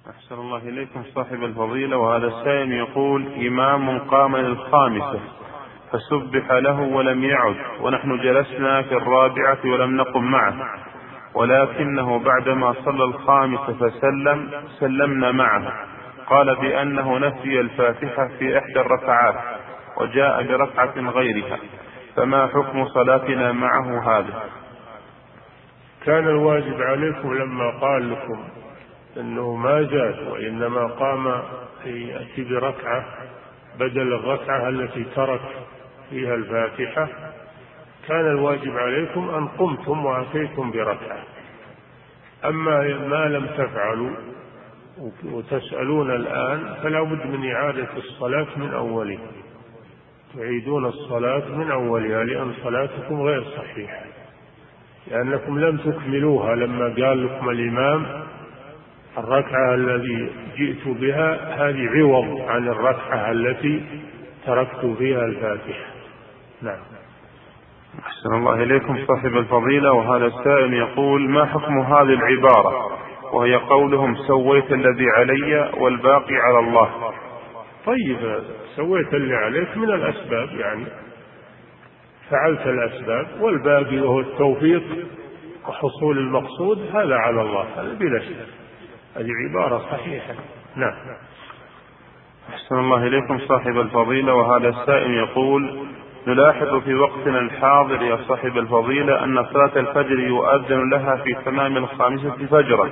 أحسن الله إليكم صاحب الفضيلة. وهذا السائل يقول: إمام قام للخامسة فسبح له ولم يعد، ونحن جلسنا في الرابعة ولم نقم معه، ولكنه بعدما صلى الخامسة فسلم سلمنا معه. قال بأنه نسي الفاتحة في إحدى الركعات وجاء بركعة غيرها، فما حكم صلاتنا معه هذا؟ كان الواجب عليكم لما قال لكم أنه ما زاد وإنما قام يأتي بركعة بدل الركعة التي ترك فيها الفاتحة، كان الواجب عليكم أن قمتم وأتيتم بركعة. أما ما لم تفعلوا وتسألون الآن فلا بد من إعادة الصلاة من أولها، تعيدون الصلاة من أولها، لأن صلاتكم غير صحيحة، لأنكم لم تكملوها لما قال لكم الإمام الركعة التي جئت بها هذه عوض عن الركعة التي تركت فيها الفاتحة. نعم. أحسن الله إليكم صاحب الفضيلة. وهذا السائل يقول: ما حكم هذه العبارة وهي قولهم سويت الذي علي والباقي على الله؟ طيب، سويت اللي عليك من الأسباب، يعني فعلت الأسباب، والباقي وهو التوفيق وحصول المقصود هذا على الله، هذا بلا شك، هذه عبارة صحيحة. نعم. أحسن الله إليكم صاحب الفضيلة. وهذا السائل يقول: نلاحظ في وقتنا الحاضر يا صاحب الفضيلة أن صلاة الفجر يؤذن لها في تمام 5 فجرا،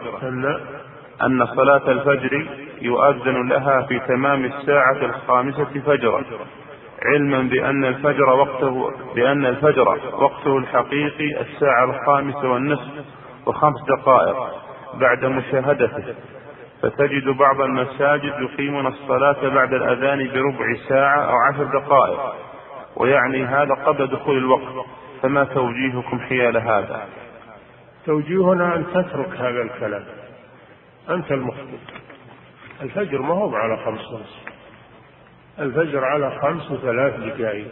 أن صلاة الفجر يؤذن لها في تمام 5 فجرا، علما بأن الفجر وقته الحقيقي 5:05 و5 بعد مشاهدته. فتجد بعض المساجد يقيمون الصلاة بعد الأذان بربع ساعة أو 10 دقائق، ويعني هذا قبل دخول الوقت، فما توجيهكم حيال هذا؟ توجيهنا أن تترك هذا الكلام، أنت المخطئ. الفجر ما هو على 5:05، الفجر على 5:03 دقائق،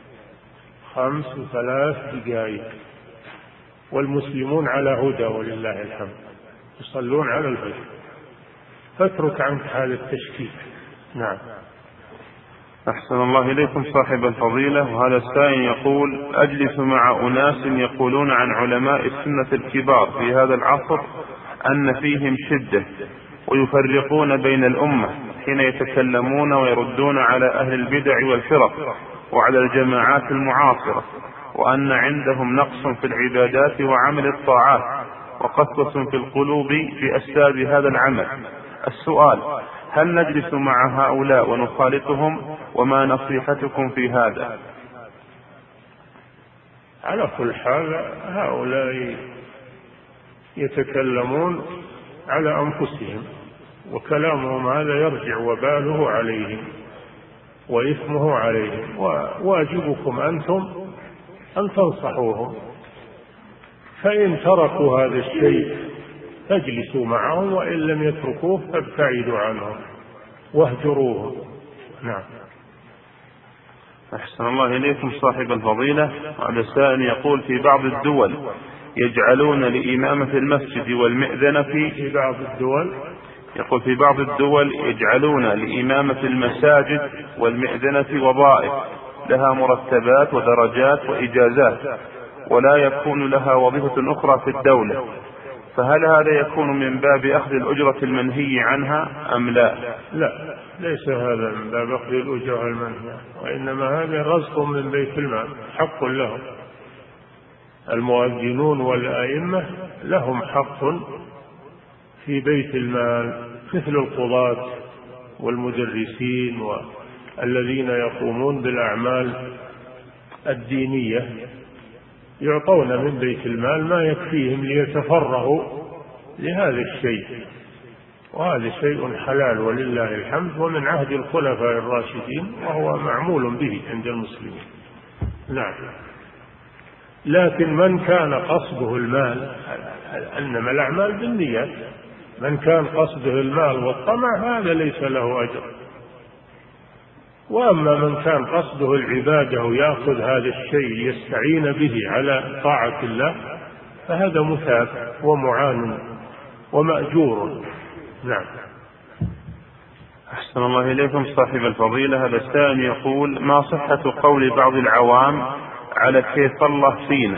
5:03 دقائق، والمسلمون على هدى ولله الحمد يصلون على الفجر، فاترك عنك هذا التشكيك. نعم. أحسن الله إليكم صاحب الفضيلة. وهذا السائل يقول: أجلس مع أناس يقولون عن علماء السنة الكبار في هذا العصر أن فيهم شدة، ويفرقون بين الأمة حين يتكلمون ويردون على أهل البدع والفرق وعلى الجماعات المعاصرة، وأن عندهم نقص في العبادات وعمل الطاعات وقسوة في القلوب في أسباب هذا العمل. السؤال: هل نجلس مع هؤلاء ونخالطهم؟ وما نصيحتكم في هذا؟ على كل حال هؤلاء يتكلمون على أنفسهم، وكلامهم هذا يرجع وباله عليهم وإثمه عليهم، وواجبكم أنتم أن تنصحوهم، فإن تركوا هذا الشيء فاجلسوا معهم، وإن لم يتركوه فابتعدوا عنهم واهجروهم. نعم. أحسن الله إليكم صاحب الفضيلة. هذا السائل يقول: في بعض الدول يجعلون لإمامة المسجد والمئذنة في بعض الدول يقول في بعض الدول يجعلون لإمامة المساجد والمئذنة وظائف لها مرتبات ودرجات وإجازات، ولا يكون لها وظيفة أخرى في الدولة، فهل هذا يكون من باب أخذ الأجرة المنهي عنها أم لا؟ لا، ليس هذا من باب أخذ الأجرة المنهي، وإنما هذا رزق من بيت المال، حق لهم. المؤذنون والأئمة لهم حق في بيت المال، مثل القضاة والمدرسين والذين يقومون بالأعمال الدينية، يعطون من بيت المال ما يكفيهم ليتفرغوا لهذا الشيء، وهذا شيء حلال ولله الحمد، ومن عهد الخلفاء الراشدين، وهو معمول به عند المسلمين. نعم. لكن من كان قصده المال، إنما الأعمال بالنيات، من كان قصده المال والطمع هذا ليس له أجر، وأما من كان قصده العبادة ويأخذ هذا الشيء يستعين به على طاعة الله فهذا مثاب ومعان ومأجور. نعم. أحسن الله إليكم صاحب الفضيلة. هذا السائل يقول: ما صحة قول بعض العوام على كيف الله فينا؟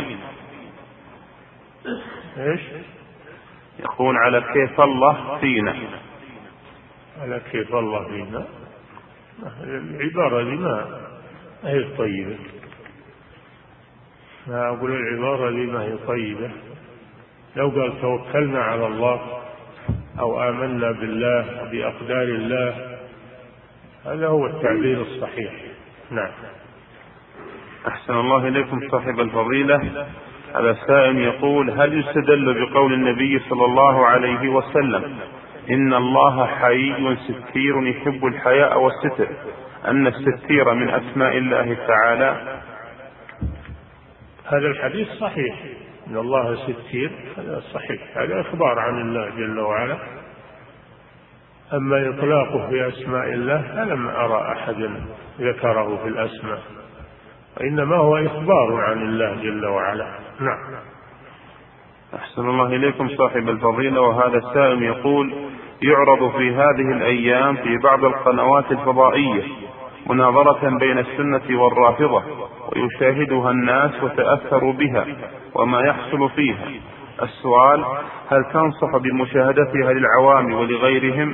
إيش؟ يقول على كيف الله فينا. على كيف الله فينا؟ العبارة دي ما هي طيبة. ما أقول العبارة دي ما هي طيبة. لو قال توكلنا على الله أو آمنا بالله بأقدار الله، هذا هو التعبير الصحيح. نعم. أحسن الله إليكم صاحب الفضيلة. هذا السائل يقول: هل يستدل بقول النبي صلى الله عليه وسلم إن الله حيي ستير يحب الحياء والستر أن الستير من أسماء الله تعالى؟ هذا الحديث صحيح، إن الله ستير، هذا صحيح، هذا إخبار عن الله جل وعلا. أما إطلاقه في أسماء الله فلم أرى أحدا ذكره في الأسماء، وإنما هو إخبار عن الله جل وعلا. نعم. أحسن الله إليكم صاحب الفضيلة. وهذا السائل يقول: يعرض في هذه الأيام في بعض القنوات الفضائية مناظرة بين السنة والرافضة، ويشاهدها الناس وتأثروا بها وما يحصل فيها. السؤال: هل تنصح بمشاهدتها للعوام ولغيرهم؟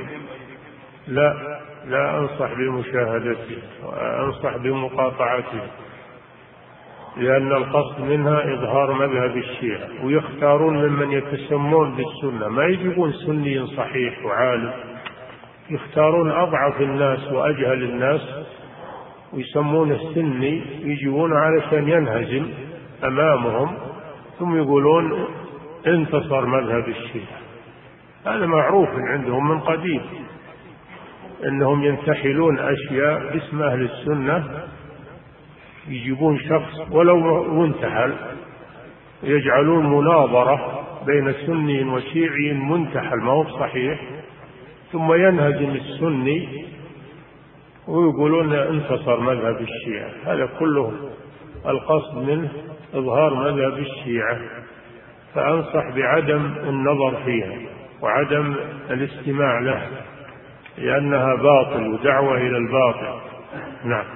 لا أنصح بمشاهدته، وأنصح بمقاطعته، لأن القصد منها إظهار مذهب الشيعة، ويختارون ممن يتسمون بالسنة، ما يجيبون سني صحيح وعالم، يختارون أضعف الناس وأجهل الناس ويسمونه سني، يجيبون علشان ينهزم أمامهم، ثم يقولون انتصر مذهب الشيعة. هذا معروف عندهم من قديم، أنهم ينتحلون أشياء باسم أهل السنة، يجيبون شخص ولو منتحل، يجعلون مناظرة بين سني وشيعي منتحل ما هو صحيح، ثم ينهزم السني ويقولون انتصر مذهب الشيعة. هذا كله القصد منه إظهار مذهب الشيعة، فأنصح بعدم النظر فيها وعدم الاستماع له، لأنها باطل ودعوة إلى الباطل. نعم.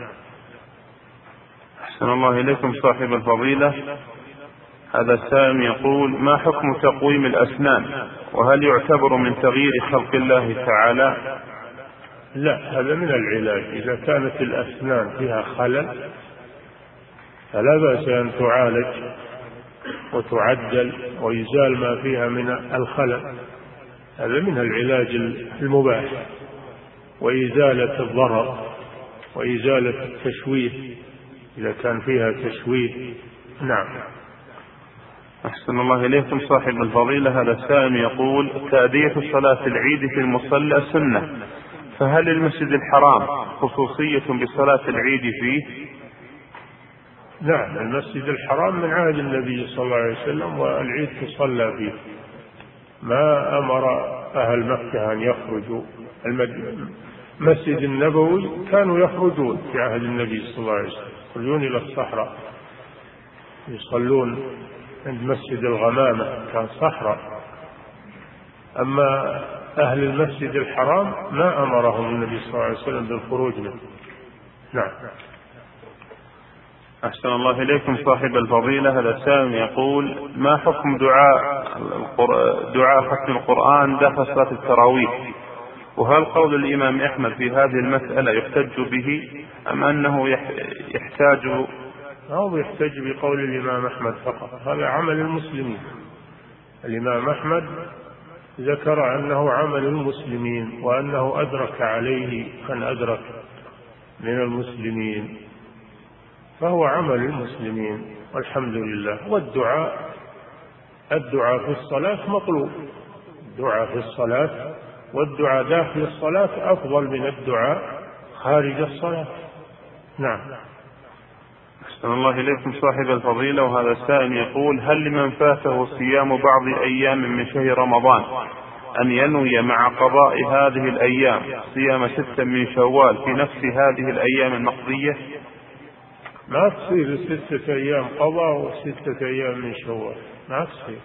أحسن الله إليكم صاحب الفضيلة. هذا السائل يقول: ما حكم تقويم الأسنان، وهل يعتبر من تغيير خلق الله تعالى؟ لا، هذا من العلاج. إذا كانت الأسنان فيها خلل فلا بأس أن تعالج وتعدل ويزال ما فيها من الخلل، هذا من العلاج المباح، وإزالة الضرر وإزالة التشويه إذا كان فيها تشويه. نعم. أحسن الله إليكم صاحب الفضيلة. هذا السائل يقول: تأدية صلاة العيد في المصلى سنة، فهل المسجد الحرام خصوصية بصلاة العيد فيه؟ نعم، المسجد الحرام من عهد النبي صلى الله عليه وسلم، والعيد تصلى فيه. ما أمر أهل مكة أن يخرجوا. المسجد النبوي كانوا يخرجون في عهد النبي صلى الله عليه وسلم، يخرجون إلى الصحراء يصلون عند مسجد الغمامة، كان صحراء. أما أهل المسجد الحرام ما أمرهم النبي صلى الله عليه وسلم بالخروج منه. نعم. أحسن الله إليكم صاحب الفضيلة. هذا السائل يقول: ما حكم دعاء ختم القرآن داخل صلاة التراويح، وهل قول الإمام أحمد في هذه المسألة يحتج به أم أنه يحتاج؟ أو يحتج بقول الإمام أحمد فقط، هذا عمل المسلمين. الإمام أحمد ذكر أنه عمل المسلمين، وأنه أدرك عليه من أدرك من المسلمين، فهو عمل المسلمين والحمد لله. الدعاء في الصلاة مطلوب، الدعاء في الصلاة والدعاء داخل الصلاة أفضل من الدعاء خارج الصلاة. نعم. أحسن الله إليكم صاحب الفضيلة. وهذا السائل يقول: هل لمن فاته صيام بعض أيام من شهر رمضان أن ينوي مع قضاء هذه الأيام صيام 6 من شوال في نفس هذه الأيام المقضية؟ ما تصير 6 أيام قضاء و6 أيام من شوال، ما تصير.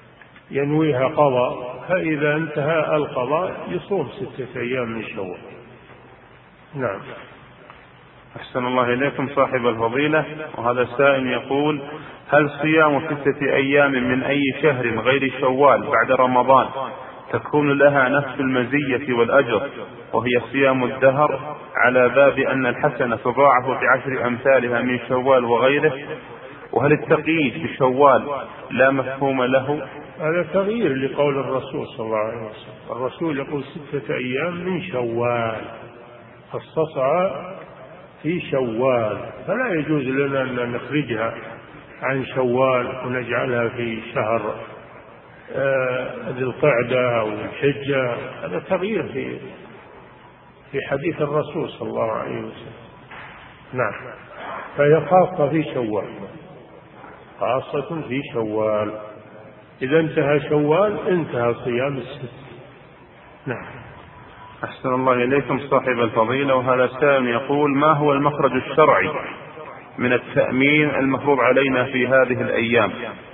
ينويها قضاء، فإذا انتهى القضاء يصوم 6 أيام من شوال. نعم. أحسن الله إليكم صاحب الفضيلة، وهذا السائل يقول: هل صيام 6 أيام من أي شهر غير شوال بعد رمضان تكون لها نفس المزية والأجر وهي صيام الدهر، على باب أن الحسنة تضاعف ب10 أمثالها من شوال وغيره؟ وهل التقييد بشوال لا مفهوم له؟ هذا تغيير لقول الرسول صلى الله عليه وسلم. الرسول يقول 6 أيام من شوال، خصصها في شوال، فلا يجوز لنا أن نخرجها عن شوال ونجعلها في شهر ذي القعدة أو الحجة. هذا تغيير في حديث الرسول صلى الله عليه وسلم. نعم. فهي خاصة في شوال، خاصة في شوال. إذا انتهى شوال انتهى صيام 6. نعم. أحسن الله إليكم صاحب الفضيلة، وهذا سائل يقول: ما هو المخرج الشرعي من التأمين المفروض علينا في هذه الأيام؟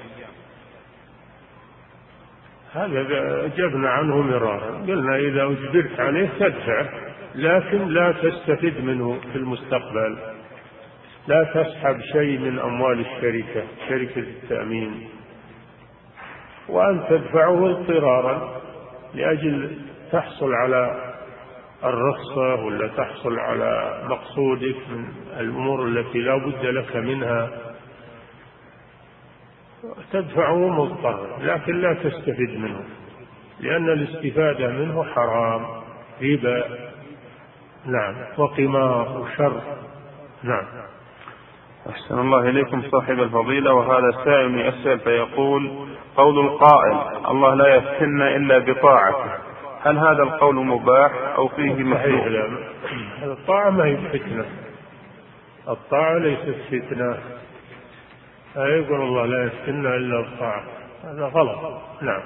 هذا أجبنا عنه مرارا، قلنا إذا أجبرت عليه تدفع، لكن لا تستفد منه في المستقبل، لا تسحب شيء من أموال شركة التأمين، وأن تدفعه اضطرارا لأجل تحصل على الرخصة ولا تحصل على مقصودك من الأمور التي لا بد لك منها، تدفعه مضطر، لكن لا تستفيد منه، لأن الاستفادة منه حرام، ربا، نعم، وقمار وشر. نعم. أحسن الله إليكم صاحب الفضيلة، وهذا السائل يسأل فيقول: قول القائل الله لا يفتن إلا بطاعته، هل هذا القول مباح أو فيه مكروه؟ الطاعة ما هي فتنة، الطاعة ليست فتنة. يقول الله لا يفتن إلا الطاعة، هذا غلط. نعم.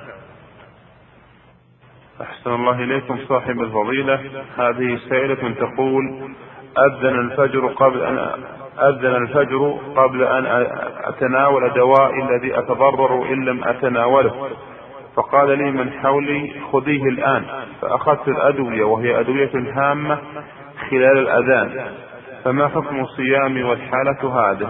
أحسن الله إليكم صاحب الفضيلة، هذه سائلة تقول: أذن الفجر قبل أن أتناول دوائي الذي أتضرر إن لم أتناوله، فقال لي من حولي: خذيه الآن، فأخذت الأدوية وهي أدوية هامة خلال الأذان، فما حكم صيامي والحالة هذه؟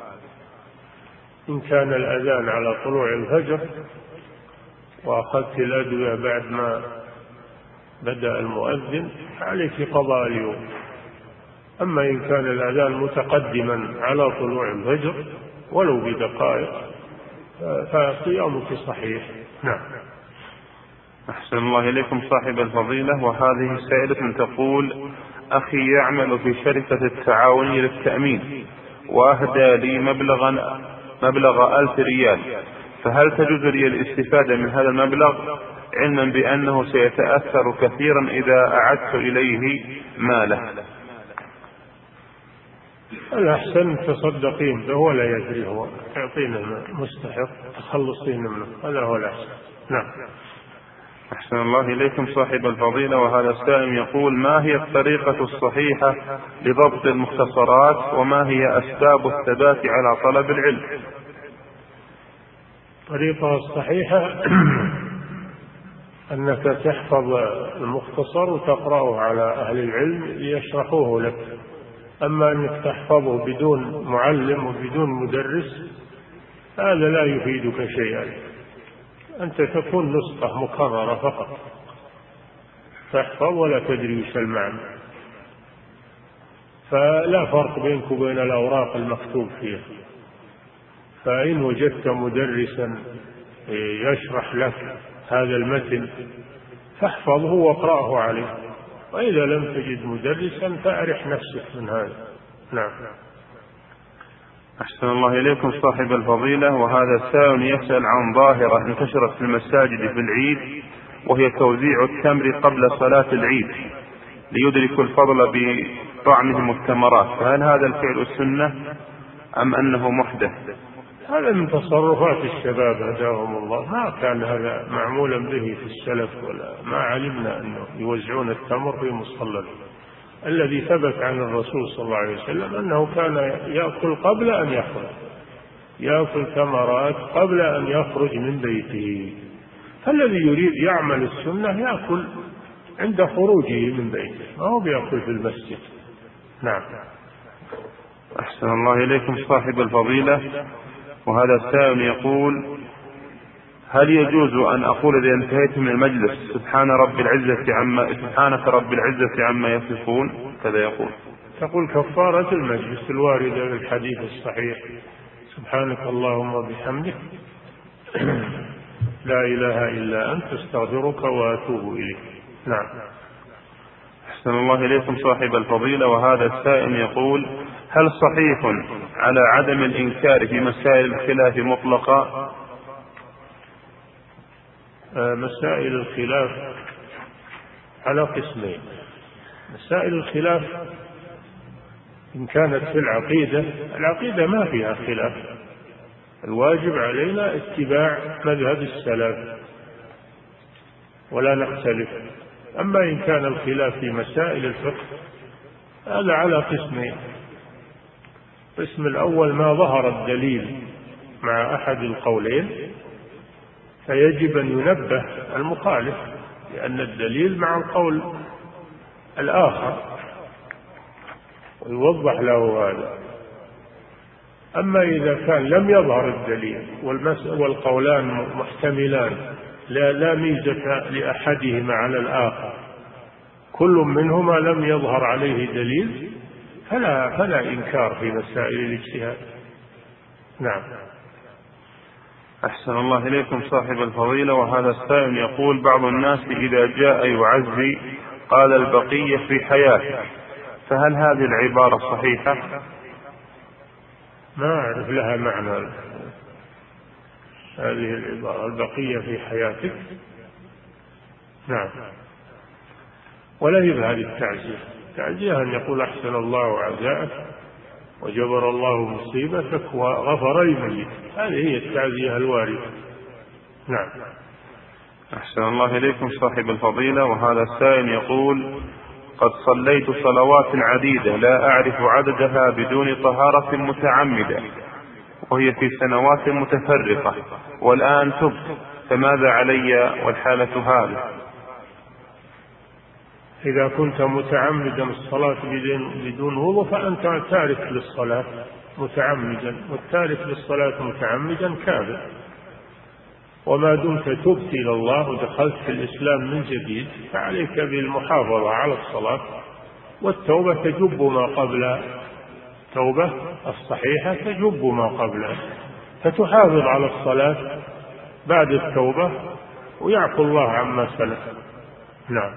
إن كان الأذان على طلوع الفجر وأخذت الأدوية بعد ما بدأ المؤذن عليك قضاء اليوم. أما إن كان الأذان متقدما على طلوع الفجر ولو بدقائق فصيامك صحيح. نعم. أحسن الله إليكم صاحب الفضيلة، وهذه سائلة تقول: أخي يعمل في شركة التعاون للتأمين وأهدى لي مبلغ 1000 ريال، فهل تجوز لي الاستفادة من هذا المبلغ علما بأنه سيتأثر كثيرا إذا أعدت إليه ماله؟ الأحسن تصدقين به ولا يدري، هو تعطينا مستحق تخلصين منه، هذا هو الأحسن. نعم. أحسن الله إليكم صاحب الفضيلة، وهذا السائل يقول: ما هي الطريقة الصحيحة لضبط المختصرات، وما هي أسباب الثبات على طلب العلم؟ الطريقة الصحيحة أنك تحفظ المختصر وتقرأه على أهل العلم ليشرحوه لك. أما أنك تحفظه بدون معلم وبدون مدرس هذا لا يفيدك شيئا، أنت تكون نسخة مكررة فقط، تحفظ ولا تدري وش المعنى، فلا فرق بينك وبين الأوراق المكتوب فيها. فإن وجدت مدرسا يشرح لك هذا المتن فاحفظه واقرأه عليه، وإذا لم تجد مدرسا فأرح نفسك من هذا. نعم. أحسن الله إليكم صاحب الفضيلة، وهذا السائل يسأل عن ظاهرة انتشرت في المساجد في العيد، وهي توزيع التمر قبل صلاة العيد ليدركوا الفضل بطعمهم التمرات، فهل هذا الفعل السنة أم أنه محدث؟ هذا من تصرفات الشباب هداهم الله، ما كان هذا معمولا به في السلف، ولا ما علمنا أنه يوزعون التمر في مصلى. الذي ثبت عن الرسول صلى الله عليه وسلم أنه كان يأكل قبل أن يخرج، يأكل ثمرات قبل أن يخرج من بيته. فالذي يريد يعمل السنة يأكل عند خروجه من بيته، ما هو بيأكل في المسجد. نعم. أحسن الله إليكم صاحب الفضيلة، وهذا السائل يقول: هل يجوز أن أقول إذا انتهيت من المجلس سبحانك رب العزة عما يصفون؟ كذا يقول. تقول كفارة المجلس الواردة في الحديث الصحيح: سبحانك اللهم وبحمدك لا إله إلا أنت استغفرك وأتوب إليك. نعم. أحسن الله إليكم صاحب الفضيلة، وهذا السائل يقول: هل صحيح على عدم الإنكار في مسائل الخلاف مطلقا؟ مسائل الخلاف على قسمين. مسائل الخلاف إن كانت في العقيدة ما فيها خلاف، الواجب علينا اتباع مذهب السلف ولا نختلف. أما إن كان الخلاف في مسائل الفقه هذا على قسمين: القسم الأول ما ظهر الدليل مع أحد القولين فيجب أن ينبه المخالف لأن الدليل مع القول الآخر ويوضح له هذا. أما إذا كان لم يظهر الدليل والقولان محتملان لا ميزة لأحدهما على الآخر، كل منهما لم يظهر عليه دليل، فلا إنكار في مسائل الاجتهاد. نعم. أحسن الله إليكم صاحب الفضيلة، وهذا السائل يقول: بعض الناس إذا جاء يعزي قال البقية في حياته، فهل هذه العبارة صحيحة؟ ما أعرف لها معنى هذه العبارة، البقية في حياتك. نعم. ولا هي هذه التعزية أن يقول: أحسن الله عزاءك وجبر الله مصيبتك وغفر لميتك، هذه هي التعزية الواردة. نعم. أحسن الله إليكم صاحب الفضيلة، وهذا السائل يقول: قد صليت صلوات عديدة لا أعرف عددها بدون طهارة متعمدة، وهي في سنوات متفرقة، والآن تبت، فماذا علي والحالة هذه؟ إذا كنت متعمدا الصلاة بدون وضوء فأنت تارك للصلاة متعمدا، والتارك للصلاة متعمدا كافر. وما دمت تبت إلى الله ودخلت في الإسلام من جديد فعليك بالمحافظة على الصلاة، والتوبة تجب ما قبلها، التوبة الصحيحة تجب ما قبلها، فتحافظ على الصلاة بعد التوبة ويعفو الله عما سلف. نعم.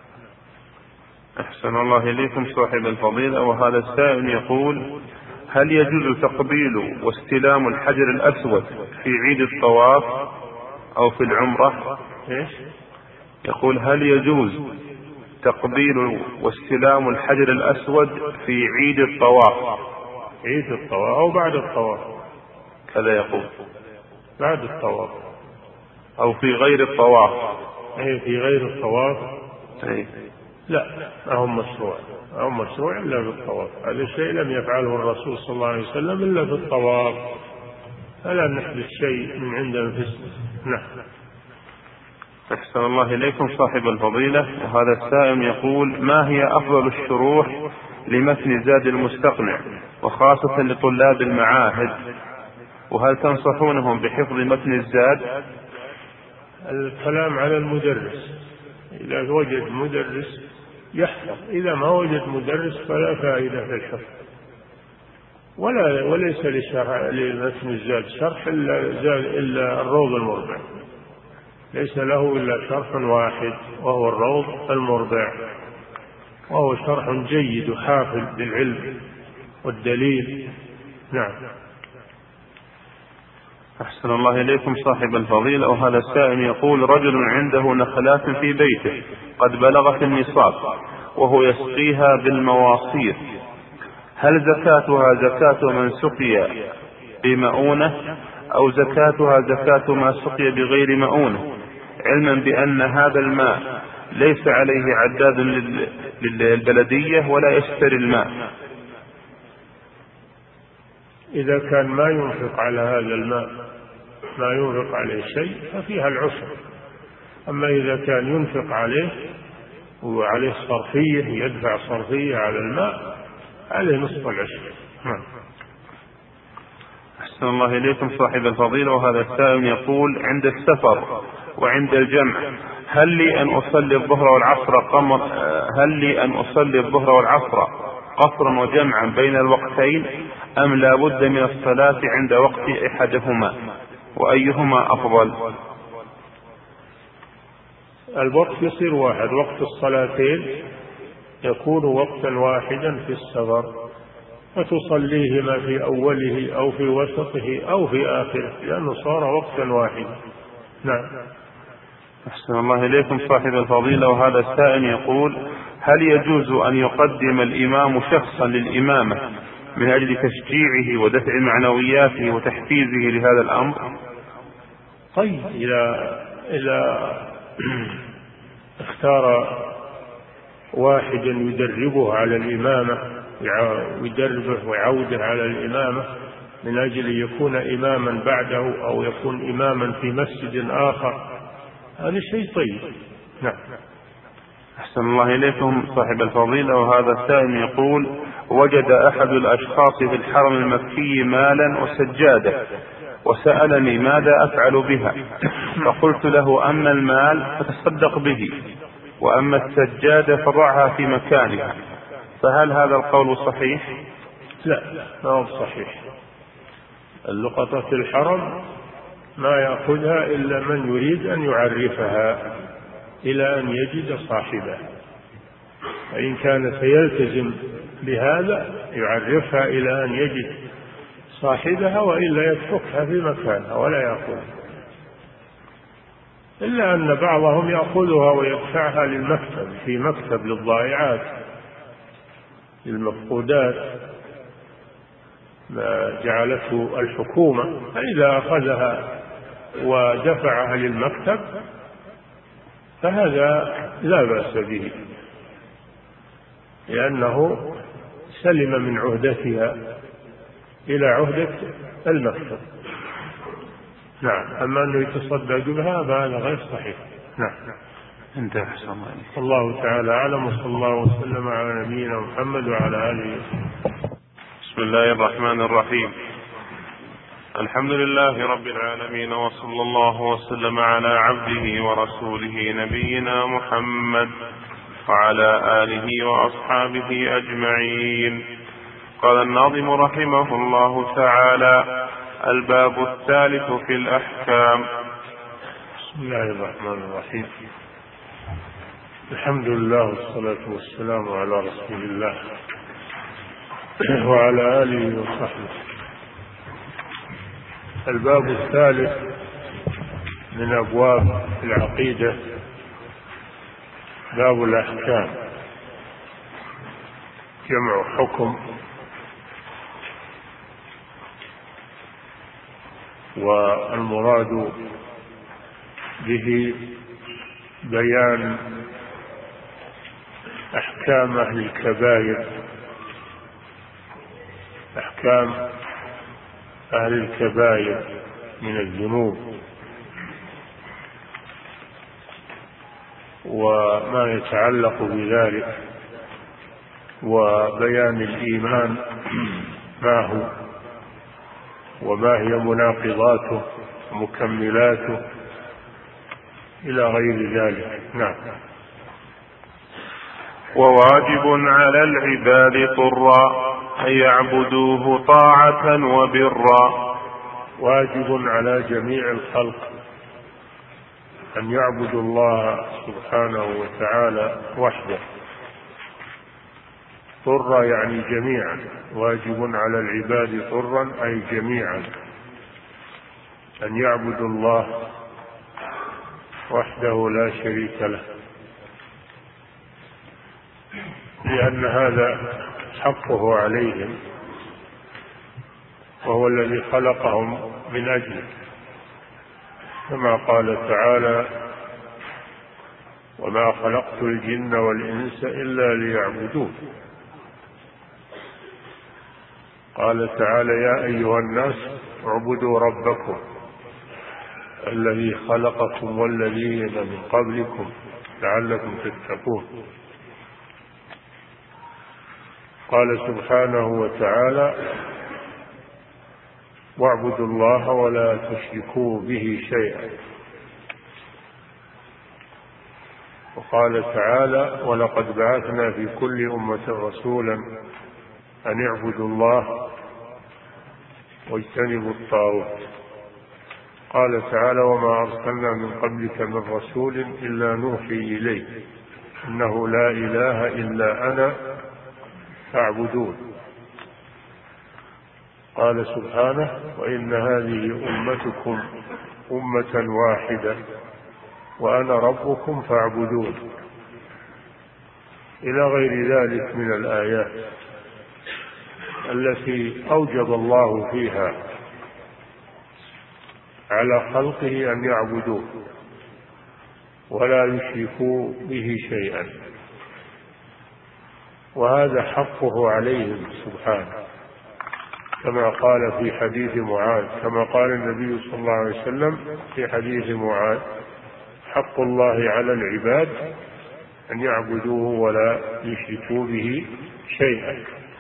أحسن الله إليكم صاحب الفضيلة، وهذا السائل يقول: هل يجوز تقبيل واستلام الحجر الأسود في عيد الطواف أو في العمرة؟ يقول: هل يجوز تقبيل واستلام الحجر الأسود في عيد الطواف؟ عيد الطواف أو بعد الطواف؟ كذا يقول. بعد الطواف أو في غير الطواف؟ في غير الطواف. لا، ما هو مشروع إلا في الطواف، هذا الشيء لم يفعله الرسول صلى الله عليه وسلم إلا في الطواف، فلا نحدث شيء من عند أنفسنا. نعم. أحسن الله إليكم صاحب الفضيلة، وهذا السائل يقول: ما هي أفضل الشروح لمتن زاد المستقنع وخاصة لطلاب المعاهد، وهل تنصحونهم بحفظ متن الزاد؟ الكلام على المدرس، إذا وجد مدرس يحفظ، إذا ما وجد مدرس فلا فائدة في الحفظ، وليس لمتن الزاد شرح إلا الروض المربع، ليس له إلا شرح واحد وهو الروض المربع، وهو شرح جيد حافل بالعلم والدليل. نعم. أحسن الله إليكم صاحب الفضيلة، وهذا السائل يقول: رجل عنده نخلات في بيته قد بلغت النصاب وهو يسقيها بالمواصير، هل زكاتها زكاة من سقي بمؤونة أو زكاتها زكاة ما سقي بغير مؤونة، علما بأن هذا الماء ليس عليه عداد للبلدية ولا يشتري الماء؟ إذا كان ما ينفق على هذا الماء، ما ينفق عليه شيء، ففيها العسر. أما إذا كان ينفق عليه وعليه صرفية، يدفع صرفية على الماء، عليه نصف العشر. أحسن الله إليكم صاحب الفضيلة. وهذا السائل يقول: عند السفر وعند الجمع هل لي أن أصلي الظهر والعصر قصرا وجمعا بين الوقتين، أم لا بد من الصلاة عند وقت أحدهما، وأيهما أفضل؟ الوقت يصير واحد، وقت الصلاتين يكون وقتا واحدا في السفر، وتصليهما في أوله أو في وسطه أو في آخره، لأنه صار وقتا واحدا. نعم. أحسن الله إليكم صاحب الفضيلة. وهذا السائل يقول: هل يجوز أن يقدم الإمام شخصا للإمامة من أجل تشجيعه ودفع معنوياته وتحفيزه لهذا الأمر؟ طيب، إذا اختار واحدا يدربه على الإمامة، ويدربه ويعوده على الإمامة من أجل أن يكون إماما بعده أو يكون إماما في مسجد آخر، هذا شيء طيب. نعم. أحسن الله إليكم صاحب الفضيلة. وهذا السائل يقول: وجد أحد الأشخاص في الحرم المكي مالا وسجادة، وسألني ماذا أفعل بها، فقلت له: أما المال فتصدق به، وأما السجادة فضعها في مكانها، فهل هذا القول صحيح؟ لا، ما هو صحيح. اللقطة في الحرم ما يأخذها إلا من يريد أن يعرفها إلى أن يجد صاحبها، فإن كان سيلتزم بهذا يعرفها إلى أن يجد صاحبها، وإلا يتركها في مكانها ولا يأخذها، إلا أن بعضهم يأخذها ويدفعها للمكتب، في مكتب للضائعات للمفقودات ما جعلته الحكومة، فإذا أخذها ودفعها للمكتب فهذا لا بأس به، لأنه سلم من عهدتها إلى عهدة المكتب. نعم. أما أنه يتصدق بها فهذا غير صحيح. نعم. انتهى. أحسن الله تعالى أعلم، وصلى الله وسلم على نبينا محمد وعلى آله وسلم. بسم الله الرحمن الرحيم. الحمد لله رب العالمين، وصلى الله وسلم على عبده ورسوله نبينا محمد وعلى آله وأصحابه أجمعين. قال الناظم رحمه الله تعالى: الباب الثالث في الأحكام. بسم الله الرحمن الرحيم. الحمد لله والصلاة والسلام على رسول الله وعلى آله وصحبه. الباب الثالث من أبواب العقيدة باب الأحكام، جمع حكم، والمراد به بيان أحكام أهل الكبائر، أحكام أهل الكبائر من الذنوب، وما يتعلق بذلك، وبيان الإيمان ما هو، وما هي مناقضاته ومكملاته إلى غير ذلك. نعم. وواجب على العباد طرا أن يعبدوه طاعة وبرا. واجب على جميع الخلق أن يعبدوا الله سبحانه وتعالى وحده. طرا يعني جميعا، واجب على العباد طرا أي جميعا أن يعبدوا الله وحده لا شريك له، لأن هذا حقه عليهم، وهو الذي خلقهم من أجله، كما قال تعالى: وما خلقت الجن والإنس إلا ليعبدون. قال تعالى: يا أيها الناس اعبدوا ربكم الذي خلقكم والذين من قبلكم لعلكم تتقون. قال سبحانه وتعالى: واعبدوا الله ولا تشركوا به شيئا. وقال تعالى: ولقد بعثنا في كل أمة رسولا أن اعبدوا الله واجتنبوا الطاغوت. قال تعالى: وما أرسلنا من قبلك من رسول إلا نوحي إليه إنه لا إله إلا أنا فاعبدون. قال سبحانه: وإن هذه أمتكم أمة واحدة وأنا ربكم فاعبدون، إلى غير ذلك من الآيات التي أوجب الله فيها على خلقه أن يعبدوه ولا يشركوا به شيئا، وهذا حقه عليهم سبحانه، كما قال في حديث معاذ، كما قال النبي صلى الله عليه وسلم في حديث معاذ: حق الله على العباد أن يعبدوه ولا يشركوا به شيئا.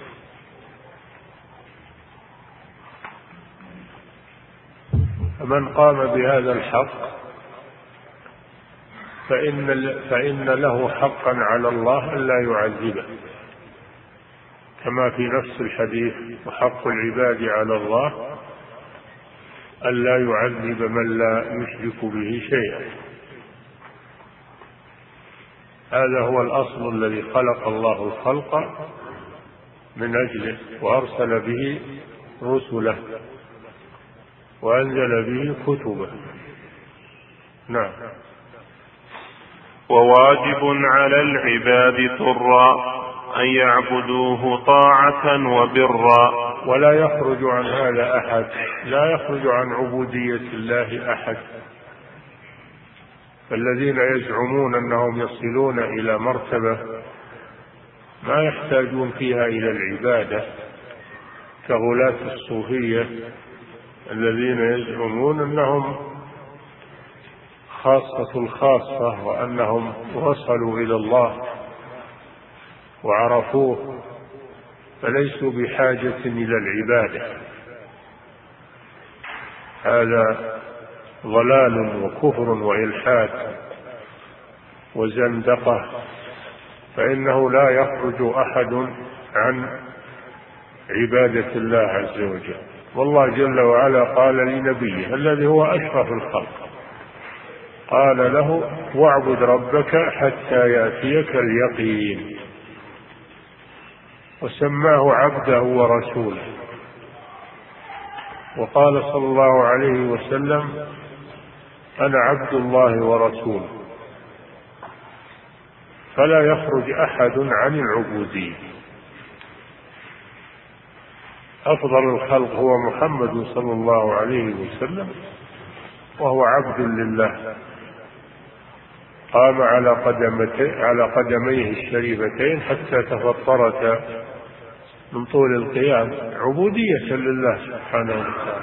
فمن قام بهذا الحق فإن له حقا على الله ألا يعذبه، كما في نفس الحديث: وحق العباد على الله ألا يعذب من لا يشرك به شيئا. هذا هو الأصل الذي خلق الله الخلق من أجله، وأرسل به رسله وأنزل به كتبه. نعم. وواجب على العباد طرا أن يعبدوه طاعة وبرا. ولا يخرج عن هذا أحد، لا يخرج عن عبودية الله أحد. فالذين يزعمون أنهم يصلون إلى مرتبة ما يحتاجون فيها إلى العبادة، كغلاة الصوفية الذين يزعمون أنهم خاصة الخاصة وأنهم وصلوا إلى الله وعرفوه، فليسوا بحاجة إلى العبادة. هذا ضلال وكفر وإلحاد وزندقة، فإنه لا يخرج أحد عن عبادة الله عز وجل. والله جل وعلا قال لنبيه الذي هو أشرف الخلق، قال له: واعبد ربك حتى يأتيك اليقين، وسماه عبده ورسوله. وقال صلى الله عليه وسلم: أنا عبد الله ورسوله. فلا يخرج أحد عن العبودية. أفضل الخلق هو محمد صلى الله عليه وسلم، وهو عبد لله، قام على قدميه الشريفتين حتى تفطرتا من طول القيام، عبودية لله سبحانه وتعالى.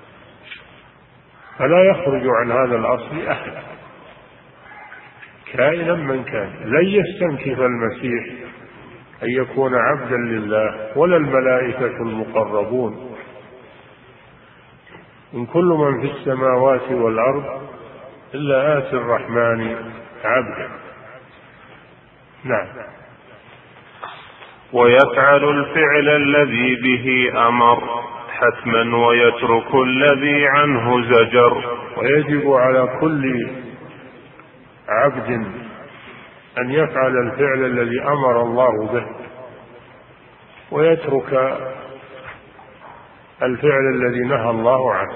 فلا يخرج عن هذا الأصل أحد كائنا من كان. لن يستنكف المسيح أن يكون عبدا لله، ولا الملائكة المقربون، إن كل من في السماوات والأرض إلا آتي الرحمن عبدا. نعم. ويفعل الفعل الذي به أمر حتما ويترك الذي عنه زجر. ويجب على كل عبد أن يفعل الفعل الذي أمر الله به، ويترك الفعل الذي نهى الله عنه.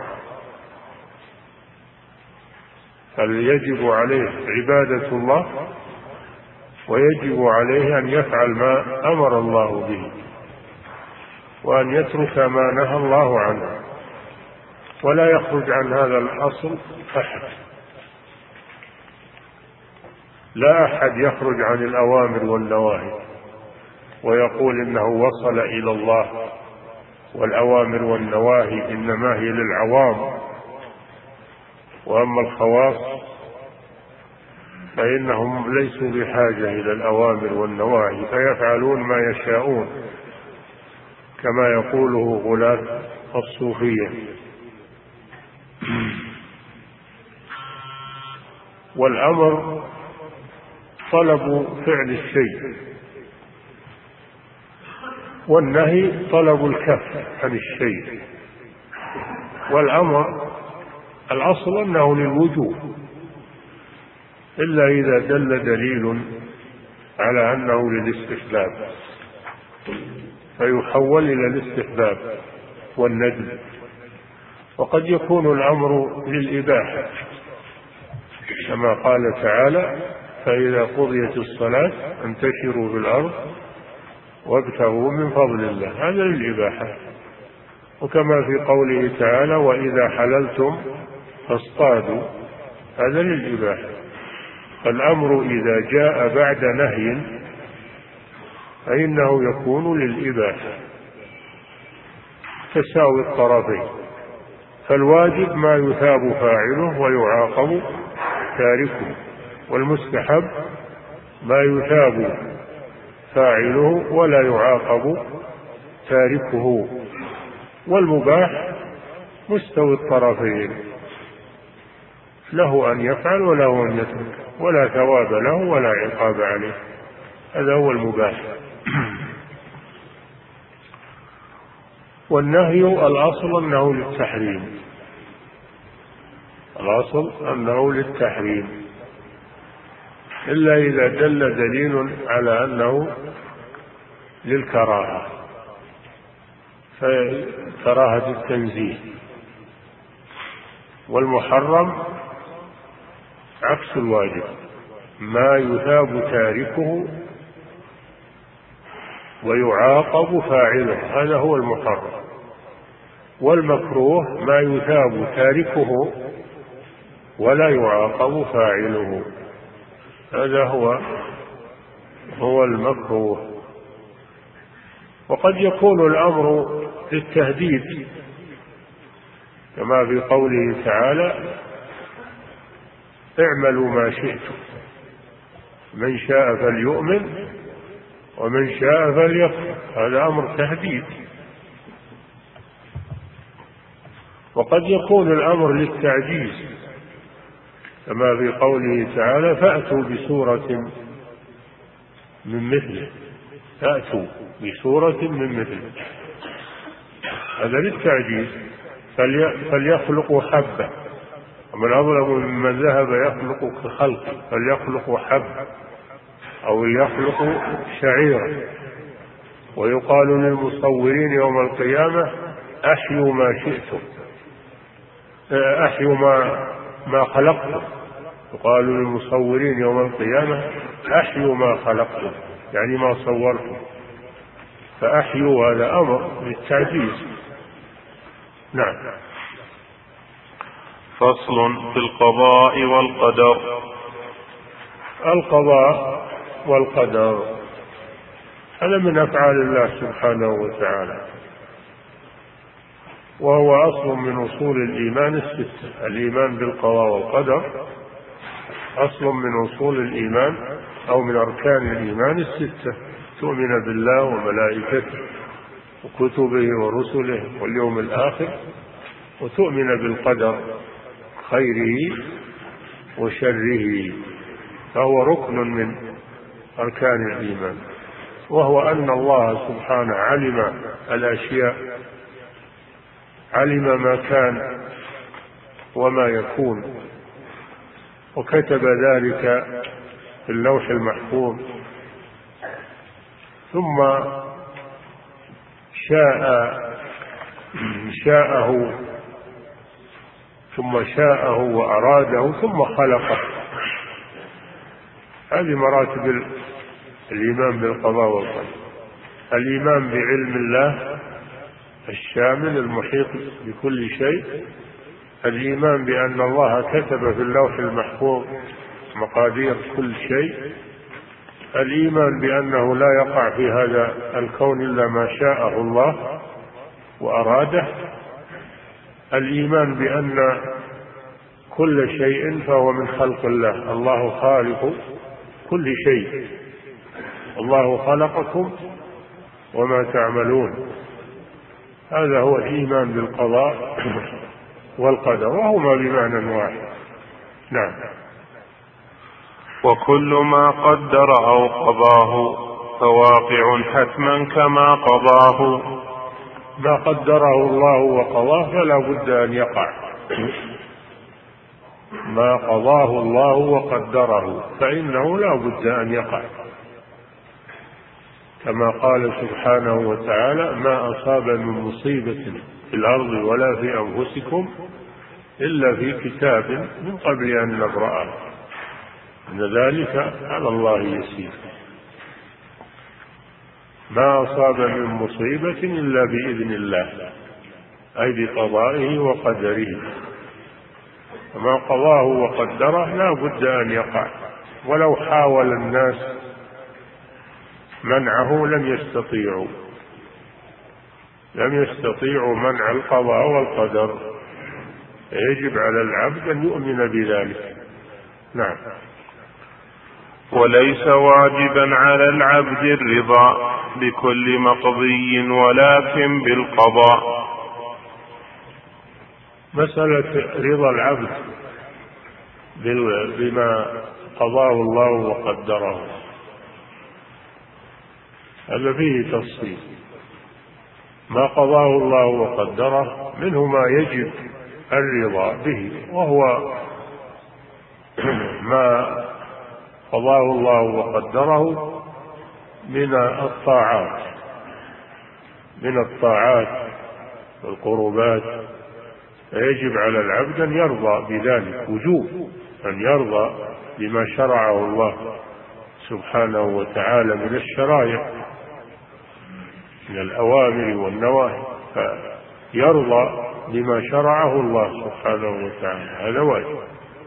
فيجب عليه عبادة الله، ويجب عليه أن يفعل ما أمر الله به، وأن يترك ما نهى الله عنه، ولا يخرج عن هذا الأصل أحد. لا أحد يخرج عن الأوامر والنواهي ويقول إنه وصل إلى الله، والأوامر والنواهي إنما هي للعوام، وأما الخواص فإنهم ليسوا بحاجة إلى الأوامر والنواهي فيفعلون ما يشاءون كما يقوله غلاة الصوفية. والأمر طلب فعل الشيء، والنهي طلب الكف عن الشيء. والأمر الأصل أنه للوجوب إلا إذا دل دليل على أنه للاستحباب فيحول إلى الاستحباب والندب. وقد يكون الأمر للإباحة كما قال تعالى: فإذا قضيت الصلاة فانتشروا في الأرض وابتغوا من فضل الله، هذا للإباحة. وكما في قوله تعالى: وإذا حللتم فاصطادوا، هذا للإباحة. فالأمر إذا جاء بعد نهي فإنه يكون للإباحة، تساوي الطرفين. فالواجب ما يثاب فاعله ويعاقب تاركه، والمستحب ما يثاب فاعله ولا يعاقب تاركه، والمباح مستوي الطرفين، له أن يفعل وله أن يترك، ولا ثواب له ولا عقاب عليه. هذا هو المباح. والنهي الأصل أنه للتحريم، الأصل أنه للتحريم إلا إذا دل دليل على أنه للكراهة، فكراهة التنزيه. والمحرم عكس الواجب، ما يثاب تاركه ويعاقب فاعله، هذا هو المحرم. والمكروه ما يثاب تاركه ولا يعاقب فاعله، هذا هو المكروه. وقد يكون الأمر للتهديد كما في قوله تعالى: اعملوا ما شئتم من شاء فليؤمن ومن شاء فليكفر، هذا أمر تهديد. وقد يكون الأمر للتعجيز كما في قوله تعالى: فأتوا بسورة من مثله، فأتوا بسورة من مثله، هذا للتعجيز. فليخلقوا حبة، ومن أظلم ممن ذهب يخلق كخلقه، فليخلقوا حبة أو يخلقوا شعيرا. ويقال للمصورين يوم القيامة: أحيوا ما شئتم، أحيوا ما خلقتم. يقال للمصورين يوم القيامة: أحيوا ما خلقتم، يعني ما صورتم. فأحيوا هذا أمر للتعجيز. نعم. فصل في القضاء والقدر. القضاء والقدر هذا من أفعال الله سبحانه وتعالى، وهو أصل من أصول الإيمان الستة. الإيمان بالقضاء والقدر أصل من أصول الإيمان أو من أركان الإيمان الستة. تؤمن بالله وملائكته وكتبه ورسله واليوم الآخر، وتؤمن بالقدر خيره وشره، فهو ركن من أركان الإيمان. وهو أن الله سبحانه علم الأشياء، علم ما كان وما يكون، وكتب ذلك في اللوح المحفوظ، ثم شاءه وأراده ثم خلقه. هذه مراتب الإيمان بالقضاء والقدر: الإيمان بعلم الله الشامل المحيط بكل شيء، الإيمان بأن الله كتب في اللوح المحفوظ مقادير كل شيء، الإيمان بأنه لا يقع في هذا الكون إلا ما شاءه الله وأراده، الإيمان بأن كل شيء فهو من خلق الله. الله خالق كل شيء. الله خلقكم وما تعملون. هذا هو الإيمان بالقضاء والقدر، وهما بمعنى واحد. نعم. وكل ما قدر أو قضاه فواقع حتما كما قضاه. ما قدره الله وقضاه فلا بد أن يقع. ما قضاه الله وقدره فإنه لا بد أن يقع، كما قال سبحانه وتعالى: ما أصاب من مصيبة في الأرض ولا في أنفسكم إلا في كتاب من قبل أن نبرأه إن ذلك على الله يسير. ما أصاب من مصيبة إلا بإذن الله، أي بقضائه وقدره. ما قضاه وقدره لا بد أن يقع، ولو حاول الناس منعه لم يستطيعوا منع القضاء والقدر. يجب على العبد أن يؤمن بذلك. نعم. وليس واجبا على العبد الرضا بكل مقضي ولكن بالقضاء. مسألة رضا العبد بما قضاه الله وقدره هذا فيه تفصيل. ما قضاه الله وقدره منه ما يجب الرضا به، وهو ما قضاه الله وقدره من الطاعات والقربات، فيجب على العبد أن يرضى بذلك، وجوب أن يرضى بما شرعه الله سبحانه وتعالى من الشرائع من الأوامر والنواهي، فيرضى بما شرعه الله سبحانه وتعالى، هذا واجب.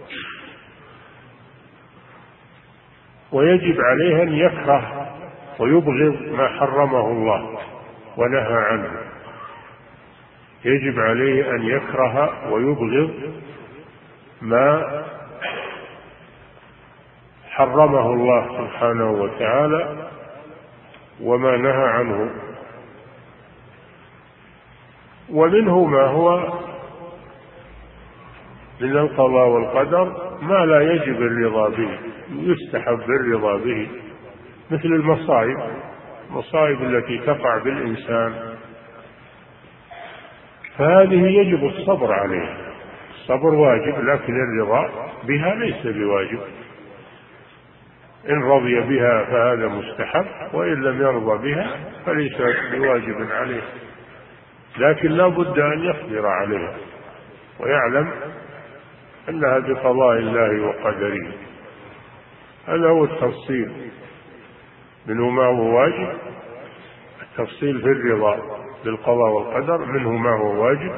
ويجب عليه أن يكره ويبغض ما حرمه الله ونهى عنه. يجب عليه أن يكره ويبغض ما حرمه الله سبحانه وتعالى وما نهى عنه. ومنه ما هو من القضاء والقدر ما لا يجب الرضا به، يستحب الرضا به، مثل المصائب التي تقع بالإنسان، فهذه يجب الصبر عليها. الصبر واجب، لكن الرضا بها ليس بواجب. إن رضي بها فهذا مستحب، وإن لم يرضى بها فليس بواجب عليه، لكن لا بد أن يصبر عليها ويعلم أنها بقضاء الله وقدره. هذا هو التفصيل، منه ما هو واجب، التفصيل في الرضا بالقضاء والقدر، منه ما هو واجب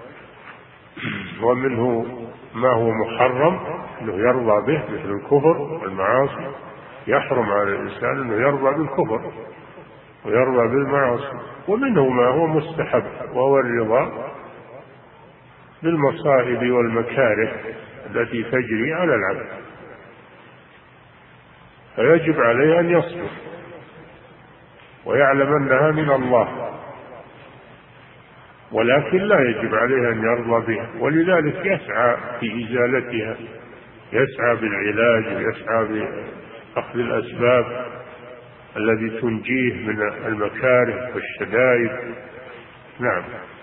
ومنه ما هو محرم أنه يرضى به، مثل الكفر والمعاصي. يحرم على الإنسان أنه يرضى بالكفر ويرضى بالمعاصي. ومنه ما هو مستحب، وهو الرضا بالمصائب والمكاره التي تجري على العبد، فيجب عليه أن يصبر ويعلم أنها من الله، ولكن لا يجب عليه أن يرضى بها، ولذلك يسعى في إزالتها، يسعى بالعلاج ويسعى بأخذ الأسباب الذي تنجيه من المكاره والشدائد. نعم.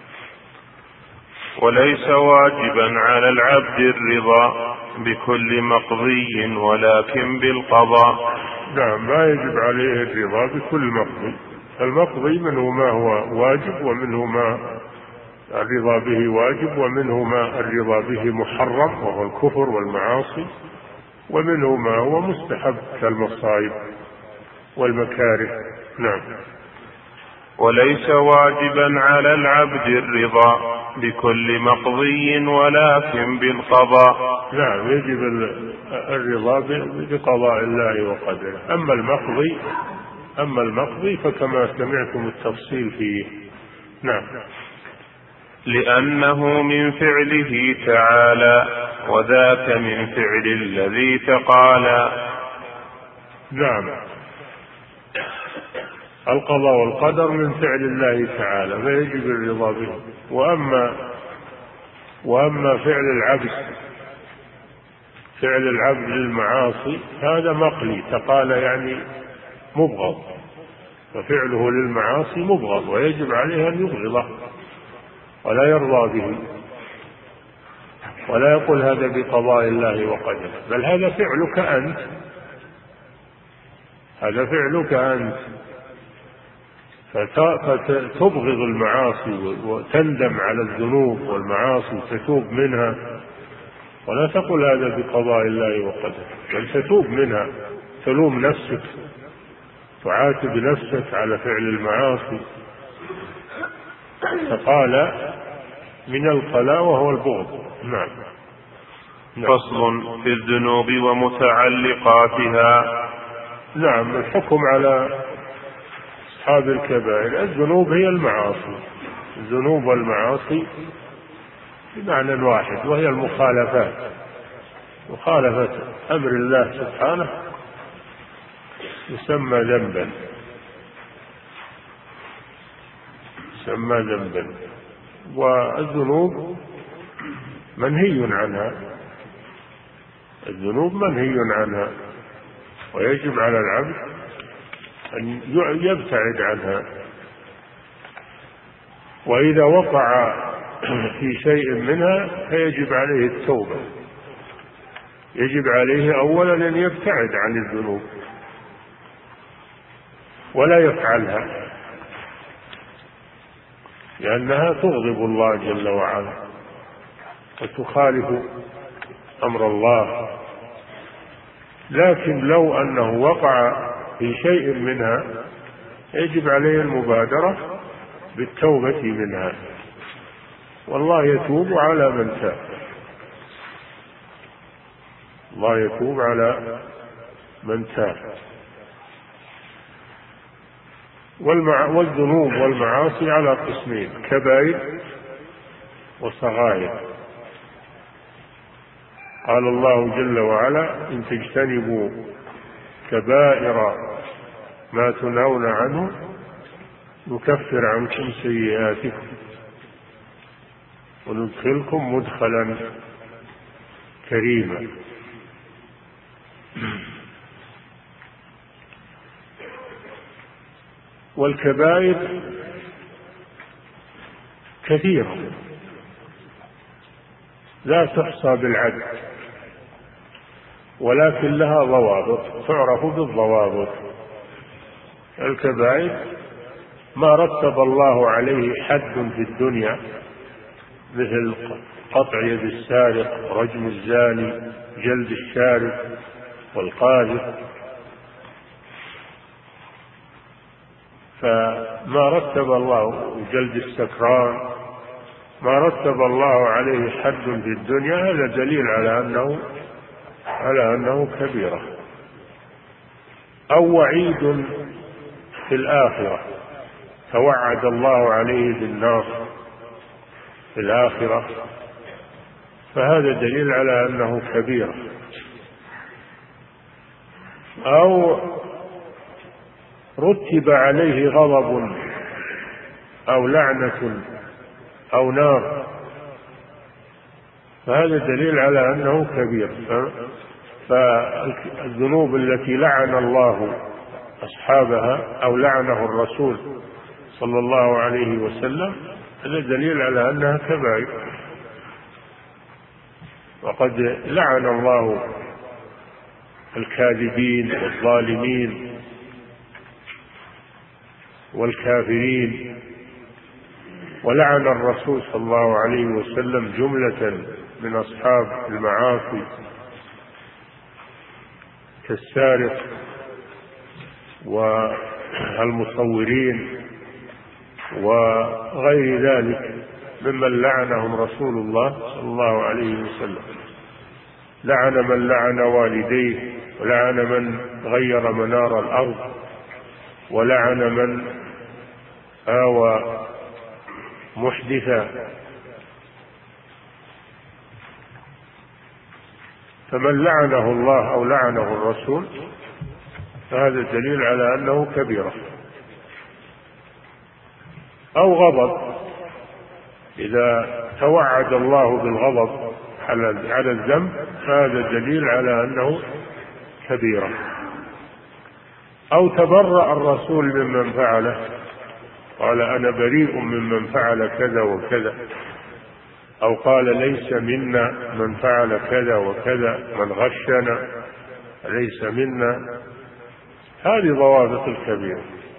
وليس واجبا على العبد الرضا بكل مقضي ولكن بالقضاء. نعم، ما يجب عليه الرضا بكل مقضي. المقضي منه ما هو واجب، ومنه ما الرضا به واجب، ومنه ما الرضا به محرم وهو الكفر والمعاصي، ومنه ما هو مستحب كالمصائب والمكاره. نعم. وليس واجبا على العبد الرضا بكل مقضي ولكن بالقضاء. نعم، يجب الرضا بقضاء الله وقدره. أما المقضي فكما سمعتم التفصيل فيه. نعم. لأنه من فعله تعالى وذاك من فعل الذي تقالى. نعم، القضاء والقدر من فعل الله تعالى فيجب الرضا به. وأما فعل العبد للمعاصي هذا مقلي، تقال يعني مبغض، ففعله للمعاصي مبغض ويجب عليه أن يبغضه ولا يرضى به، ولا يقول هذا بقضاء الله وقدره، بل هذا فعلك أنت، فتبغض المعاصي وتندم على الذنوب والمعاصي، تتوب منها، ولا تقول هذا بقضاء الله وقدره، بل تتوب منها، تلوم نفسك، تعاتب نفسك على فعل المعاصي. فقال من القلاء وهو البغض. نعم. فصل في الذنوب ومتعلقاتها. نعم، الحكم على أصحاب الكبائر. الذنوب هي المعاصي، الذنوب والمعاصي بمعنى واحد، وهي المخالفات، مخالفة أمر الله سبحانه يسمى ذنبا، والذنوب منهي عنها، ويجب على العبد أن يبتعد عنها. وإذا وقع في شيء منها فيجب عليه التوبة، يجب عليه أولا أن يبتعد عن الذنوب ولا يفعلها، لأنها تغضب الله جل وعلا وتخالف أمر الله. لكن لو أنه وقع في شيء منها يجب عليه المبادرة بالتوبة منها، والله يتوب على من تاب، الله يتوب على من تاب. والذنوب والمعاصي على قسمين: كبائر وصغائر. قال الله جل وعلا: إن تجتنبوا كبائر ما تنهون عنه نكفر عنكم سيئاتكم وندخلكم مدخلا كريما. والكبائر كثيرة لا تحصى بالعد، ولكن لها ضوابط تعرف بالضوابط. الكبائر ما رتب الله عليه حد في الدنيا، مثل قطع يد السارق، رجم الزاني، جلد الشارب والقاذف، فما رتب الله، جلد السكران، ما رتب الله عليه حد في الدنيا، هذا دليل على أنه كبيرة. أو وعيد في الآخرة، توعد الله عليه بالنار في الآخرة، فهذا دليل على أنه كبيرة. أو رتب عليه غضب أو لعنة أو نار، فهذا دليل على أنه كبير. فالذنوب التي لعن الله أصحابها أو لعنه الرسول صلى الله عليه وسلم هذا دليل على أنها كبائر. وقد لعن الله الكاذبين والظالمين والكافرين، ولعن الرسول صلى الله عليه وسلم جملة من أصحاب المعاصي كالسارق والمصورين وغير ذلك ممن لعنهم رسول الله صلى الله عليه وسلم. لعن من لعن والديه، ولعن من غير منار الأرض، ولعن من آوى محدثا. فمن لعنه الله أو لعنه الرسول فهذا دليل على أنه كبيرة. أو غضب، إذا توعد الله بالغضب على الذنب فهذا دليل على أنه كبيرة. أو تبرأ الرسول ممن فعله، قال أنا بريء ممن فعل كذا وكذا، أو قال ليس منا من فعل كذا وكذا، من غشنا ليس منا. هذه ضوابط الكبيرة.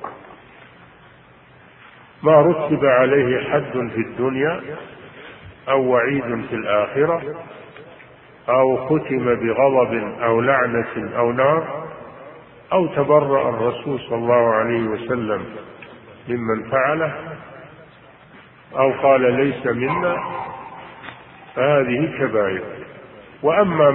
ما رتب عليه حد في الدنيا أو وعيد في الآخرة أو ختم بغضب أو لعنة أو نار، أو تبرأ الرسول صلى الله عليه وسلم ممن فعله، أو قال ليس منا، فهذه كبائر. وأما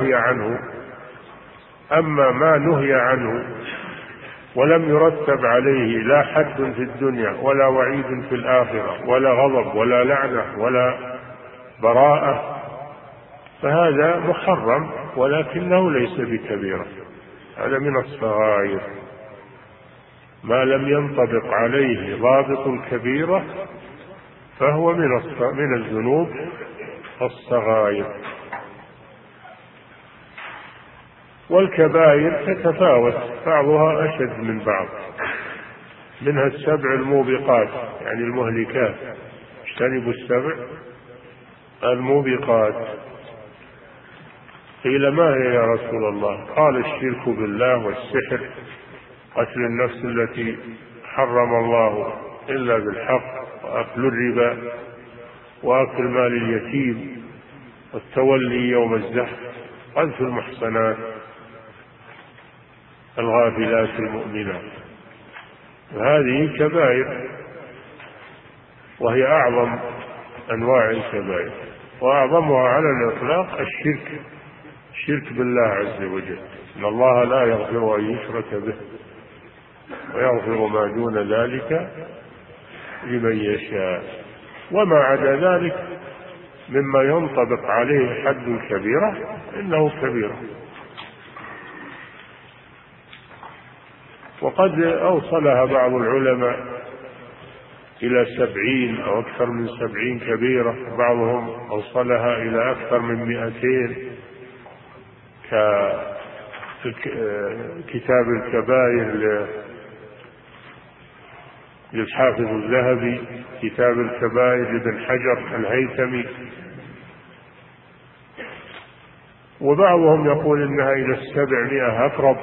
ما نهي عنه ولم يرتب عليه لا حد في الدنيا ولا وعيد في الآخرة ولا غضب ولا لعنة ولا براءة فهذا محرم، ولكنه ليس بكبيرة، هذا من الصغائر. ما لم ينطبق عليه ضابط الكبيرة فهو من الذنوب الصغائر. والكبائر تتفاوت، بعضها أشد من بعض، منها السبع الموبقات يعني المهلكات، اجتنبوا السبع الموبقات. قيل ما هي يا رسول الله؟ قال الشرك بالله والسحر، قتل النفس التي حرم الله إلا بالحق، وأكل الربا، وأكل مال اليتيم، والتولي يوم الزحف، قذف المحصنات الغافلات المؤمنات. وهذه كبائر، وهي أعظم أنواع الكبائر، وأعظمها على الإطلاق الشرك بالله عز وجل. إن الله لا يغفر أن يشرك به ويغفر ما دون ذلك لمن يشاء. وما عدا ذلك مما ينطبق عليه حد الكبيرة إنه كبيرة. وقد أوصلها بعض العلماء إلى 70 أو أكثر من 70 كبيرة، بعضهم أوصلها إلى أكثر من 200 كتاب الكبائر للحافظ الذهبي، كتاب الكبائر لابن حجر الهيثمي. وبعضهم يقول إنها إلى 700 أقرب.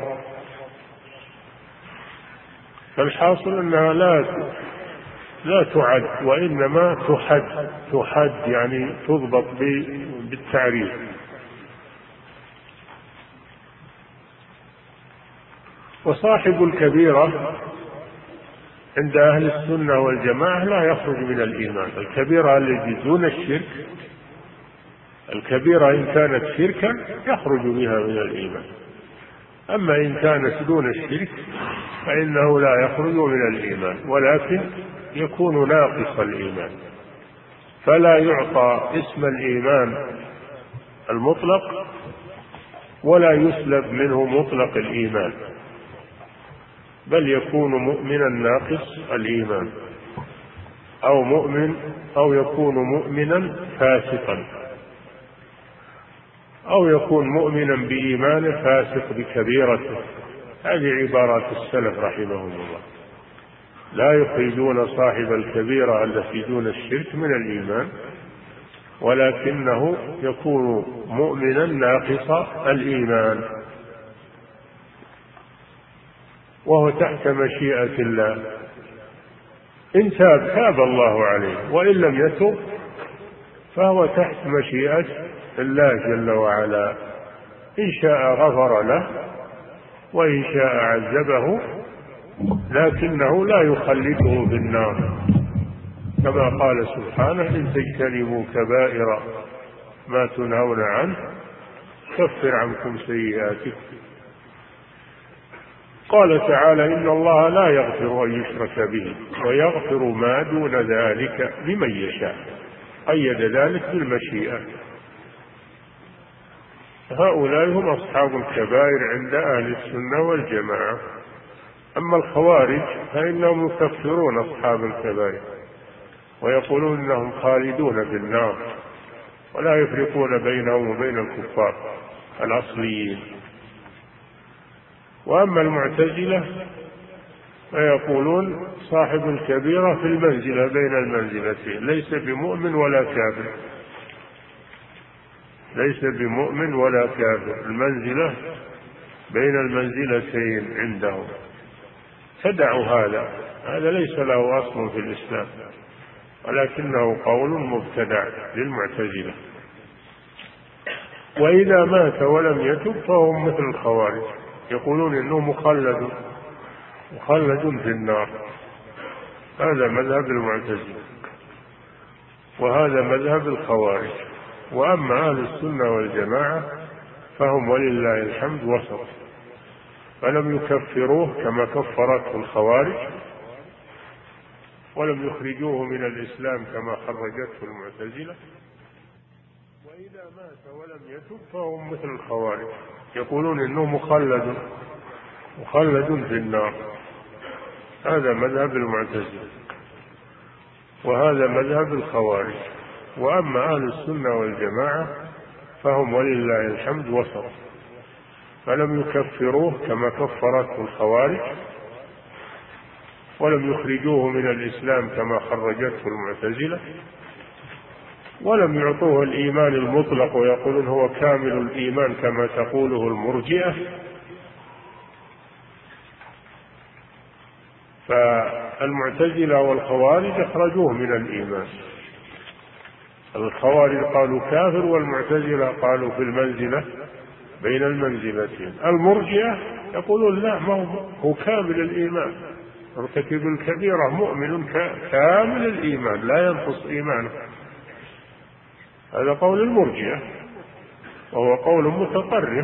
فالحاصل أنها لا تعد، وإنما تحد يعني تضبط بالتعريف. وصاحب الكبيرة عند أهل السنة والجماعة لا يخرج من الإيمان. الكبيرة التي دون الشرك، الكبيرة إن كانت شركا يخرج بها من الإيمان، أما إن كانت دون الشرك فإنه لا يخرج من الإيمان، ولكن يكون ناقص الإيمان، فلا يعطى اسم الإيمان المطلق ولا يسلب منه مطلق الإيمان، بل يكون مؤمنا ناقص الإيمان، أو يكون مؤمنا فاسقا، أو يكون مؤمنا بإيمانه فاسق بكبيرته. هذه عبارات السلف رحمهم الله. لا يخرجون صاحب الكبيرة التي دون الشرك من الإيمان، ولكنه يكون مؤمنا ناقص الإيمان، وهو تحت مشيئة الله. إن تاب الله عليه، وإن لم يتب فهو تحت مشيئة الله جل وعلا. إن شاء غفر له وإن شاء عذبه، لكنه لا يخلده في النار، كما قال سبحانه: إن تجتنبوا كبائر ما تنهون عنه كفر عنكم سيئاتكم. قال تعالى: إن الله لا يغفر أن يشرك به ويغفر ما دون ذلك لمن يشاء، قيد ذلك بالمشيئة. هؤلاء هم أصحاب الكبائر عند أهل السنة والجماعة. أما الخوارج فإنهم يكفرون أصحاب الكبائر ويقولون أنهم خالدون في النار ولا يفرقون بينهم وبين الكفار الأصليين. وأما المعتزلة فيقولون صاحب الكبيرة في المنزلة بين المنزلتين، ليس بمؤمن ولا كافر، ليس بمؤمن ولا كافر، المنزلة بين المنزلتين عندهم. فدعوا هذا ليس له أصل في الإسلام ولكنه قول مبتدع للمعتزلة. وإذا مات ولم يتب فهم مثل الخوارج، يقولون إنه مخلد في النار. هذا مذهب المعتزلة وهذا مذهب الخوارج. وأما أهل السنة والجماعة فهم ولله الحمد وسط، فلم يكفروه كما كفرته الخوارج ولم يخرجوه من الإسلام كما خرجته المعتزلة. وإذا مات ولم يتب فهم مثل الخوارج، يقولون إنه مخلد في النار. هذا مذهب المعتزلة وهذا مذهب الخوارج. وأما أهل السنة والجماعة فهم ولله الحمد وسط، فلم يكفروه كما كفرته الخوارج ولم يخرجوه من الإسلام كما خرجته المعتزلة، ولم يعطوه الإيمان المطلق ويقولون هو كامل الإيمان كما تقوله المرجئة. فالمعتزلة والخوارج أخرجوه من الإيمان، الخوارج قالوا كافر والمعتزلة قالوا في المنزلة بين المنزلتين. المرجئة يقولون لا، ما هو كامل الإيمان، مرتكب الكبيرة مؤمن كامل الإيمان لا ينقص إيمانه. هذا قول المرجئة وهو قول متطرف،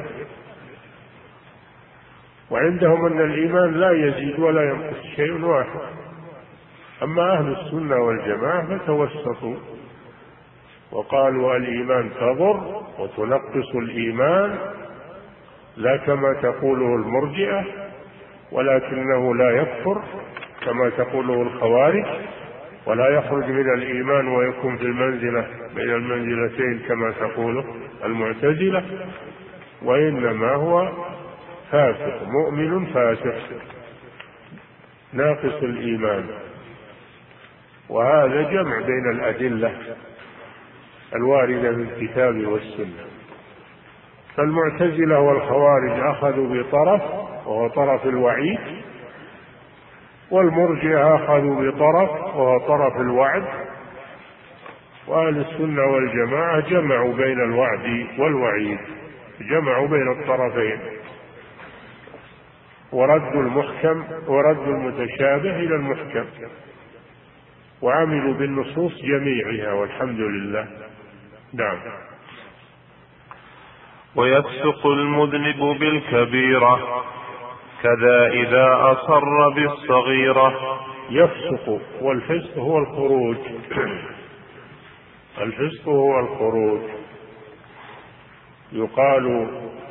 وعندهم أن الإيمان لا يزيد ولا ينقص شيء واحد. أما أهل السنة والجماعة فتوسطوا وقالوا الإيمان تضر وتنقص الإيمان لا كما تقوله المرجئة، ولكنه لا يكفر كما تقوله الخوارج، ولا يخرج من الإيمان ويكون في المنزلة بين المنزلتين كما تقوله المعتزلة، وإنما هو فاسق مؤمن فاسق ناقص الإيمان. وهذا جمع بين الأدلة الواردة من الكتاب والسنة. فالمعتزلة والخوارج أخذوا بطرف وهو طرف الوعيد، والمرجئة أخذوا بطرف وهو طرف الوعد، وأهل السنة والجماعة جمعوا بين الوعد والوعيد، جمعوا بين الطرفين وردوا المتشابه إلى المحكم، وعملوا بالنصوص جميعها والحمد لله. نعم. ويفسق المذنب بالكبيرة كذا إذا أصر بالصغيرة. يفسق، والفسق هو الخروج، الفسق هو الخروج. يقال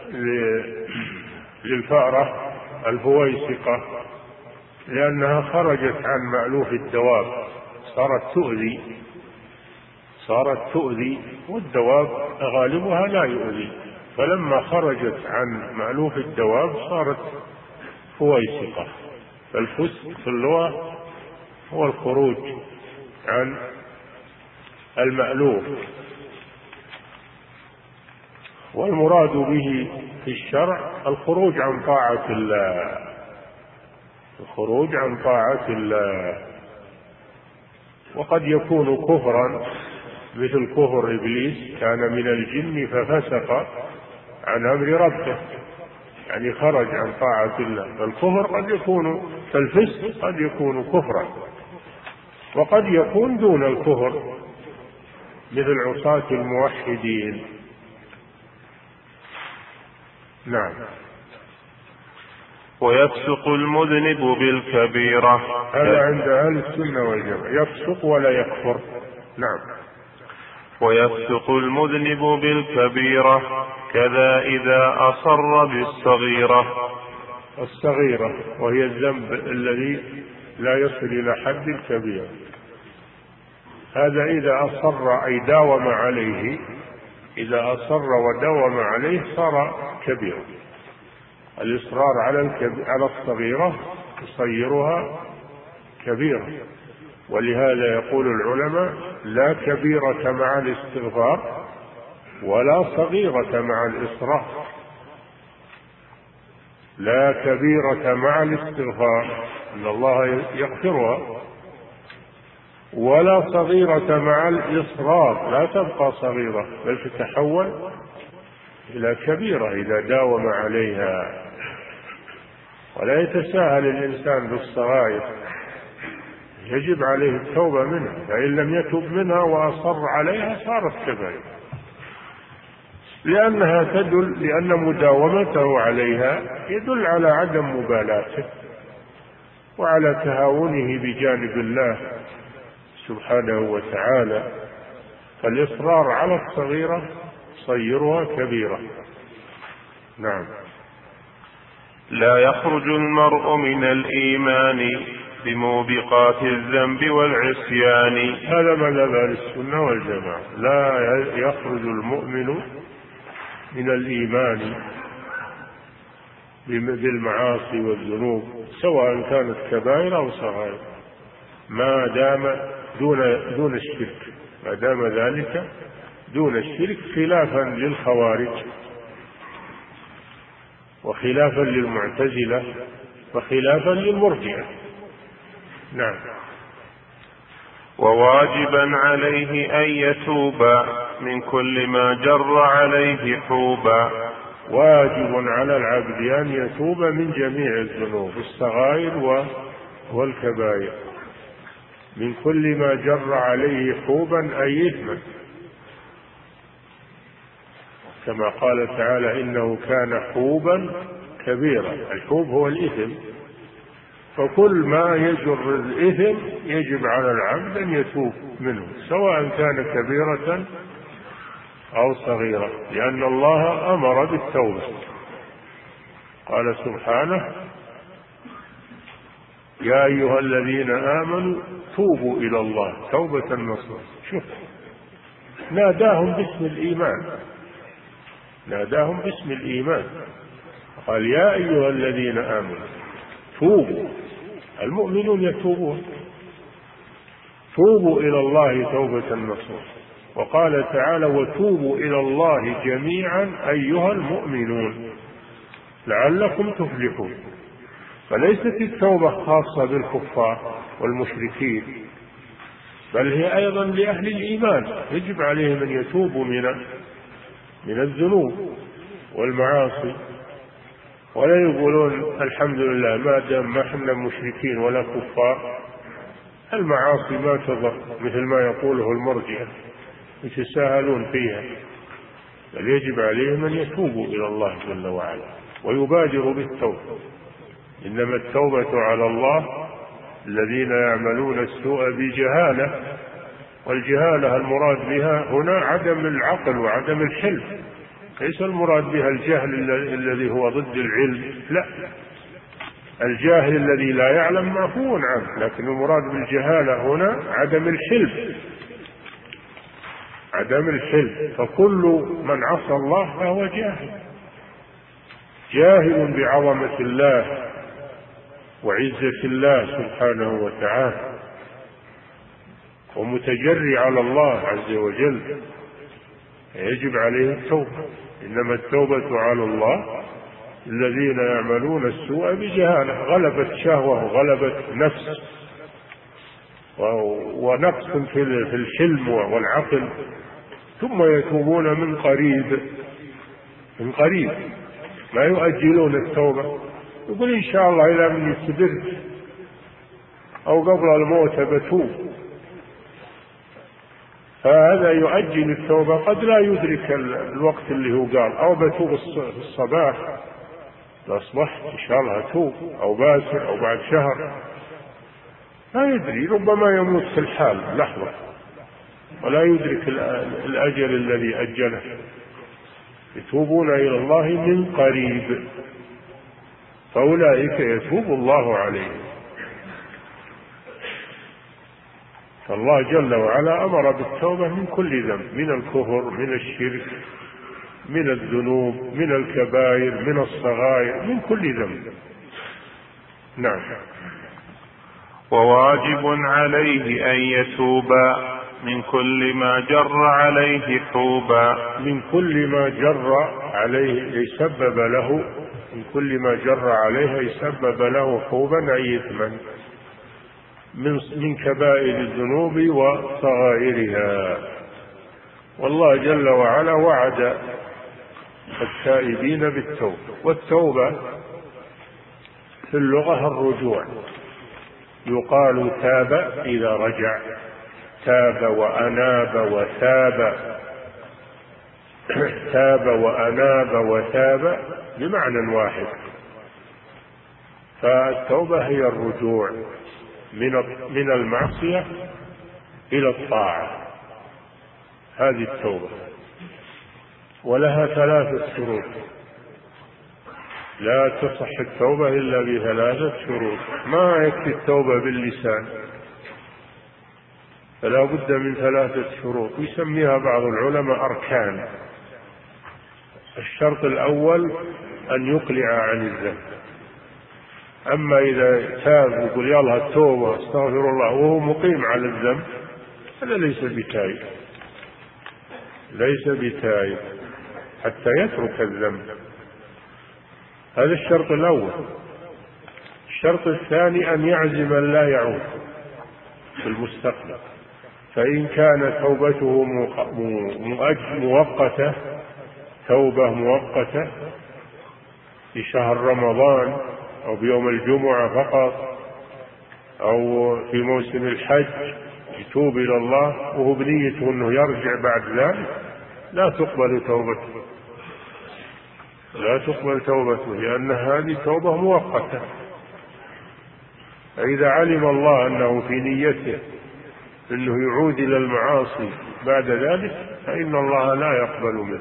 للفأرة الفويسقة لأنها خرجت عن مألوف الدواب، صارت تؤذي والدواب غالبها لا يؤذي، فلما خرجت عن مألوف الدواب صارت فويسقة. فالفسق في اللغة هو الخروج عن المألوف، والمراد به في الشرع الخروج عن طاعة الله، الخروج عن طاعة الله. وقد يكون كفرا مثل كفر إبليس، كان من الجن ففسق عن أمر ربه، يعني خرج عن طاعة الله. فالفسق قد يكون كفرا، وقد يكون دون الكفر مثل عصاة الموحدين. نعم. ويفسق المذنب بالكبيرة، هذا عند أهل السنة والجماعة، يفسق ولا يكفر. نعم. ويفسق المذنب بالكبيرة، كذا إذا أصر بالصغيرة. الصغيرة وهي الذنب الذي لا يصل إلى حد الكبيرة، هذا إذا أصر أي داوم عليه، إذا أصر وداوم عليه صار كبيرا. الإصرار على الصغيرة يصيرها كبيرة، ولهذا يقول العلماء: لا كبيرة مع الاستغفار ولا صغيرة مع الإصرار. لا كبيرة مع الاستغفار إن الله يغفرها، ولا صغيرة مع الإصرار، لا تبقى صغيرة بل تتحول إلى كبيرة إذا داوم عليها. ولا يتساهل الإنسان بالصغائر، يجب عليه التوبة منها، فإن لم يتب منها وأصر عليها صارت كبيرة، لأن مداومته عليها يدل على عدم مبالاته وعلى تهاونه بجانب الله سبحانه وتعالى. فالإصرار على الصغيرة صيرها كبيرة. نعم. لا يخرج المرء من الإيمان بموبقات الذنب والعصيان. هذا مذهب أهل السنة والجماعة، لا يخرج المؤمن من الإيمان بالمعاصي والذنوب سواء كانت كبائر أو صغائر، ما دام دون الشرك، ما دام ذلك دون الشرك، خلافا للخوارج وخلافا للمعتزلة وخلافا للمرجئة. نعم. وواجبا عليه أن يتوب من كل ما جر عليه حوبا. واجب على العبد أن يتوب من جميع الذنوب الصغائر والكبائر، من كل ما جر عليه حوبا أي إثما، كما قال تعالى: إنه كان حوبا كبيرا. الحوب هو الإثم، فكل ما يجر الإثم يجب على العبد أن يتوب منه سواء كان كبيرة أو صغيرة، لأن الله أمر بالتوبة. قال سبحانه: يا أيها الذين آمنوا توبوا إلى الله توبة نصوحا. شوف، ناداهم باسم الإيمان، ناداهم باسم الإيمان، قال: يا أيها الذين آمنوا توبوا. المؤمنون يتوبون، توبوا إلى الله توبة نصوحا. وقال تعالى: وتوبوا إلى الله جميعا أيها المؤمنون لعلكم تفلحون. فليست التوبة خاصة بالكفار والمشركين، بل هي أيضا لأهل الإيمان، يجب عليهم أن يتوبوا من الذنوب والمعاصي، ولا يقولون الحمد لله ما دام ما احنا مشركين ولا كفار المعاصي ما تضر، مثل ما يقوله المرجئة يتساهلون فيها. بل يجب عليهم أن يتوبوا إلى الله جل وعلا ويبادروا بالتوبة. إنما التوبة على الله الذين يعملون السوء بجهالة، والجهالة المراد بها هنا عدم العقل وعدم الحلم، ليس المراد بها الجهل الذي هو ضد العلم، لا، الجاهل الذي لا يعلم معفو عنه، لكن المراد بالجهالة هنا عدم الحلم، عدم الحلم. فكل من عصى الله فهو جاهل، جاهل بعظمة الله وعزة الله سبحانه وتعالى، ومتجري على الله عز وجل، يجب عليه التوبة. إنما التوبة على الله الذين يعملون السوء بجهالة، غلبت شهوة وغلبت نفس ونقص في الحلم والعقل، ثم يتوبون من قريب، لا يؤجلون التوبة. يقول إن شاء الله إذا من كبرت أو قبل الموت بتوب، فهذا يؤجل التوبة، قد لا يدرك الوقت اللي هو قال أو بتوب الصباح أصبحت إن شاء الله أتوب، أو باكر أو بعد شهر، لا يدري، ربما يموت في الحال لحظة. ولا يدرك الأجل الذي أجله، يتوبون إلى الله من قريب، فأولئك يتوب الله عليهم. فالله جل وعلا أمر بالتوبة من كل ذنب، من الكفر، من الشرك، من الذنوب، من الكبائر، من الصغائر، من كل ذنب. نعم. وواجب عليه أن يتوب من كل ما جر عليه حوبا. من كل ما جر عليه يسبب له، من كل ما جر عليه يسبب له حوبا أي إثما من كبائر الذنوب وصغائرها. والله جل وعلا وعد التائبين بالتوبة، والتوبة في اللغة الرجوع، يقال تاب إذا رجع، تاب وأناب وتاب، تاب وأناب وتاب بمعنى واحد. فالتوبة هي الرجوع من المعصية إلى الطاعة، هذه التوبة، ولها 3 شروط. لا تصح التوبة إلا ب3 شروط، ما يكفي التوبة باللسان، فلا بد من 3 شروط يسميها بعض العلماء أركان. الشرط الأول أن يقلع عن الذنب. أما إذا تاب ويقول يلا التوبة استغفر الله وهو مقيم على الذنب، هذا ليس بتائب، ليس بتائب حتى يترك الذنب. هذا الشرط الأول. الشرط الثاني أن يعزم أن لا يعود في المستقبل، فإن كانت توبته مؤقتة، توبة مؤقتة في شهر رمضان أو بيوم الجمعة فقط أو في موسم الحج، يتوب إلى الله وهو بنيته أنه يرجع بعد ذلك، لا تقبل توبته، لا تقبل توبته، لأن هذه توبة مؤقتة. فإذا علم الله أنه في نيته أنه يعود إلى المعاصي بعد ذلك فإن الله لا يقبل منه.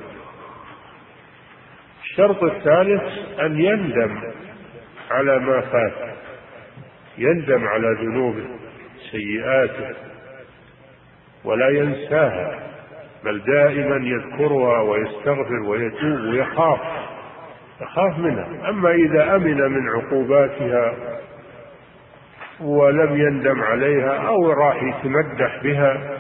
الشرط الثالث أن يندم على ما فات، يندم على ذنوبه سيئاته ولا ينساها، بل دائما يذكرها ويستغفر ويتوب ويخاف منها. أما إذا أمن من عقوباتها ولم يندم عليها أو راح يتمدح بها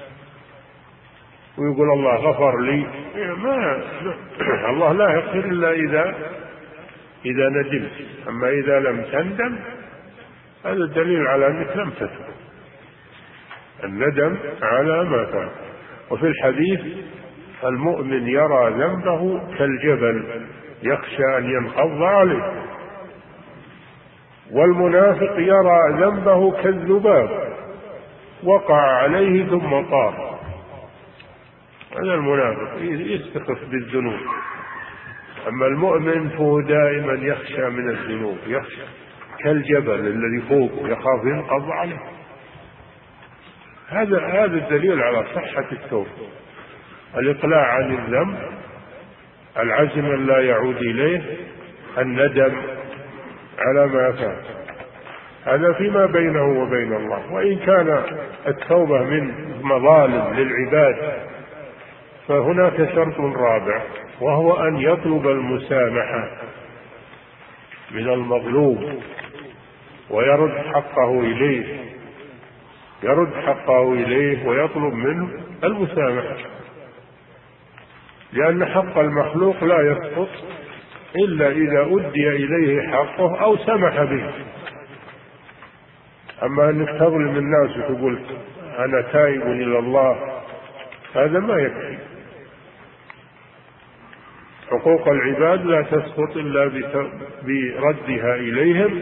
ويقول الله غفر لي، الله لا يغفر إلا إذا ندمت. أما إذا لم تندم هذا دليل على أنك لم تتب، الندم على ما فات. وفي الحديث المؤمن يرى ذنبه كالجبل يخشى أن ينقض عليه، والمنافق يرى ذنبه كالذباب وقع عليه ثم طار. هذا المنافق يستخف بالذنوب، أما المؤمن فهو دائما يخشى من الذنوب، يخشى كالجبل الذي فوقه يخاف ينقض عليه. هذا الدليل على صحة التوبة، الإقلاع عن الذنب، العزم أن لا يعود إليه، الندم على ما فات. هذا فيما بينه وبين الله. وإن كان التوبة من مظالم للعباد فهناك شرط رابع، وهو أن يطلب المسامحة من المظلوم ويرد حقه إليه، يرد حقه إليه ويطلب منه المسامحة، لأن حق المخلوق لا يسقط إلا إذا أدي إليه حقه أو سمح به. أما أنك تظلم الناس وتقول أنا تائب إلى الله، هذا ما يكفي. حقوق العباد لا تسقط إلا بردها إليهم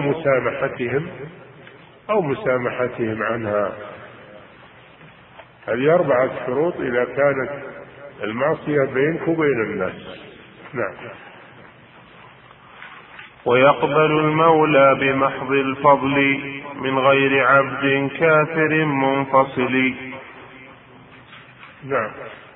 أو مسامحتهم عنها. هذه 4 شروط إذا كانت المعصية بينك وبين الناس. نعم. ويقبل المولى بمحض الفضل من غير عبد كافر منفصل. نعم،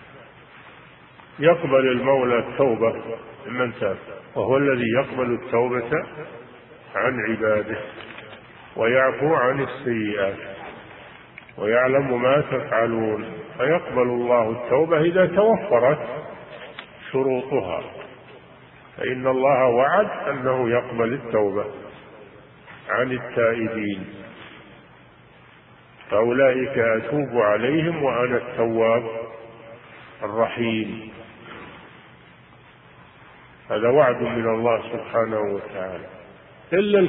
يقبل المولى التوبة ممن تاب، وهو الذي يقبل التوبة عن عباده ويعفو عن السيئات ويعلم ما تفعلون، فيقبل الله التوبة إذا توفرت شروطها، فإن الله وعد أنه يقبل التوبة عن التائبين، فأولئك أتوب عليهم وأنا التواب الرحيم. هذا وعد من الله سبحانه وتعالى. إلا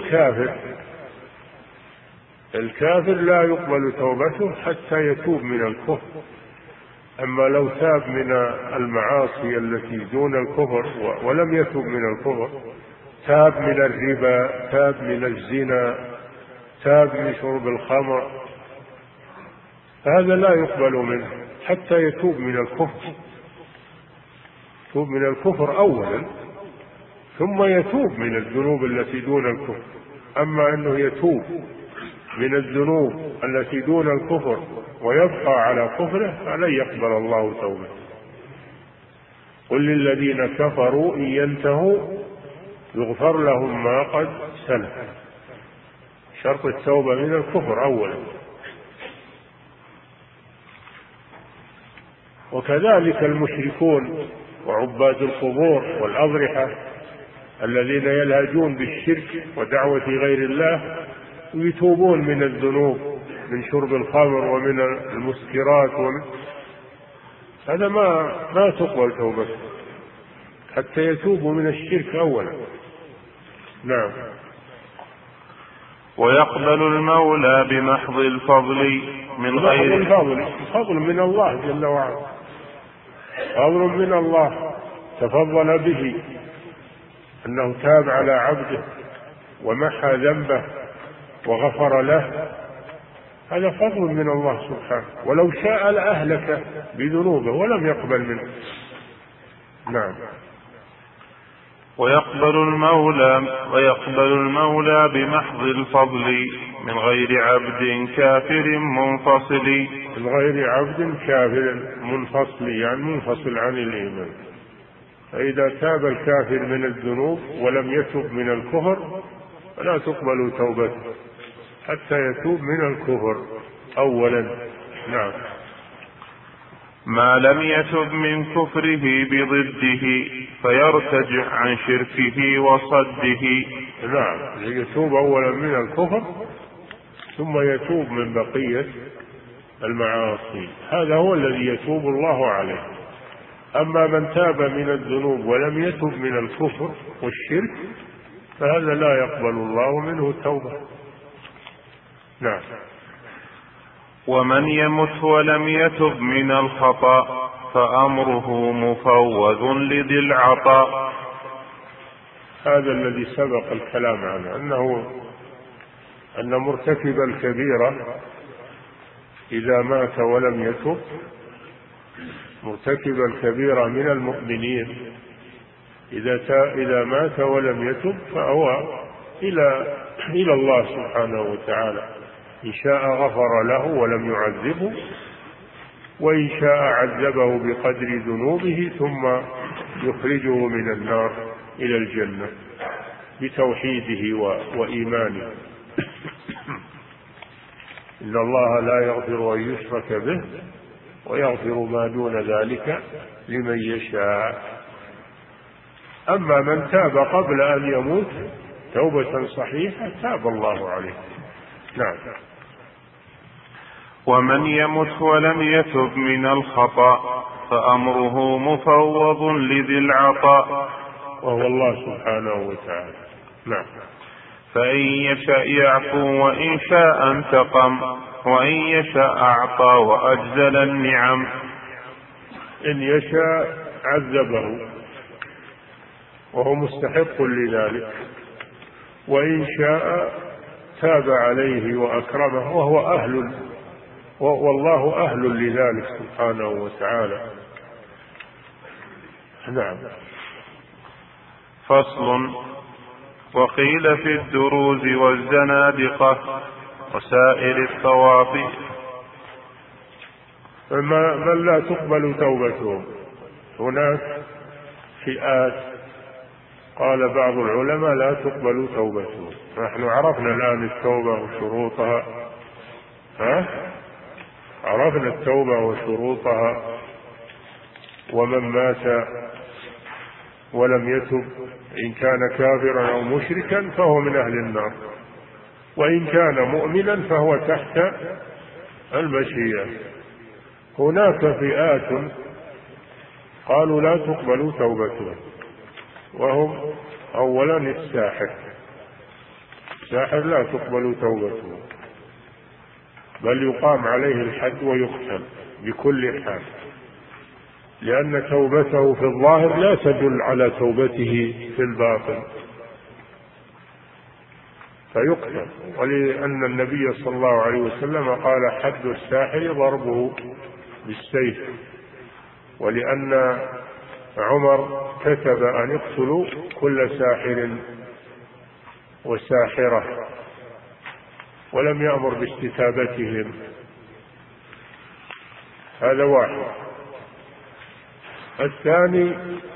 الكافر لا يقبل توبته حتى يتوب من الكفر. أما لو تاب من المعاصي التي دون الكفر ولم يتوب من الكفر، تاب من الربا، تاب من الزنا، تاب من شرب الخمر، هذا لا يقبل منه حتى يتوب من الكفر. يتوب من الكفر أولا ثم يتوب من الذنوب التي دون الكفر. أما أنه يتوب من الذنوب التي دون الكفر ويبقى على كفره فلن يقبل الله توبته. قل للذين كفروا إن ينتهوا يغفر لهم ما قد سلف. شرط التوبة من الكفر أولا. وكذلك المشركون وعباد القبور والأضرحة الذين يلهجون بالشرك ودعوة غير الله ويتوبون من الذنوب من شرب الخمر ومن المسكرات هذا ما تقبل توبته حتى يتوبوا من الشرك أولا. نعم. ويقبل المولى بمحض الفضل من غير الفضل من الله جل وعلا، فضل من الله تفضل به أنه تاب على عبده ومحى ذنبه وغفر له، هذا فضل من الله سبحانه، ولو شاء لأهلك بذنوبه ولم يقبل منه. نعم. ويقبل المولى بمحض الفضل من غير عبد كافر منفصل. من غير عبد كافر منفصل يعني منفصل عن الإيمان. فإذا تاب الكافر من الذنوب ولم يتب من الكفر فلا تقبل توبته حتى يتوب من الكفر أولا. نعم. ما لم يتب من كفره بضده فيرتجع عن شركه وصده. نعم، يتوب أولا من الكفر ثم يتوب من بقية المعاصي، هذا هو الذي يتوب الله عليه. أما من تاب من الذنوب ولم يتب من الكفر والشرك فهذا لا يقبل الله منه التوبة. نعم. ومن يمت ولم يتب من الخطأ فأمره مفوض لذي العطاء. هذا الذي سبق الكلام عنه أن مرتكب الكبيرة إذا مات ولم يتب، مرتكب الكبيرة من المؤمنين إذا مات ولم يتب فهو إلى الله سبحانه وتعالى، إن شاء غفر له ولم يعذبه، وإن شاء عذبه بقدر ذنوبه ثم يخرجه من النار إلى الجنة بتوحيده وإيمانه. إن الله لا يغفر أن يشرك به ويغفر ما دون ذلك لمن يشاء. أما من تاب قبل أن يموت توبة صحيحة تاب الله عليه. نعم. ومن يمت ولم يتب من الخطأ فأمره مفوض لذي العطاء، وهو الله سبحانه وتعالى. نعم. فإن يشاء يعفو وإن شاء انتقم وإن يشاء أعطى وأجزل النعم. إن يشاء عذبه وهو مستحق لذلك، وإن شاء تاب عليه وأكرمه وهو والله أهل لذلك سبحانه وتعالى. نعم. فصل. وقيل في الدروز والزنادقة وسائر الطواف من لا تقبل توبتهم. هناك فئات قال بعض العلماء لا تقبل توبتهم. نحن عرفنا الآن التوبة وشروطها، عرفنا التوبة وشروطها، ومن مات ولم يتب إن كان كافرا أو مشركا فهو من أهل النار، وإن كان مؤمنا فهو تحت المشيئة. هناك فئات قالوا لا تقبل توبتهم، وهم أولا الساحر لا تقبل توبته، بل يقام عليه الحد ويقتل بكل حال، لأن توبته في الظاهر لا تدل على توبته في الباطن فيقتل. ولأن النبي صلى الله عليه وسلم قال حد الساحر ضربه بالسيف، ولأن عمر كتب أن يقتلوا كل ساحر وساحرة، ولم يأمر باستتابتهم. هذا واحد. الثاني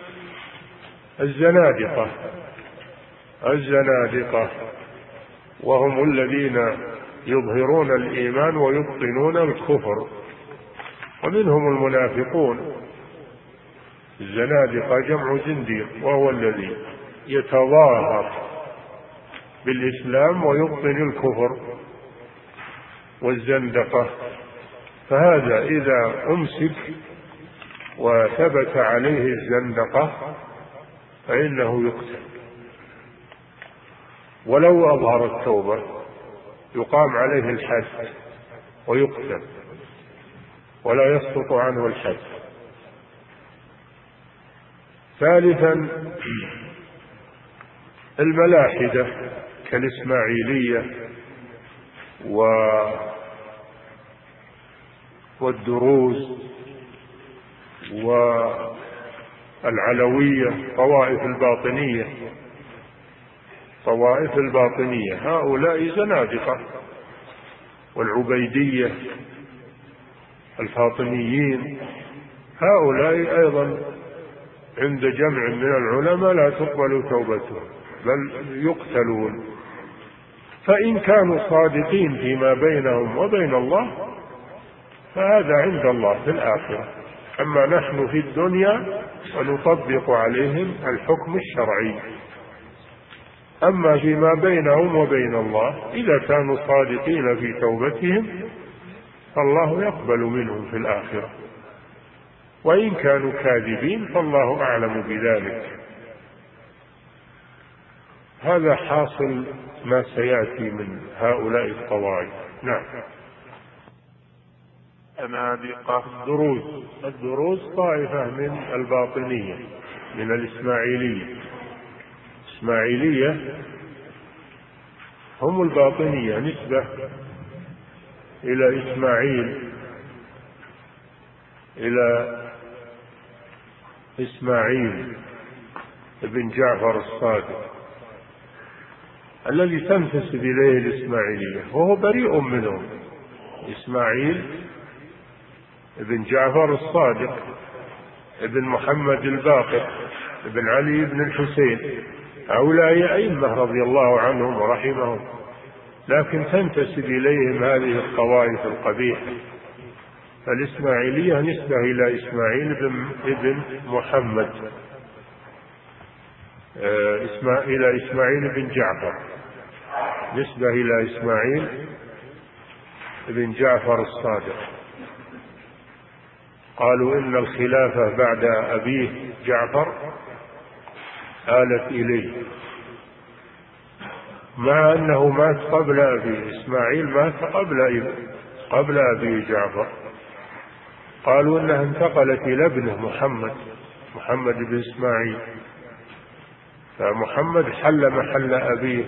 الزنادقة، وهم الذين يظهرون الإيمان ويبطنون الكفر، ومنهم المنافقون. الزنادقة جمع زنديق، وهو الذي يتظاهر بالإسلام ويبطن الكفر والزندقة. فهذا إذا أمسك وثبت عليه الزندقة فإنه يقتل، ولو أظهر التوبة يقام عليه الحد ويقتل ولا يسقط عنه الحد. ثالثا الملاحدة كالإسماعيلية والدروز والعلوية، طوائف الباطنية، هؤلاء زنادقة. والعبيدية الفاطميين، هؤلاء أيضا عند جمع من العلماء لا تقبل توبتهم بل يقتلون. فإن كانوا صادقين فيما بينهم وبين الله فهذا عند الله في الآخرة، أما نحن في الدنيا ونطبق عليهم الحكم الشرعي. أما فيما بينهم وبين الله إذا كانوا صادقين في توبتهم فالله يقبل منهم في الآخرة، وإن كانوا كاذبين فالله أعلم بذلك. هذا حاصل ما سيأتي من هؤلاء الطوائف. نعم. الدروز طائفة من الباطنية من الإسماعيلية هم الباطنية، نسبة إلى إسماعيل بن جعفر الصادق الذي تنتسب إليه الإسماعيلية، وهو بريء منهم. إسماعيل بن جعفر الصادق ابن محمد الباقر ابن علي بن الحسين، هؤلاء أئمة رضي الله عنهم ورحمهم، لكن تنتسب إليهم هذه الطوائف القبيحة. فالإسماعيلية نسبة إلى إسماعيل بن محمد، إلى إسماعيل بن جعفر، نسبة إلى إسماعيل بن جعفر الصادق. قالوا إن الخلافة بعد أبيه جعفر آلت إليه، مع أنه مات قبل أبيه. إسماعيل مات قبل أبيه جعفر. قالوا إنها انتقلت إلى ابنه محمد بن إسماعيل، فمحمد حل محل أبيه.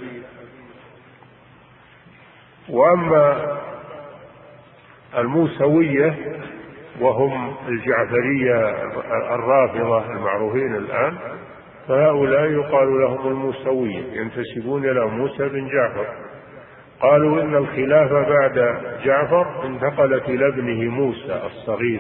وأما الموسوية وهم الجعفرية الرافضة المعروفين الآن، فهؤلاء يقال لهم الموسوية، ينتسبون إلى موسى بن جعفر. قالوا إن الخلافة بعد جعفر انتقلت إلى ابنه موسى الصغير،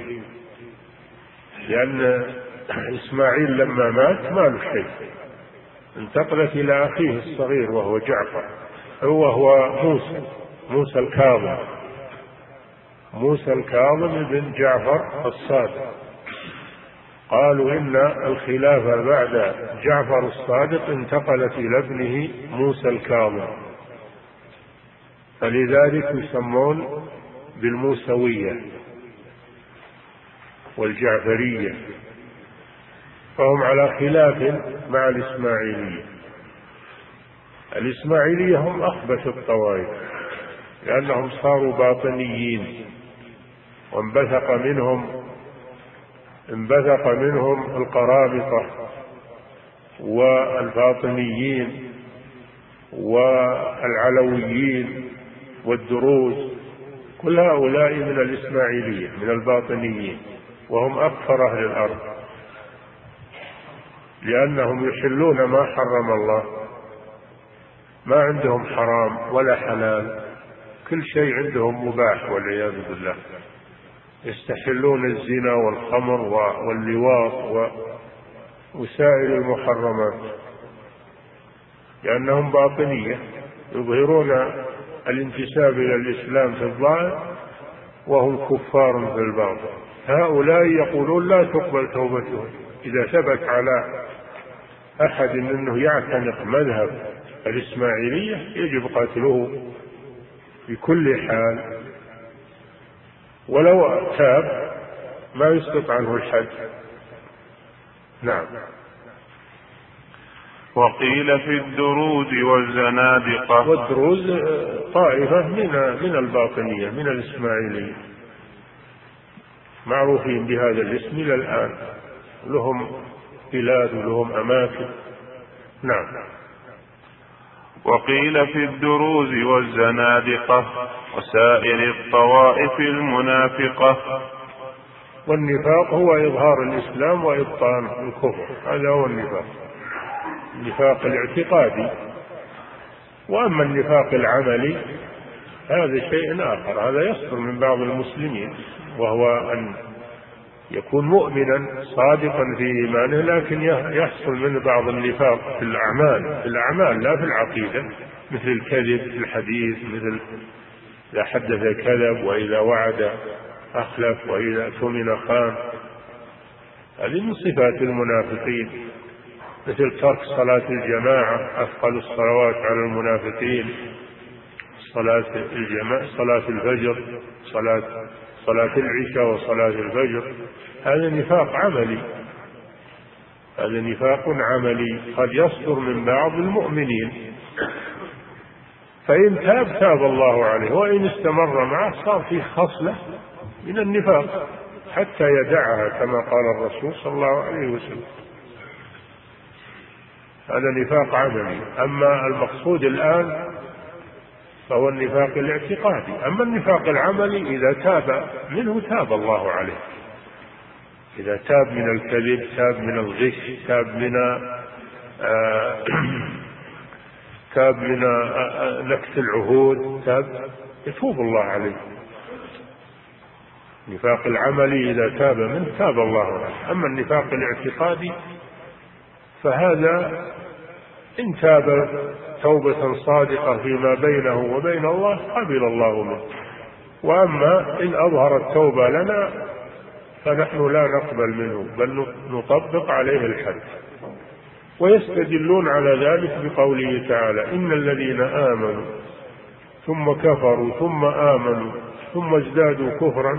لأن إسماعيل لما مات ما له شيء، انتقلت إلى أخيه الصغير وهو جعفر، هو موسى الكاظم، موسى الكاظم بن جعفر الصادق. قالوا إن الخلافة بعد جعفر الصادق انتقلت إلى ابنه موسى الكاظم، فلذلك يسمون بالموسوية والجعفرية، فهم على خلاف مع الإسماعيلية. الإسماعيلية هم أخبث الطوائف، لأنهم صاروا باطنيين، وانبثق منهم القرامطة والفاطميين والعلويين والدروز، كل هؤلاء من الإسماعيلية من الباطنيين، وهم أكثر أهل الأرض، لأنهم يحلون ما حرم الله، ما عندهم حرام ولا حلال، كل شيء عندهم مباح والعياذ بالله، يستحلون الزنا والخمر واللواط وسائر المحرمات، لأنهم باطنية يظهرون الانتساب إلى الإسلام في الظاهر وهم كفار في الباطن. هؤلاء يقولون لا تقبل توبتهم، إذا ثبت على أحد أنه يعتنق مذهب الإسماعيلية يجب قتله بكل حال، ولو تاب ما يسقط عنه الحد. نعم. وقيل في الدروز والزنادقة. والدروز طائفة من الباطنية من الإسماعيلية، معروفين بهذا الاسم إلى الآن، لهم بلاد ولهم أماكن. نعم. وقيل في الدروز والزنادقة وسائر الطوائف المنافقة. والنفاق هو إظهار الإسلام وإبطان الكفر، هذا هو النفاق الاعتقادي. وأما النفاق العملي هذا شيء آخر، هذا يصدر من بعض المسلمين، وهو أن يكون مؤمنا صادقا في إيمانه، لكن يحصل منه بعض النفاق في الأعمال لا في العقيدة، مثل الكذب في الحديث، مثل إذا حدث كذب، وإذا وعد أخلف، وإذا اؤتمن خان، هذه من صفات المنافقين. مثل ترك صلاة الجماعة، أثقل الصلوات على المنافقين صلاة الجماعة، صلاة الفجر، صلاة العشاء وصلاة الفجر، هذا نفاق عملي، هذا نفاق عملي قد يصدر من بعض المؤمنين، فإن تاب الله عليه، وإن استمر معه صار فيه خصلة من النفاق حتى يدعها كما قال الرسول صلى الله عليه وسلم، هذا نفاق عملي. أما المقصود الآن فهو النفاق الاعتقادي. أما النفاق العملي إذا تاب منه تاب الله عليه، إذا تاب من الكذب، تاب من الغش، تاب من نكث العهود، يتوب الله عليه. النفاق العملي إذا تاب منه تاب الله عليه. أما النفاق الاعتقادي فهذا إن تاب توبة صادقة فيما بينه وبين الله قبل الله منه، وأما إن أظهر التوبة لنا فنحن لا نقبل منه، بل نطبق عليه الحد. ويستدلون على ذلك بقوله تعالى: إن الذين آمنوا ثم كفروا ثم آمنوا ثم ازدادوا كفرا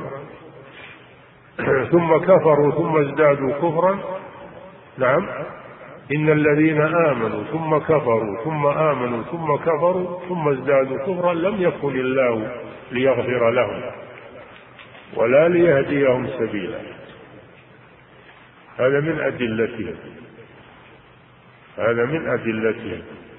ثم كفروا ثم ازدادوا كفرا. نعم، إن الذين آمنوا ثم كفروا ثم آمنوا ثم كفروا ثم ازدادوا كفرا لم يكن الله ليغفر لهم ولا ليهديهم سبيلا. هذا من أدلته.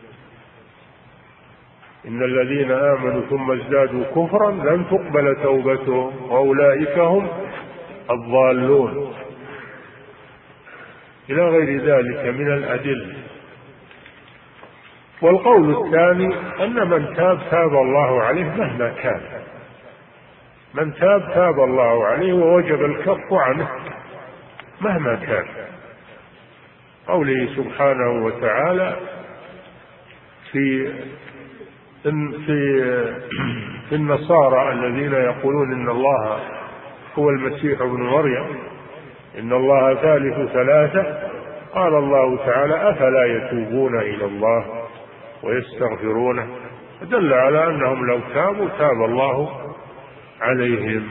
إن الذين آمنوا ثم ازدادوا كفرا لن تقبل توبتهم وأولئك هم الضالون، إلى غير ذلك من الأدلة. والقول الثاني أن من تاب تاب الله عليه مهما كان، من تاب تاب الله عليه ووجب الكف عنه مهما كان. قوله سبحانه وتعالى في النصارى الذين يقولون إن الله هو المسيح ابن مريم، إن الله ثالث ثلاثة، قال الله تعالى أفلا يتوبون إلى الله ويستغفرونه، فدل على أنهم لو تابوا تاب الله عليهم.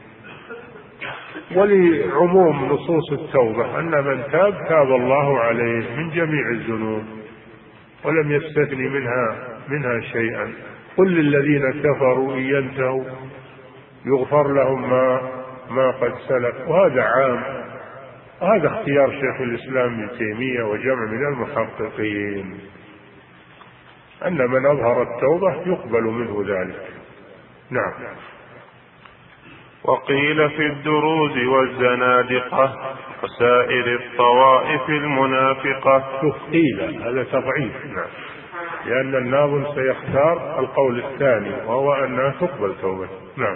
ولعموم نصوص التوبة أن من تاب تاب الله عليه من جميع الذنوب ولم يستثني منها شيئا. قل للذين كفروا إن ينتهوا يغفر لهم ما قد سلف. وهذا عام، وهذا اختيار شيخ الإسلام ابن تيمية وجمع من المحققين، أن من أظهر التوبة يقبل منه ذلك. نعم. وقيل في الدروز والزنادقة وسائر الطوائف المنافقة. قيل هذا تضعيف، نعم، لأن الناظم سيختار القول الثاني وهو أنها تقبل توبة. نعم.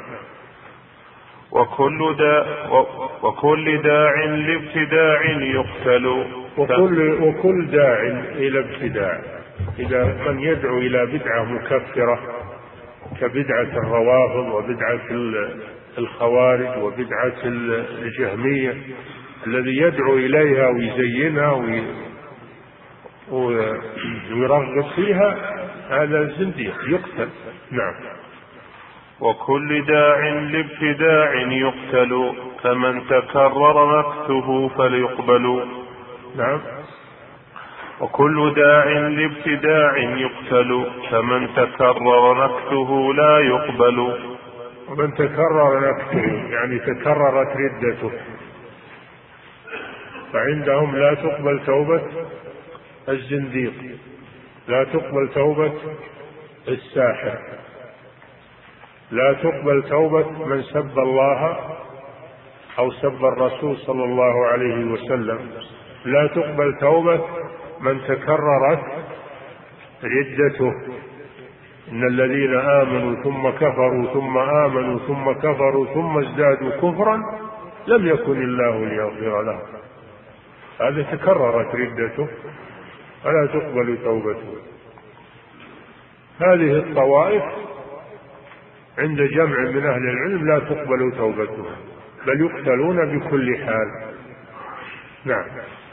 وكل داع لابتداع يقتل. وكل داع إلى ابتداع، إذا من يدعو إلى بدعة مكفرة كبدعة الروافض وبدعة الخوارج وبدعة الجهمية، الذي يدعو إليها ويزينها ويرغب فيها هذا زنديق يقتل. نعم. وكل داع لابتداع يقتل فمن تكرر نكته فليقبل. نعم. وكل داع لابتداع يقتل فمن تكرر نكته لا يقبل. ومن تكرر نكته يعني تكررت ردته، فعندهم لا تقبل توبة الزنديق، لا تقبل توبة الساحر، لا تقبل توبة من سب الله أو سب الرسول صلى الله عليه وسلم، لا تقبل توبة من تكررت ردته. إن الذين آمنوا ثم كفروا ثم آمنوا ثم كفروا ثم ازدادوا كفرا لم يكن الله ليغفر لهم، هذا تكررت ردته فلا تقبل توبته. هذه الطوائف عند جمع من أهل العلم لا تقبل توبتهم بل يقتلون بكل حال. نعم.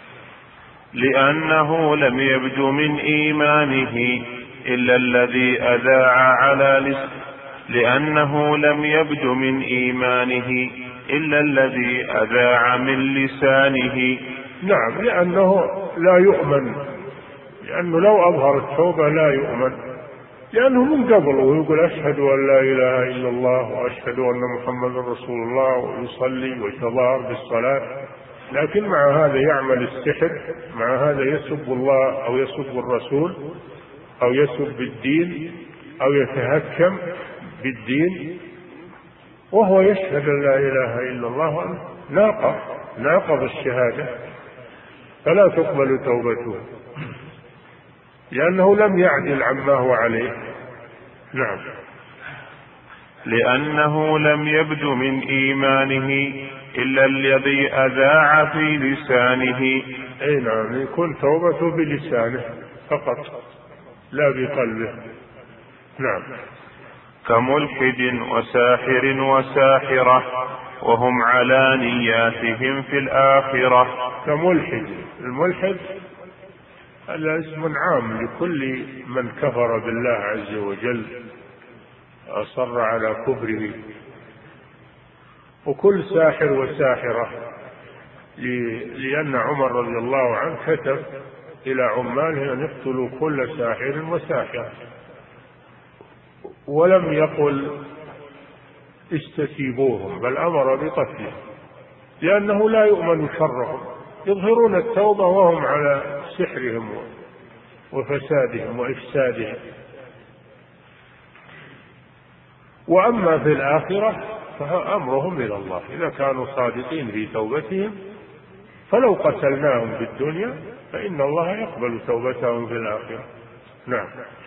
لأنه لم يبد من إيمانه إلا الذي أذاع على لأنه لم يبد من إيمانه إلا الذي أذاع من لسانه. نعم، لأنه لا يؤمن، لأنه لو أظهر التوبة لا يؤمن، لأنه من قبل ويقول أشهد أن لا إله إلا الله وأشهد أن محمد رسول الله ويصلي ويتظاهر بالصلاة، لكن مع هذا يعمل السحر، مع هذا يسب الله أو يسب الرسول أو يسب الدين أو يتهكم بالدين وهو يشهد أن لا إله إلا الله، ناقض الشهادة، فلا تقبل توبته لأنه لم يعدل عما هو عليه. نعم. لأنه لم يبد من إيمانه إلا الذي أذاع في لسانه. أي نعم، يكون توبته بلسانه فقط لا بقلبه. نعم. كملحد وساحر وساحرة وهم على نياتهم في الآخرة. كملحد، الملحد هذا اسم عام لكل من كفر بالله عز وجل أصر على كفره، وكل ساحر وساحرة، لأن عمر رضي الله عنه كتب إلى عماله أن يقتلوا كل ساحر وساحرة، ولم يقل استتيبوهم بل أمر بقتلهم، لأنه لا يؤمن شرهم، يظهرون التوبة وهم على سحرهم وفسادهم وإفسادهم. وأما في الآخرة فأمرهم إلى الله، إذا كانوا صادقين في توبتهم فلو قتلناهم في الدنيا فإن الله يقبل توبتهم في الآخرة. نعم.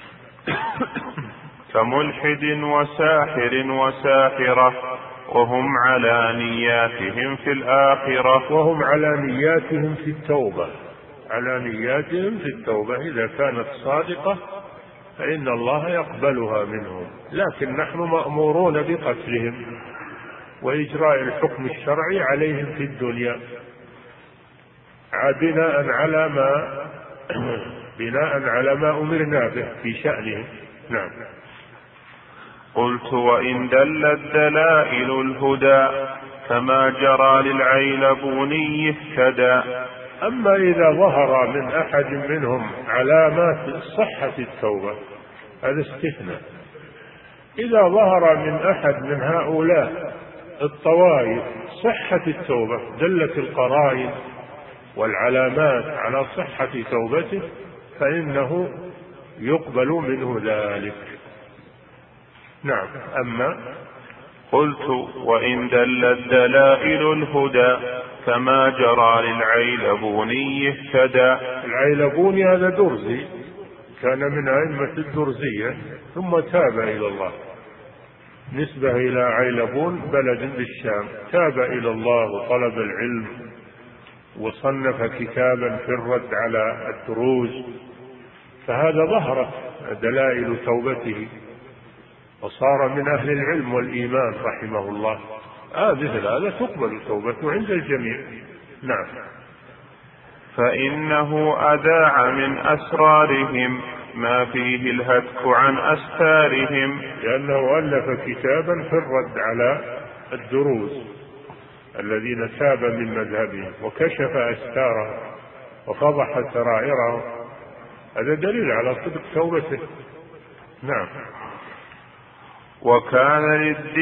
كملحد وساحر وساحرة وهم على نياتهم في الآخرة. وهم على نياتهم في التوبة، على نياتهم في التوبة إذا كانت صادقة فإن الله يقبلها منهم، لكن نحن مأمورون بقتلهم وإجراء الحكم الشرعي عليهم في الدنيا بناء على ما أمرنا به في شأنهم. نعم. قلت وإن دلت دلائل الهدى كما جرى للعيلبوني اهتدى. أما إذا ظهر من أحد منهم علامات صحة التوبة هذا استثناء. إذا ظهر من أحد من هؤلاء الطوائف صحة التوبة، دلت القرائن والعلامات على صحة توبته، فإنه يقبل منه ذلك. نعم. أما قلت وإن دلت دلائل الهدى كما جرى للعيلبوني اهتدى. العيلبوني هذا درزي، كان من أئمة الدرزية ثم تاب إلى الله، نسبة إلى عيلبون بلد بالشام، تاب إلى الله وطلب العلم وصنف كتابا في الرد على الدروز، فهذا ظهرت دلائل توبته وصار من أهل العلم والإيمان رحمه الله. مثل هذا تقبل توبته عند الجميع. نعم. فإنه أذاع من أسرارهم ما فيه الهتك عن أستارهم. لأنه ألف كتابا في الرد على الدروز الذين تاب من مذهبهم وكشف أستارهم وفضح سرائرهم، هذا دليل على صدق توبته. نعم. وكان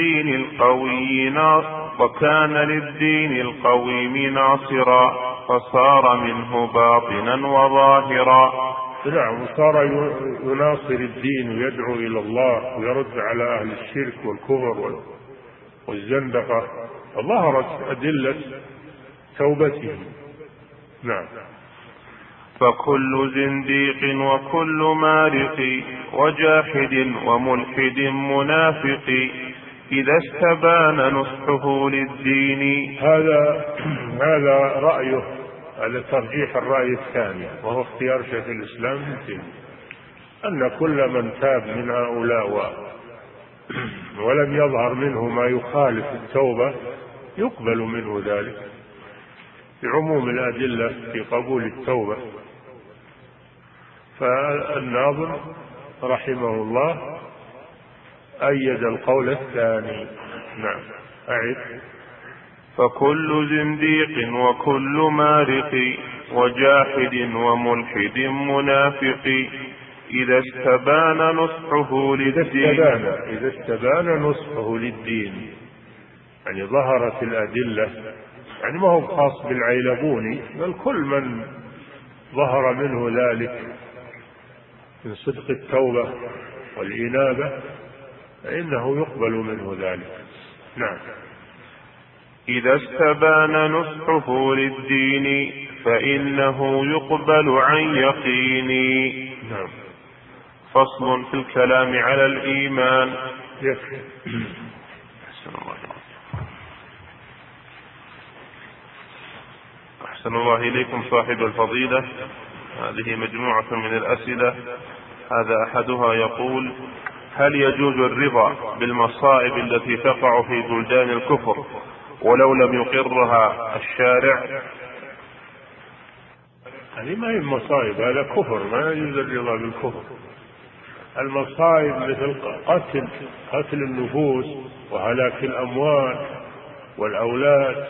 للدين القويم ناصرا فصار منه باطنا وظاهرا. نعم. وصار يناصر الدين ويدعو إلى الله ويرد على أهل الشرك والكفر والزندقة، فظهرت أدلة توبته. نعم. فكل زنديق وكل مارق وجاحد وملحد منافق إذا استبان نصحه للدين. هذا رأيه، هذا ترجيح الرأي الثاني وهو اختيار شيخ الإسلام ابن تيمية، أن كل من تاب من هؤلاء ولم يظهر منه ما يخالف التوبة يقبل منه ذلك بعموم الأدلة في قبول التوبة. فالناظم رحمه الله أيد القول الثاني. نعم. أعد. فكل زنديق وكل مارق وجاحد وملحد منافق إذا استبان نصحه للدين. إذا استبان نصحه للدين يعني ظهرت الأدلة، يعني ما هو خاص بالعيلبوني بل كل من ظهر منه ذلك من صدق التوبة والإنابة فإنه يقبل منه ذلك. نعم. إذا استبان نصحه للدين فإنه يقبل عن يقين. نعم. فصل في الكلام على الإيمان. يكفي. أحسن الله إليكم صاحب الفضيلة. هذه مجموعة من الأسئلة، هذا أحدها يقول: هل يجوز الرضا بالمصائب التي تقع في بلدان الكفر ولو لم يقرها الشارع؟ هذه ما هي مصائب، هذا كفر، ما يجوز الرضا بالكفر. المصائب مثل قتل النفوس وهلاك الأموال والأولاد،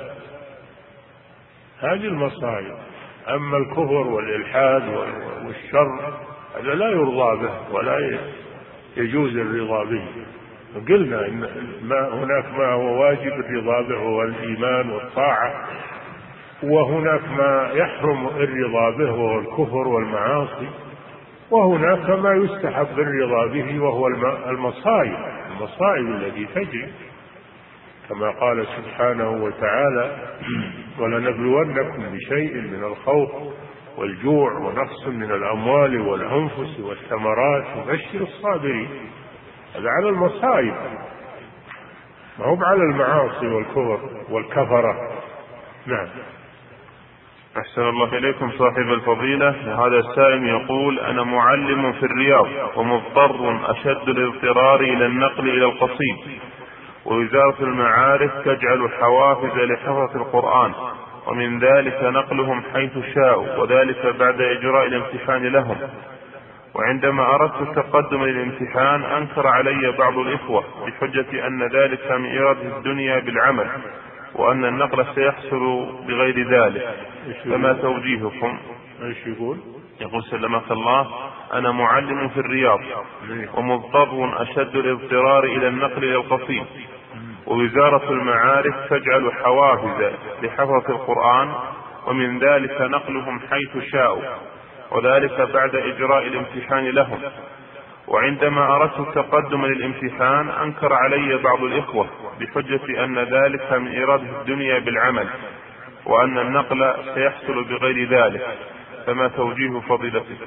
هذه المصائب. أما الكفر والإلحاد والشر هذا لا يرضى به ولا يجوز الرضا به. قلنا إن هناك ما هو واجب الرضا به هو الإيمان والطاعة، وهناك ما يحرم الرضا به وهو الكفر والمعاصي، وهناك ما يستحب الرضا به وهو المصائب التي تجري، كما قال سبحانه وتعالى: ولنبلونكم بشيء من الخوف والجوع ونقص من الأموال والأنفس والثمرات، وبشر الصابرين. هذا على المصائب، ما هو على المعاصي والكفر والكفرة. نعم. أحسن الله إليكم صاحب الفضيلة. هذا السائل يقول: أنا معلم في الرياض ومضطر أشد الاضطرار إلى النقل إلى القصيم، ووزارة المعارف تجعل حوافز لحفظة القرآن، ومن ذلك نقلهم حيث شاءوا، وذلك بعد إجراء الامتحان لهم. وعندما أردت التقدم للامتحان أنكر علي بعض الإخوة بحجة أن ذلك من إرادة الدنيا بالعمل، وأن النقل سيحصل بغير ذلك، فما توجيهكم؟ ايش يقول؟ يقول سلمك الله: أنا معلم في الرياض ومضطر أشد الاضطرار إلى النقل إلى القصيم، ووزارة المعارف تجعل حوافز لحفظة القرآن، ومن ذلك نقلهم حيث شاءوا، وذلك بعد إجراء الامتحان لهم. وعندما أردت التقدم للامتحان أنكر علي بعض الإخوة بحجة أن ذلك من إرادة الدنيا بالعمل، وأن النقل سيحصل بغير ذلك، فما توجيه فضيلتكم؟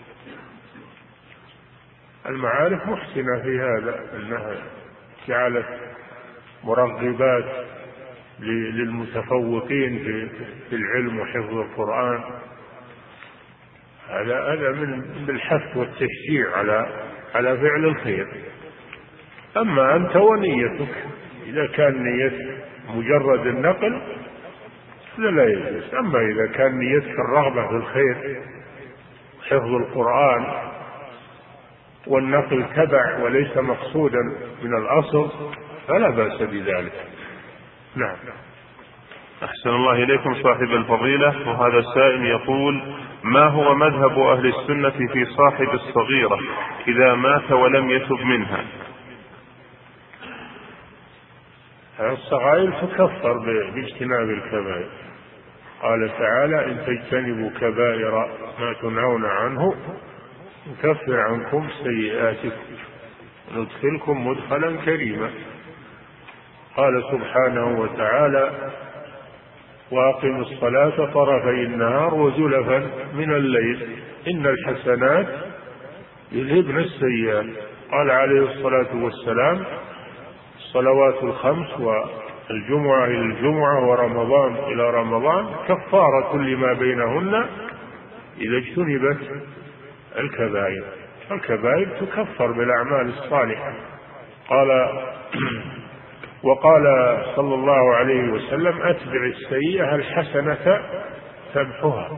المعارف محسنة في هذا، أنها جعلت مرغبات للمتفوقين في العلم وحفظ القرآن. هذا من بالحث والتشجيع على فعل الخير. أما أنت ونيتك، إذا كان نيتك مجرد النقل لا يجوز. أما إذا كان نيتك الرغبة في الخير حفظ القرآن والنقل تبع وليس مقصودا من الأصل فلا بأس بذلك. نعم. أحسن الله إليكم صاحب الفضيلة. وهذا السائل يقول: ما هو مذهب أهل السنة في صاحب الصغيرة إذا مات ولم يتب منها؟ الصغائر تكفر باجتناب الكبائر. قال تعالى: إن تجتنبوا كبائر ما تنهون عنه نكفر عنكم سيئاتكم ندخلكم مدخلا كريما. قال سبحانه وتعالى: وأقم الصلاة طرفي النهار وزلفا من الليل إن الحسنات يذهبن السيئات. قال عليه الصلاة والسلام: الصلوات الخمس والجمعة إلى الجمعة ورمضان إلى رمضان كفارة لما بينهن إذا اجتنبت الكبائر. الكبائر تكفر بالأعمال الصالحة. وقال صلى الله عليه وسلم: أتبع السيئة الحسنة تمحها.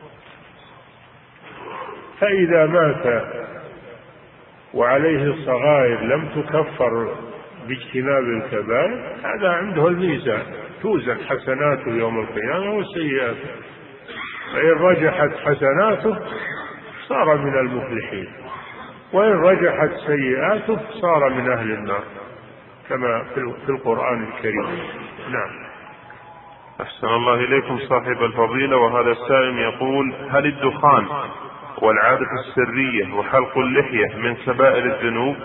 فإذا مات وعليه الصغائر لم تكفر باجتناب الكبائر هذا عنده الميزان، توزن حسناته يوم القيامة وسيئاته، فإن رجحت حسناته صار من المفلحين، وإن رجحت سيئاته صار من أهل النار كما في القرآن الكريم. نعم. أحسن الله إليكم صاحب الفضيلة. وهذا السائل يقول: هل الدخان والعادة السرية وحلق اللحية من كبائر الذنوب؟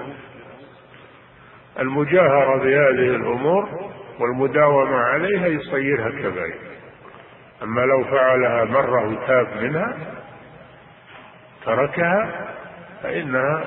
المجاهرة بهذه الأمور والمداومة عليها يصيرها كبائر. أما لو فعلها مرة وتاب منها تركها فإنها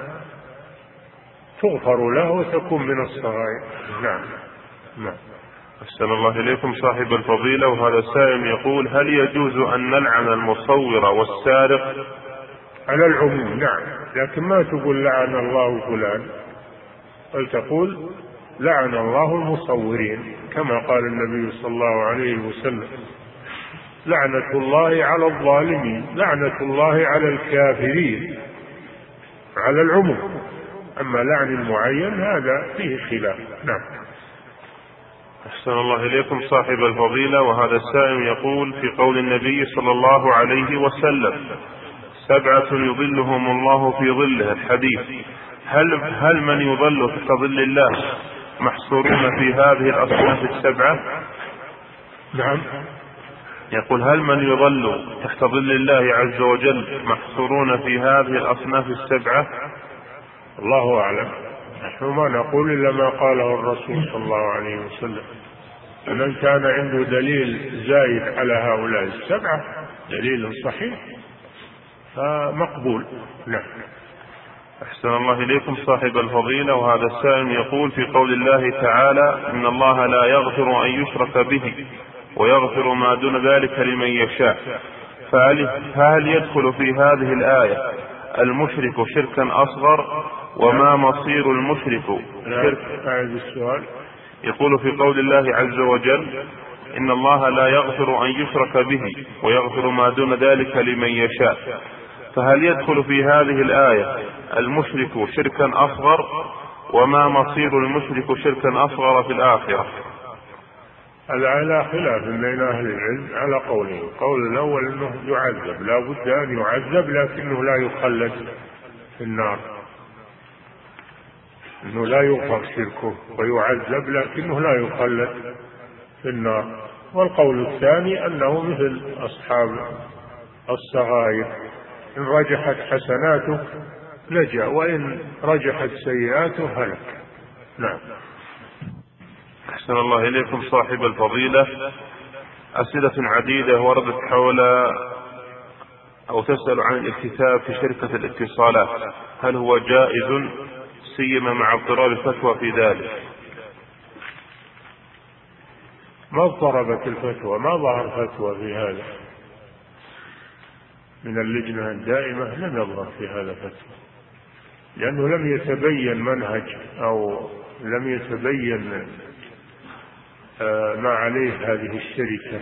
تغفر له وتكون من الصغائر. نعم. نعم. أحسن الله إليكم صاحب الفضيلة. وهذا السائل يقول: هل يجوز أن نلعن المصور والسارق؟ على العموم نعم، لكن ما تقول لعن الله فلان، بل تقول لعن الله المصورين، كما قال النبي صلى الله عليه وسلم: لعنة الله على الظالمين، لعنة الله على الكافرين، على العموم. أما لعن المعين هذا فيه خلاف. نعم. أحسن الله إليكم صاحب الفضيلة. وهذا السائل يقول: في قول النبي صلى الله عليه وسلم: 7 يظلهم الله في ظله، الحديث، هل من يظل تحت ظل الله محصورون في هذه الأصناف 7؟ نعم. يقول: هل من يظل تحت ظل الله عز وجل محصورون في هذه الأصناف 7؟ الله أعلم، نحن ما نقول إلا ما قاله الرسول صلى الله عليه وسلم. فمن كان عنده دليل زايد على هؤلاء 7 دليل صحيح فمقبول. نعم. أحسن الله إليكم صاحب الفضيلة، وهذا السائل يقول في قول الله تعالى إن الله لا يغفر أن يشرك به ويغفر ما دون ذلك لمن يشاء، فهل يدخل في هذه الآية المشرك شركا أصغر؟ وما مصير المشرك شرك؟ السؤال يقول في قول الله عز وجل إن الله لا يغفر أن يشرك به ويغفر ما دون ذلك لمن يشاء، فهل يدخل في هذه الآية المشرك شركا أصغر؟ وما مصير المشرك شركا أصغر في الآخرة؟ على خلاف بين أهل العلم على قولين. القول الأول أنه يعذب، لا بد أن يعذب، لكنه لا يخلد في النار، أنه لا يغفر شركه ويعذب لكنه لا يخلد في النار. والقول الثاني أنه مثل أصحاب الصغائر، إن رجحت حسناته لجأ وإن رجحت سيئاته هلك. نعم. أحسن الله إليكم صاحب الفضيلة، أسئلة عديدة وردت حول أو تسأل عن الاكتتاب في شركة الاتصالات، هل هو جائز سيما مع اضطراب الفتوى في ذلك؟ ما اضطربت الفتوى، ما ظهر فتوى في هذا من اللجنة الدائمة، لم يظهر في هذا فتوى، لأنه لم يتبين منهج أو لم يتبين ما عليه هذه الشركة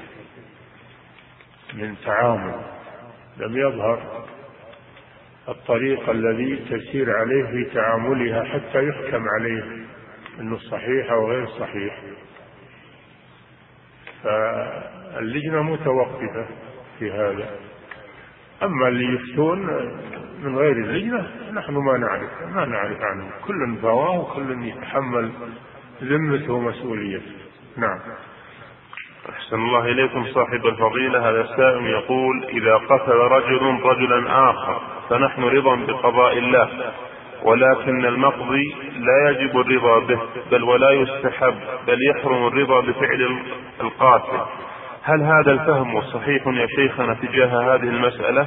من تعامل، لم يظهر الطريق الذي تسير عليه في تعاملها حتى يحكم عليه أنه صحيح أو غير صحيح. فاللجنة متوقفة في هذا. أما اللي يفتون من غير اللجنة نحن ما نعرف عنه، كل بواه وكل يتحمل ذمته ومسؤوليته. نعم. أحسن الله إليكم صاحب الفضيلة، هذا السائل يقول إذا قتل رجل رجلا آخر فنحن رضا بقضاء الله، ولكن المقضي لا يجب الرضا به بل ولا يستحب، بل يحرم الرضا بفعل القاتل، هل هذا الفهم صحيح يا شيخنا تجاه هذه المسألة؟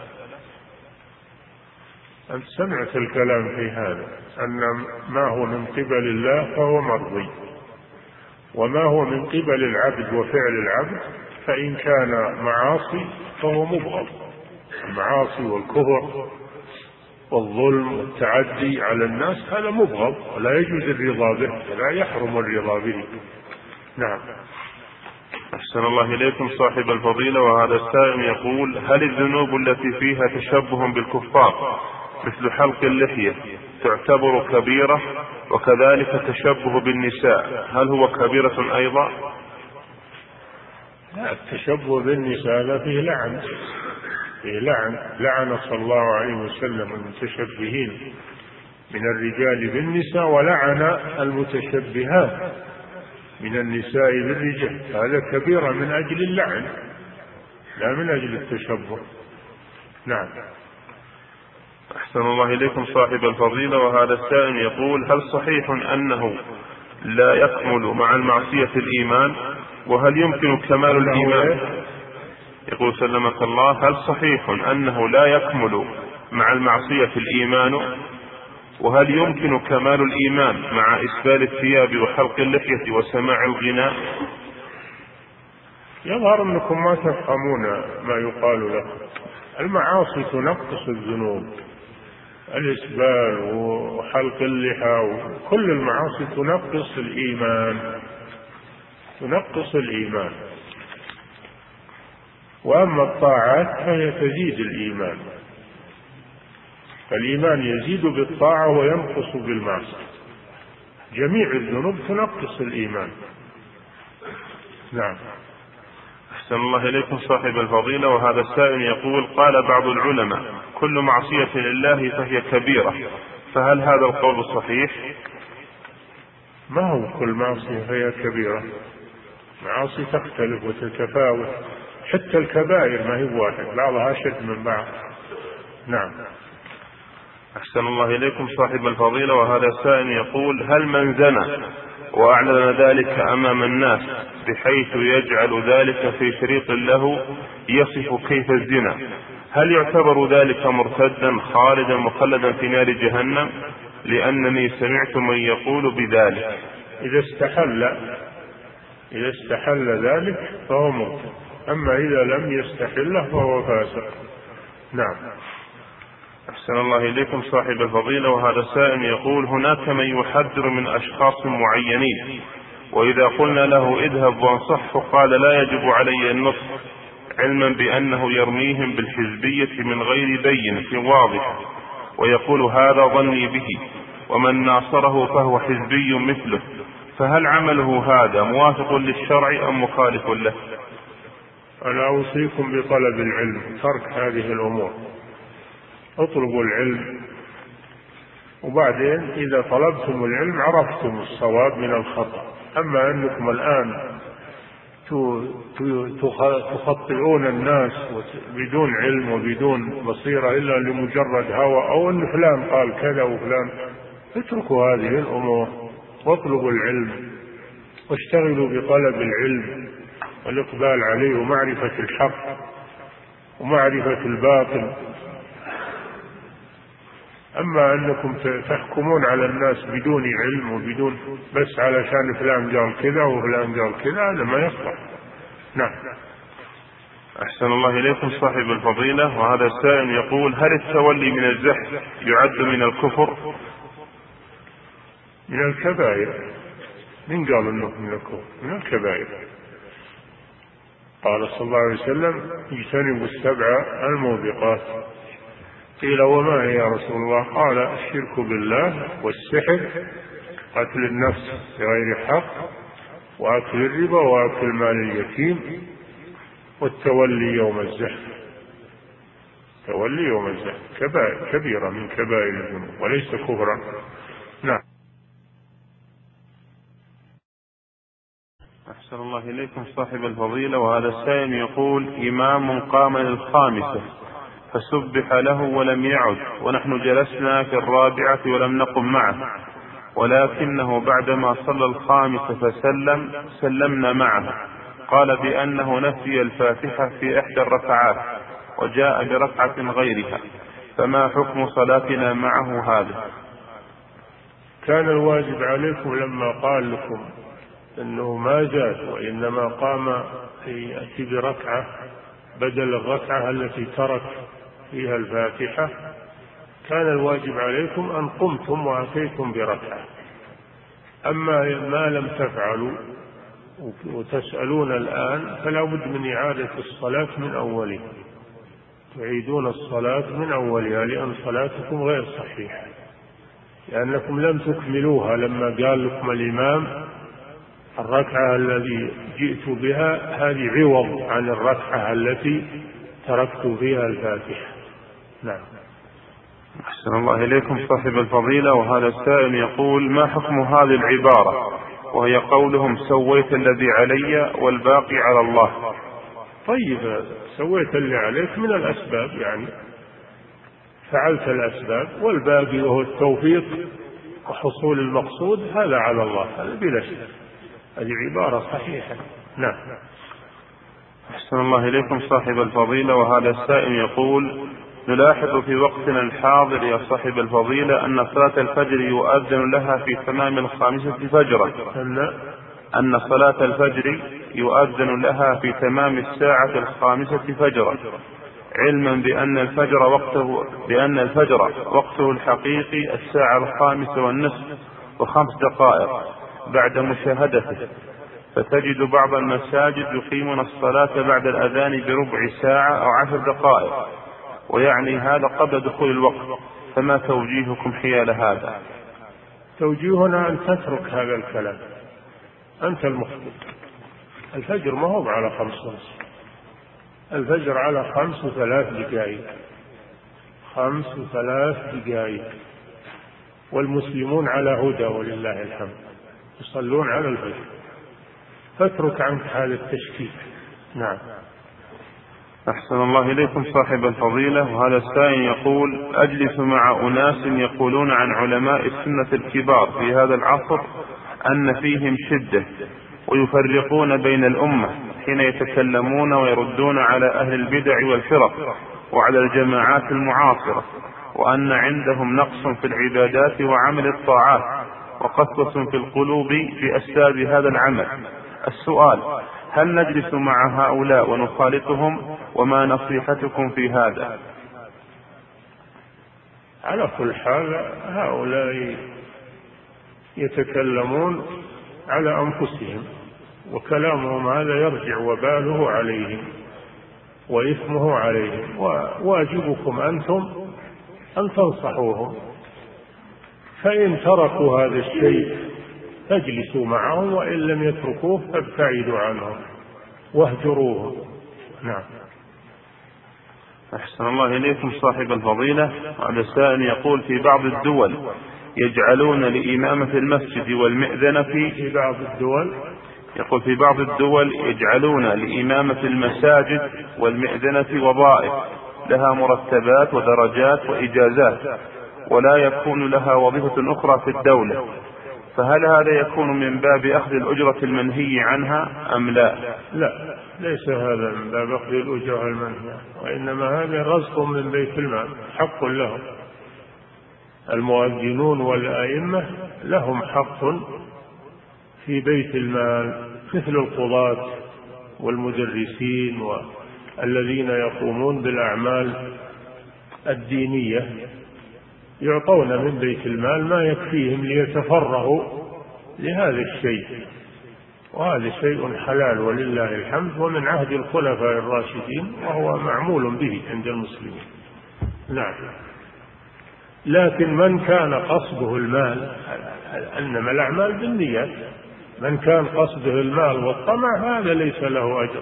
أنت سمعت الكلام في هذا، أن ما هو من قبل الله فهو مرضي، وما هو من قبل العبد وفعل العبد فإن كان معاصي فهو مبغض. المعاصي والكفر والظلم والتعدي على الناس هذا مبغض ولا يجوز الرضا به، ولا يحرم الرضا به. نعم. أحسن الله إليكم صاحب الفضيلة، وهذا السائل يقول هل الذنوب التي فيها تشبه بالكفار مثل حلق اللحية تعتبر كبيرة؟ وكذلك تشبه بالنساء هل هو كبيرة أيضا؟ لا، التشبه بالنساء هذا فيه لعن، لعن صلى الله عليه وسلم المتشبهين من الرجال بالنساء، ولعن المتشبهات من النساء بالرجال، هذا كبيرة من أجل اللعن لا من أجل التشبه. نعم. أحسن الله إليكم صاحب الفضيلة، وهذا السائل يقول هل صحيح أنه لا يكمل مع المعصية الإيمان؟ وهل يمكن كمال الإيمان؟ يقول سلمك الله هل صحيح أنه لا يكمل مع المعصية الإيمان؟ وهل يمكن كمال الإيمان مع إسبال الثياب وحلق اللحية وسماع الغناء؟ يظهر أنكم ما تفهمون ما يقال لكم. المعاصي تنقص الذنوب، الإسبال وحلق اللحى وكل المعاصي تنقص الإيمان، وأما الطاعات فهي تزيد الإيمان، فالإيمان يزيد بالطاعة وينقص بالمعصية. جميع الذنوب تنقص الإيمان. نعم. أحسن الله إليكم صاحب الفضيلة، وهذا السائل يقول قال بعض العلماء كل معصية لله فهي كبيرة، فهل هذا القول صحيح؟ ما هو كل معصية فهي كبيرة، معاصي تختلف وتتفاوت، حتى الكبائر ما هي واحد، بعضها أشد من بعض. نعم. أحسن الله إليكم صاحب الفضيلة، وهذا السائل يقول هل من زنى وأعلن ذلك أمام الناس بحيث يجعل ذلك في شريط له يصف كيف الزنا، هل يعتبر ذلك مرتدا خالدا مخلدا في نار جهنم؟ لأنني سمعت من يقول بذلك. إذا استحل ذلك فهو مرتد، أما إذا لم يستحله فهو فاسق. نعم. أحسن الله إليكم صاحب الفضيلة، وهذا سائل يقول: هناك من يحذر من أشخاص معينين، وإذا قلنا له اذهب وانصحه قال لا يجب علي النصح، علما بأنه يرميهم بالحزبية من غير بينة واضحة، ويقول هذا ظني به، ومن ناصره فهو حزبي مثله، فهل عمله هذا موافق للشرع أم مخالف له؟ أنا أوصيكم بطلب العلم، ترك هذه الأمور، اطلبوا العلم، وبعدين إذا طلبتم العلم عرفتم الصواب من الخطأ. أما أنكم الآن تخطئون الناس بدون علم وبدون بصيرة إلا لمجرد هوى، أو أن فلان قال كذا وفلان، اتركوا هذه الأمور واطلبوا العلم واشتغلوا بطلب العلم والإقبال عليه ومعرفة الحق ومعرفة الباطل. أما أنكم تحكمون على الناس بدون علم وبدون بس علشان فلان قال كذا وفلان قال كذا، هذا ما يصلح. نعم. أحسن الله إليكم صاحب الفضيلة، وهذا السائل يقول: هل التولي من الزحف يعد من الكفر؟ من الكبائر. من قال انه من الكفر؟ من الكبائر. قال صلى الله عليه وسلم: اجتنبوا السبع الموبقات. قيل: وما هي يا رسول الله؟ قال: الشرك بالله، والسحر، قتل النفس بغير حق، وأكل الربا، وأكل مال اليتيم، والتولي يوم الزحف. تولي يوم الزحف كبيرة من كبائر الذنوب وليس كفرا. نعم. أحسن الله إليكم صاحب الفضيلة، وهذا السائل يقول: إمام قام للخامسة فسبح له ولم يعد، ونحن جلسنا في الرابعة ولم نقم معه، ولكنه بعدما صلى الخامسة فسلم سلمنا معه، قال بأنه نسي الفاتحة في إحدى الركعات وجاء بركعة غيرها، فما حكم صلاتنا معه هذا؟ كان الواجب عليكم لما قال لكم أنه ما زاد وإنما قام يأتي بركعة بدل الركعة التي ترك فيها الفاتحة، كان الواجب عليكم أن قمتم وأتيتم بركعة. أما ما لم تفعلوا وتسألون الآن فلا بد من إعادة الصلاة من أولها، تعيدون الصلاة من أولها، لأن صلاتكم غير صحيحة، لأنكم لم تكملوها لما قال لكم الإمام الركعة التي جئت بها هذه عوض عن الركعة التي تركت فيها الفاتحة. نعم. أحسن الله إليكم صاحب الفضيلة، وهذا السائل يقول: ما حكم هذه العبارة وهي قولهم سويت الذي علي والباقي على الله؟ طيب، سويت اللي عليك من الأسباب، يعني فعلت الأسباب، والباقي وهو التوفيق وحصول المقصود هذا على الله، هذا بلا شك، هذه عبارة صحيحة. نعم. أحسن الله إليكم صاحب الفضيلة، وهذا السائل يقول: نلاحظ في وقتنا الحاضر يا صاحب الفضيلة أن صلاة الفجر يؤذن لها في تمام 5 فجرا، أن صلاة الفجر يؤذن لها في تمام 5 فجرا، علما بأن الفجر وقته الحقيقي 5:05 و5 بعد مشاهدته، فتجد بعض المساجد يقيمون الصلاة بعد الأذان بربع ساعة أو 10 دقائق، ويعني هذا قبل دخول الوقت، فما توجيهكم حيال هذا؟ توجيهنا أن تترك هذا الكلام، أنت المخطئ. الفجر ما هو على 5:30، الفجر على 5:03 5:03، والمسلمون على هدى ولله الحمد يصلون على الفجر، فاترك عنك هذا التشكيك. نعم. أحسن الله إليكم صاحب الفضيلة، وهذا السائل يقول: أجلس مع أناس يقولون عن علماء السنة الكبار في هذا العصر أن فيهم شدة، ويفرقون بين الأمة حين يتكلمون ويردون على أهل البدع والفرق وعلى الجماعات المعاصرة، وأن عندهم نقص في العبادات وعمل الطاعات وقسوة في القلوب في أسباب هذا العمل. السؤال: هل نجلس مع هؤلاء ونخالطهم؟ وما نصيحتكم في هذا؟ على كل حال هؤلاء يتكلمون على أنفسهم، وكلامهم هذا يرجع وباله عليهم وإثمه عليهم، وواجبكم أنتم أن تنصحوهم، فإن تركوا هذا الشيء فاجلسوا معهم، وإن لم يتركوه فابتعدوا عنهم واهجروهم. نعم. أحسن الله إليكم صاحب الفضيلة. هذا سائل يقول: في بعض الدول يجعلون لإمامة المسجد والمئذنة في بعض الدول يقول في بعض الدول يجعلون لإمامة المساجد والمئذنة وظائف لها مرتبات ودرجات وإجازات، ولا يكون لها وظيفة أخرى في الدولة، فهل هذا يكون من باب أخذ الأجرة المنهي عنها أم لا؟ لا، ليس هذا من باب أخذ الأجرة المنهي، وإنما هذا رزق من بيت المال، حق لهم. المؤذنون والأئمة لهم حق في بيت المال، مثل القضاة والمدرسين والذين يقومون بالأعمال الدينية، يعطون من بيت المال ما يكفيهم ليتفرغوا لهذا الشيء، وهذا شيء حلال ولله الحمد، ومن عهد الخلفاء الراشدين، وهو معمول به عند المسلمين. نعم. لكن من كان قصده المال، إنما الأعمال بالنيات، من كان قصده المال والطمع هذا ليس له أجر،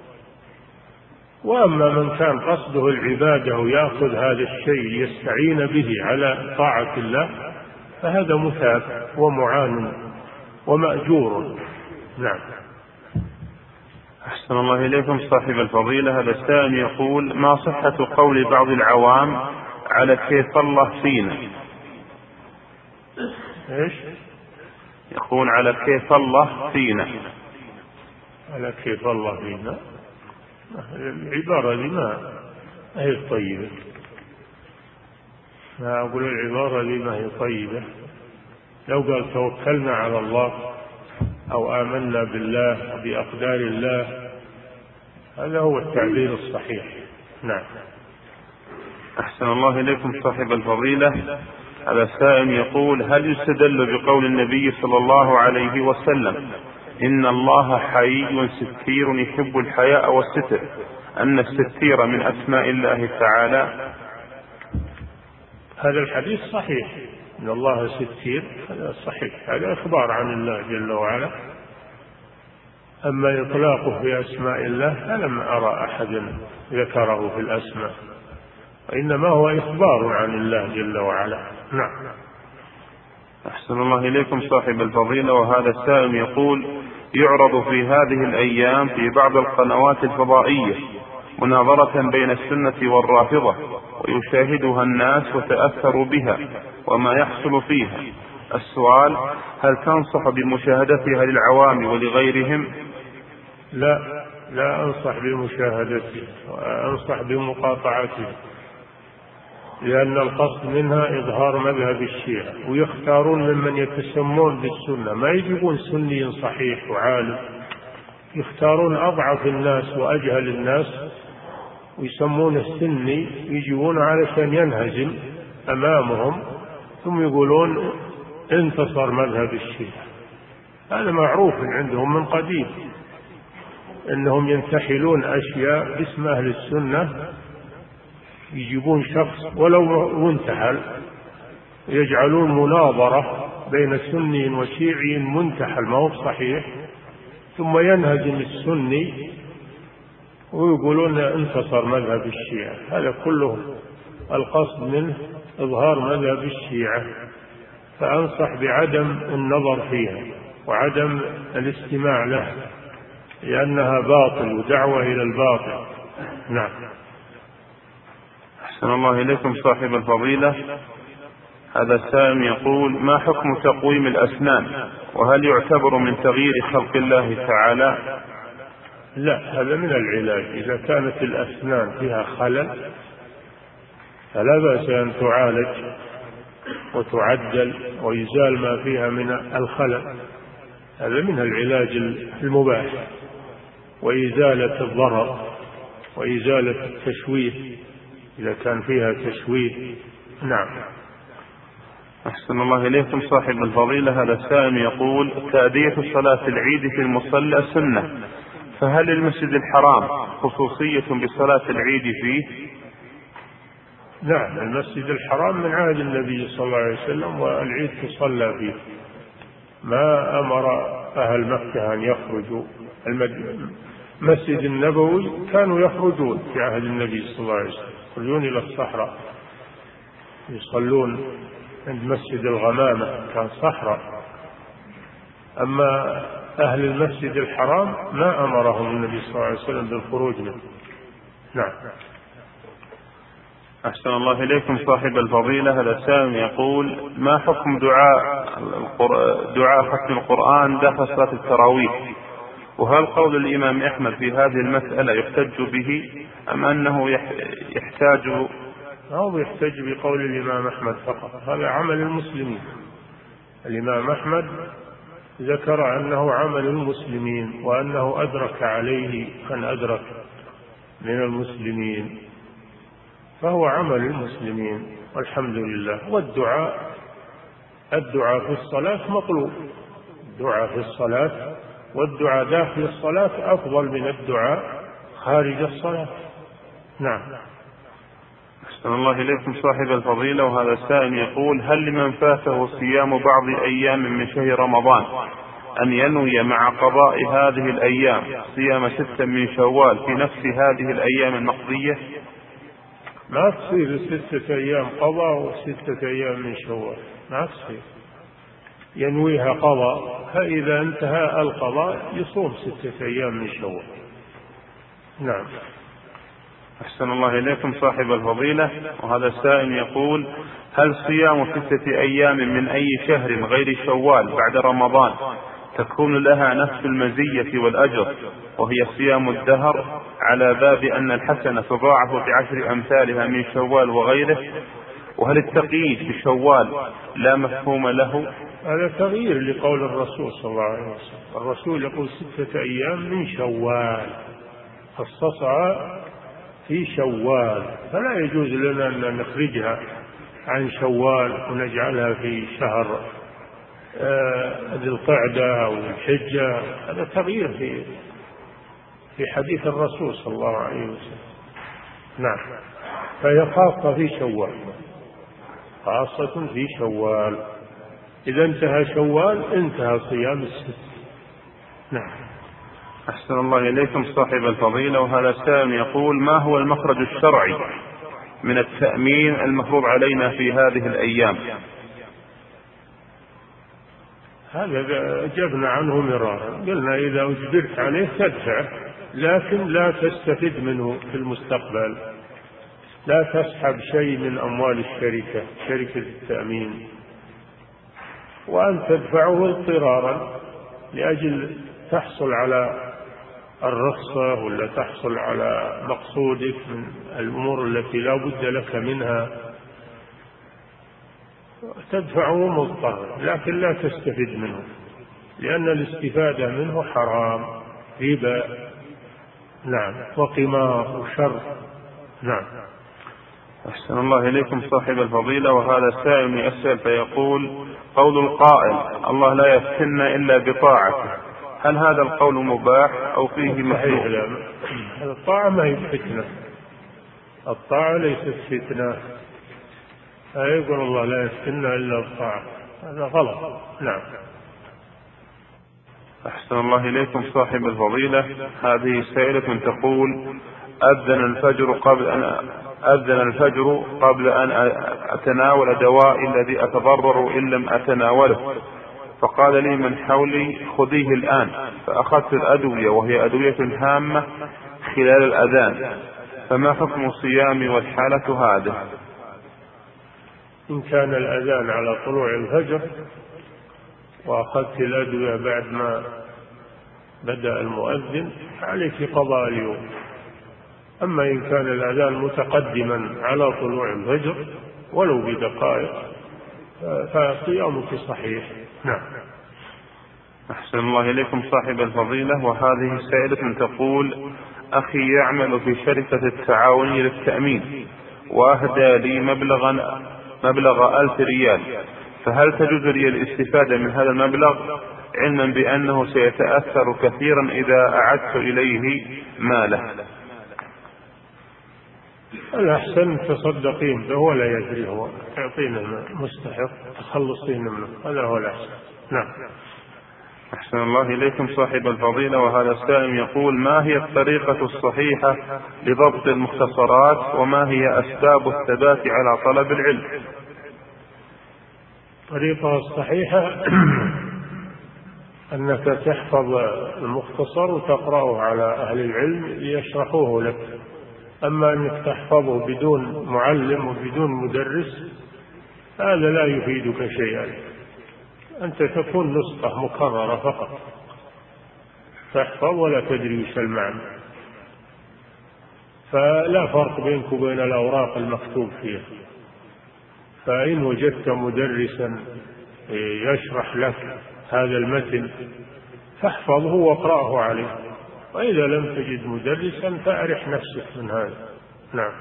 وأما من كان قصده العبادة ويأخذ هذا الشيء ليستعين به على طاعة الله فهذا مثاب ومعان ومأجور. نعم. أحسن الله إليكم صاحب الفضيلة. هذا السائل يقول: ما صحة قول بعض العوام على كيف الله فينا؟ إيش؟ يقول على كيف الله فينا. على كيف الله فينا، العبارة دي ما هي طيبة، ما أقول العبارة دي ما هي طيبة. لو قال توكلنا على الله أو آمنا بالله بأقدار الله، هذا هو التعبير الصحيح. نعم. أحسن الله إليكم صاحب الفضيلة. هذا السائل يقول: هل يستدل بقول النبي صلى الله عليه وسلم إن الله حيي ستير يحب الحياء والستر، أن الستير من أسماء الله تعالى؟ هذا الحديث صحيح، إن الله ستير، هذا صحيح، هذا إخبار عن الله جل وعلا. أما إطلاقه في أسماء الله فلم أرى أحدا ذكره في الأسماء، وإنما هو إخبار عن الله جل وعلا. نعم. أحسن الله إليكم صاحب الفضيلة. وهذا السائل يقول: يعرض في هذه الأيام في بعض القنوات الفضائية مناظرة بين السنة والرافضة، ويشاهدها الناس وتأثروا بها وما يحصل فيها. السؤال: هل تنصح بمشاهدتها للعوام ولغيرهم؟ لا أنصح بمشاهدته، وأنصح بمقاطعته، لأن القصد منها إظهار مذهب الشيعة، ويختارون ممن يتسمون بالسنة، ما يجيبون سني صحيح وعالم، يختارون أضعف الناس وأجهل الناس ويسمون السني، يجيبون علشان ينهزم أمامهم، ثم يقولون انتصر مذهب الشيعة. هذا معروف عندهم من قديم، إنهم ينتحلون أشياء باسم أهل السنة، يجيبون شخص ولو منتحل، يجعلون مناظرة بين سني وشيعي منتحل ما هو صحيح، ثم ينهزم السني ويقولون انتصر مذهب الشيعة. هذا كله القصد منه إظهار مذهب الشيعة، فأنصح بعدم النظر فيها وعدم الاستماع له، لأنها باطل ودعوة إلى الباطل. نعم. أحسن الله إليكم صاحب الفضيلة. هذا السائل يقول: ما حكم تقويم الأسنان، وهل يعتبر من تغيير خلق الله تعالى؟ لا، هذا من العلاج. إذا كانت الأسنان فيها خلل فلا بأس أن تعالج وتعدل ويزال ما فيها من الخلل، هذا من العلاج المباح، وإزالة الضرر وإزالة التشويه إذا كان فيها تشويه. نعم. أحسن الله إليكم صاحب الفضيلة. هذا السائل يقول: تأدية صلاة العيد في المصلى سنة، فهل المسجد الحرام خصوصية بصلاة العيد فيه؟ نعم، المسجد الحرام من عهد النبي صلى الله عليه وسلم، والعيد تصلى فيه. ما أمر أهل مكة أن يخرجوا. المسجد النبوي كانوا يخرجون في عهد النبي صلى الله عليه وسلم، يخرجون إلى الصحراء يصلون عند مسجد الغمامة، كان صحراء. أما أهل المسجد الحرام ما أمرهم النبي صلى الله عليه وسلم بالخروج منه. نعم. أحسن الله إليكم صاحب الفضيلة. هذا السائل يقول: ما حكم دعاء ختم القرآن داخل صلاة التراويح، وهل قول الإمام أحمد في هذه المسألة يحتج به أم أنه يحتاج؟ أو يحتج بقول الإمام أحمد فقط، هذا عمل المسلمين. الإمام أحمد ذكر أنه عمل المسلمين، وأنه أدرك عليه من أدرك من المسلمين، فهو عمل المسلمين والحمد لله. الدعاء في الصلاة مطلوب، الدعاء في الصلاة والدعاء داخل الصلاة أفضل من الدعاء خارج الصلاة. نعم. أحسن الله إليكم صاحب الفضيلة. وهذا السائل يقول: هل لمن فاته صيام بعض أيام من شهر رمضان أن ينوي مع قضاء هذه الأيام صيام 6 من شوال في نفس هذه الأيام المقضية؟ ما تصير 6 أيام قضاء و6 أيام من شوال، ما تصير. ينويها قضاء، فإذا انتهى القضاء يصوم 6 أيام من شوال. نعم. أحسن الله إليكم صاحب الفضيلة. وهذا السائل يقول: هل صيام 6 أيام من أي شهر غير شوال بعد رمضان تكون لها نفس المزية والأجر وهي صيام الدهر، على باب أن الحسنة تضاعف ب10 أمثالها من شوال وغيره؟ وهل التقييد بشوال لا مفهوم له؟ هذا تغيير لقول الرسول صلى الله عليه وسلم. الرسول يقول 6 أيام من شوال، خصصها في شوال، فلا يجوز لنا أن نخرجها عن شوال ونجعلها في شهر ذي القعدة أو الحجة. هذا تغيير في حديث الرسول صلى الله عليه وسلم. نعم. فهي خاصة في شوال، خاصة في شوال. إذا انتهى شوال انتهى صيام 6. نعم. أحسن الله إليكم صاحب الفضيلة. وهذا السائل يقول: ما هو المخرج الشرعي من التأمين المفروض علينا في هذه الأيام؟ هذا أجبنا عنه مرارا، قلنا إذا أجبرت عليه تدفع، لكن لا تستفد منه في المستقبل، لا تسحب شيء من أموال شركة التأمين، وأن تدفعه اضطرارا لأجل تحصل على الرخصة ولا تحصل على مقصودك من الأمور التي لا بد لك منها، تدفعه مضطر، لكن لا تستفيد منه، لأن الاستفادة منه حرام، ربا. نعم. وقمار وشر. نعم. أحسن الله إليكم صاحب الفضيلة. وهذا السائل يسأل فيقول: قول القائل الله لا يفتن إلا بطاعته، هل هذا القول مباح أو فيه مكروه؟ الطاعة ما هي فتنة، الطاعة ليست فتنة. يقول الله لا يفتن إلا الطاعة، هذا غلط. نعم. أحسن الله إليكم صاحب الفضيلة. هذه سائلة تقول: أذن الفجر قبل أن أتناول دواء الذي أتضرر إن لم أتناوله، فقال لي من حولي خذيه الآن، فأخذت الأدوية وهي أدوية هامة خلال الأذان، فما حكم صيامي والحالة هذه؟ إن كان الأذان على طلوع الفجر وأخذت الأدوية بعد ما بدأ المؤذن عليك قضاء اليوم. أما إن كان الأذان متقدما على طلوع الفجر ولو بدقائق فصيامك صحيح. نعم. أحسن الله إليكم صاحب الفضيلة. وهذه سائلة تقول: أخي يعمل في شركة التعاون للتأمين وأهدى لي مبلغ 1000 ريال، فهل تجوز لي الاستفادة من هذا المبلغ علما بأنه سيتأثر كثيرا إذا أعدت إليه ماله؟ الأحسن تصدقين به ولا يدري، هو تعطينا مستحق تخلصين منه، هذا هو الأحسن. نعم. أحسن الله إليكم صاحب الفضيلة. وهذا السائل يقول: ما هي الطريقة الصحيحة لضبط المختصرات، وما هي أسباب الثبات على طلب العلم؟ الطريقة الصحيحة أنك تحفظ المختصر وتقرأه على أهل العلم ليشرحوه لك. أما أنك تحفظه بدون معلم وبدون مدرس هذا لا يفيدك شيئا، أنت تكون نسخة مكررة فقط، تحفظ ولا تدري وش المعنى. فلا فرق بينك وبين الأوراق المكتوب فيها. فإن وجدت مدرسا يشرح لك هذا المتن فاحفظه واقرأه عليه، وإذا لم تجد مدرسا فأرح نفسك من هذا. نعم.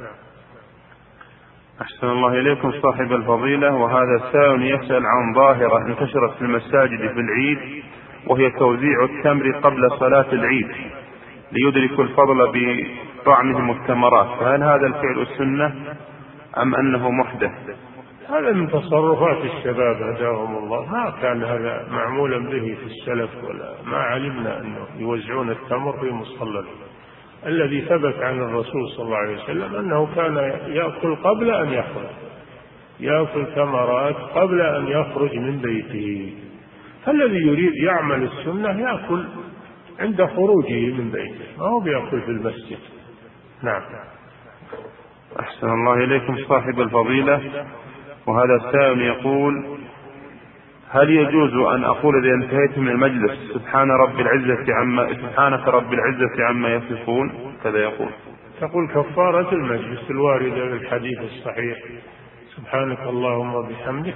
أحسن الله إليكم صاحب الفضيلة. وهذا السائل يسأل عن ظاهرة انتشرت في المساجد في العيد، وهي توزيع التمر قبل صلاة العيد ليدركوا الفضل بطعمهم التمرات، فهل هذا الفعل السنة أم أنه محدث؟ هذا من تصرفات الشباب هداهم الله، ما كان هذا معمولا به في السلف، ولا ما علمنا أنه يوزعون التمر في مصلى. الذي ثبت عن الرسول صلى الله عليه وسلم أنه كان يأكل قبل أن يخرج، يأكل تمرات قبل أن يخرج من بيته. فالذي يريد يعمل السنة يأكل عند خروجه من بيته، ما هو بيأكل في المسجد. نعم. أحسن الله إليكم صاحب الفضيلة. وهذا السائل يقول: هل يجوز أن أقول إذا انتهيت من المجلس سبحانك رب العزة عما يصفون؟ كذا يقول. تقول كفارة المجلس الواردة في الحديث الصحيح: سبحانك اللهم وبحمدك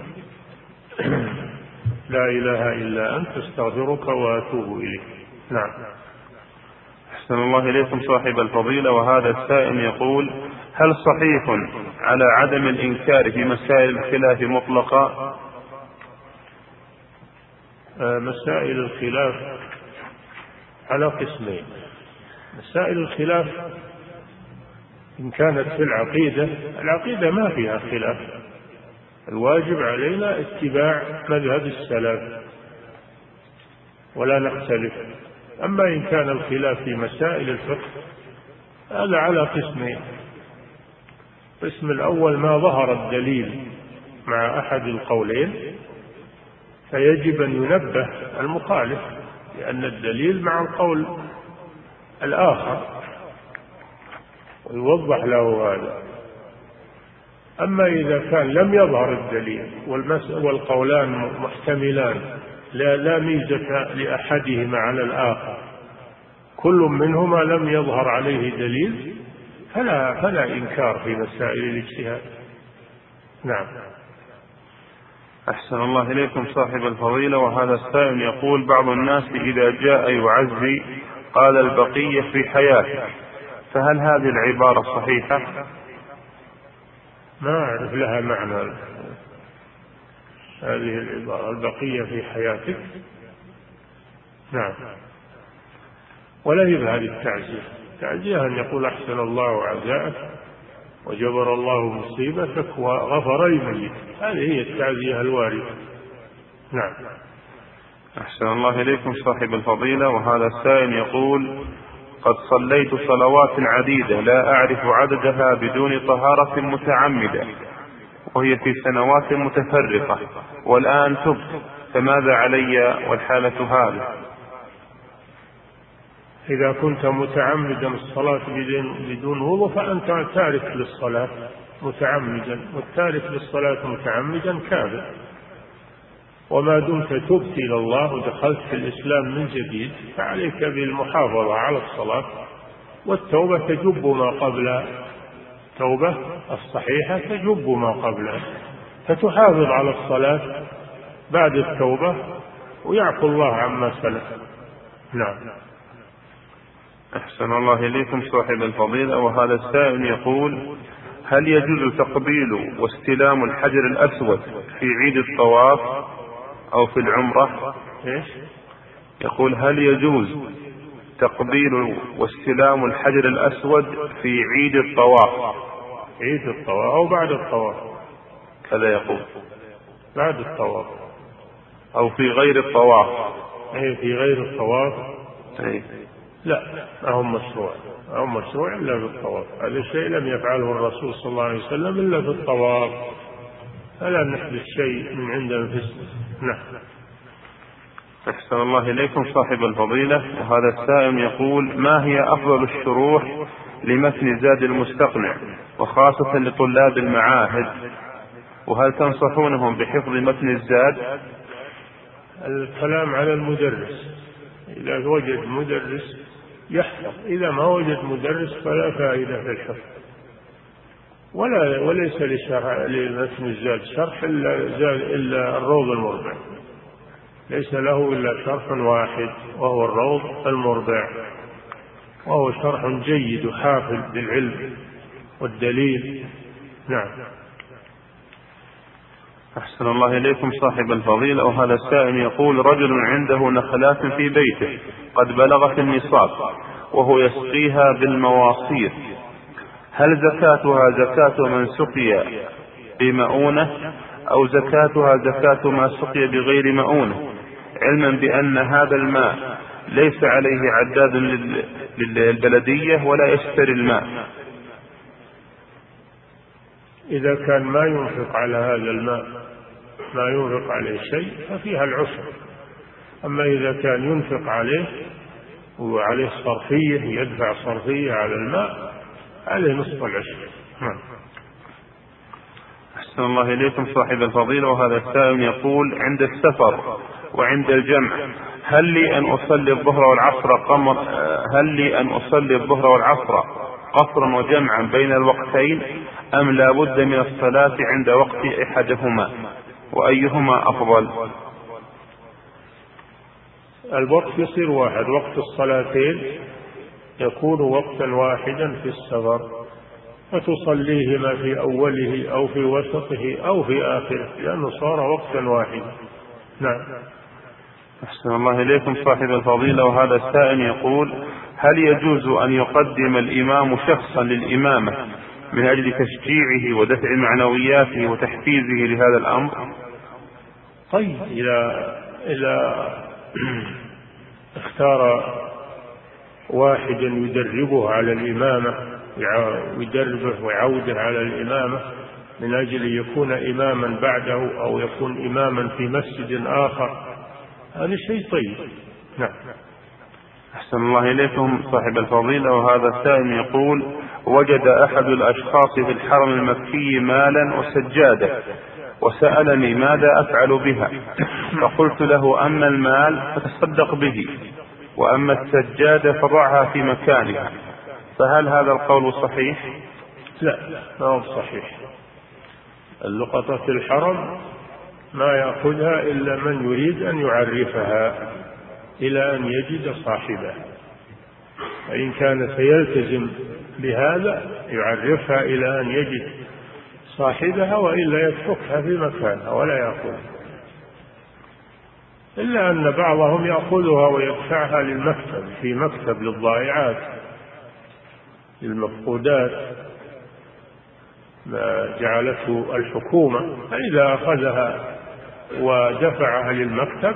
لا إله إلا أنت استغفرك وأتوب إليك. نعم. أحسن الله إليكم صاحب الفضيلة. وهذا السائل يقول: هل صحيح على عدم الإنكار في مسائل الخلاف مطلقا؟ مسائل الخلاف على قسمين. مسائل الخلاف إن كانت في العقيدة ما فيها خلاف، الواجب علينا اتباع مذهب السلف ولا نختلف. أما إن كان الخلاف في مسائل الفقه هذا على قسمين. القسم الأول ما ظهر الدليل مع أحد القولين فيجب أن ينبه المخالف، لأن الدليل مع القول الآخر ويوضح له هذا. أما إذا كان لم يظهر الدليل والقولان محتملان لا ميزة لأحدهما على الآخر، كل منهما لم يظهر عليه دليل، فلا إنكار في مسائل الاجتهاد. نعم. أحسن الله إليكم صاحب الفضيلة. وهذا السائل يقول: بعض الناس إذا جاء يعزي قال البقية في حياته، فهل هذه العبارة صحيحة؟ ما أعرف لها معنى هذه العبارة، البقية في حياتك. نعم. ولا يبقى هذه التعزية أن يقول أحسن الله عزاءك وجبر الله مصيبتك وغفر لميت، هذه هي التعزية الواردة. نعم. أحسن الله إليكم صاحب الفضيلة. وهذا السائل يقول: قد صليت صلوات عديدة لا أعرف عددها بدون طهارة متعمدة، وهي في سنوات متفرقة، والآن تبت، فماذا علي والحالة هذه؟ إذا كنت متعمدا الصلاة بدون وضوء فأنت تارك للصلاة، متعمدا، والتارك للصلاة متعمدا كافر. وما دمت تبت إلى الله ودخلت في الإسلام من جديد فعليك بالمحافظة على الصلاة، والتوبة تجب ما قبلها، التوبة الصحيحة تجب ما قبلها، فتحافظ على الصلاة بعد التوبة ويعفو الله عما سلف. نعم. أحسن الله إليكم صاحب الفضيلة. وهذا السائل يقول: هل يجوز تقبيل واستلام الحجر الأسود في عيد الطواف أو في العمرة؟ يقول: هل يجوز تقبيل واستلام الحجر الأسود في عيد الطواف؟ عيد الطواف أو بعد الطواف؟ كذا يقول. بعد الطواف أو في غير الطواف؟ في غير الطواف. لا، ما هو مشروع إلا في الطواف. هذا الشيء لم يفعله الرسول صلى الله عليه وسلم إلا في الطواف، فلا نحدث شيء من عند أنفسنا. نعم. أحسن الله إليكم صاحب الفضيلة. وهذا السائل يقول: ما هي أفضل الشروح لمتن زاد المستقنع وخاصة لطلاب المعاهد، وهل تنصحونهم بحفظ متن الزاد؟ الكلام على المدرس، إذا وجد مدرس يحفظ، إذا ما وجد مدرس فلا فائدة في الحفظ. وليس لمتن الزاد شرح إلا الروض المربع، ليس له إلا شرح واحد وهو الروض المربع، وهو شرح جيد حافل بالعلم والدليل. نعم. أحسن الله إليكم صاحب الفضيلة. وهذا السائل يقول: رجل عنده نخلات في بيته قد بلغت النصاب وهو يسقيها بالمواصير، هل زكاتها زكاة من سقي بمؤونة أو زكاتها زكاة ما سقي بغير مؤونة، علما بأن هذا الماء ليس عليه عداد للبلدية ولا يشتري الماء؟ إذا كان ما ينفق على هذا الماء، ما ينفق عليه شيء، ففيها العشر. أما إذا كان ينفق عليه وعليه صرفية، يدفع صرفية على الماء، عليه نصف العشر. أحسن الله إليكم صاحب الفضيلة. وهذا السائل يقول: عند السفر وعند الجمع هل لي أن أصلي الظهر والعصر قصرا وجمعا بين الوقتين، أم لا بد من الصلاة عند وقت أحدهما، وأيهما أفضل؟ الوقت يصير واحد، وقت الصلاتين يكون وقتا واحدا في السفر، فتصليهما في أوله أو في وسطه أو في آخره، لأنه صار وقتا واحدا. نعم. أحسن الله إليكم صاحب الفضيلة. وهذا السائل يقول: هل يجوز أن يقدم الإمام شخصا للإمامة من أجل تشجيعه ودفع معنوياته وتحفيزه لهذا الأمر؟ طيب، إذا اختار واحدا يدربه على الإمامة، يدربه ويعوده على الإمامة من أجل يكون إماما بعده أو يكون إماما في مسجد آخر، هذا شيء طيب. نعم. أحسن الله إليكم صاحب الفضيلة. وهذا السائل يقول: وجد أحد الأشخاص في الحرم المكي مالا وسجادة وسألني ماذا أفعل بها، فقلت له: أما المال فتصدق به، وأما السجادة فضعها في مكانها، فهل هذا القول صحيح؟ لا، ما هو صحيح. اللقطة في الحرم ما يأخذها إلا من يريد أن يعرفها إلى أن يجد صاحبها، فإن كان سيلتزم بهذا يعرفها إلى أن يجد صاحبها، وإلا يتركها في مكانها ولا يأخذها، إلا أن بعضهم يأخذها ويدفعها للمكتب، في مكتب للضائعات للمفقودات ما جعلته الحكومة، فإذا أخذها ودفعها للمكتب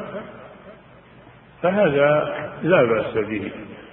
فهذا لا بأس به،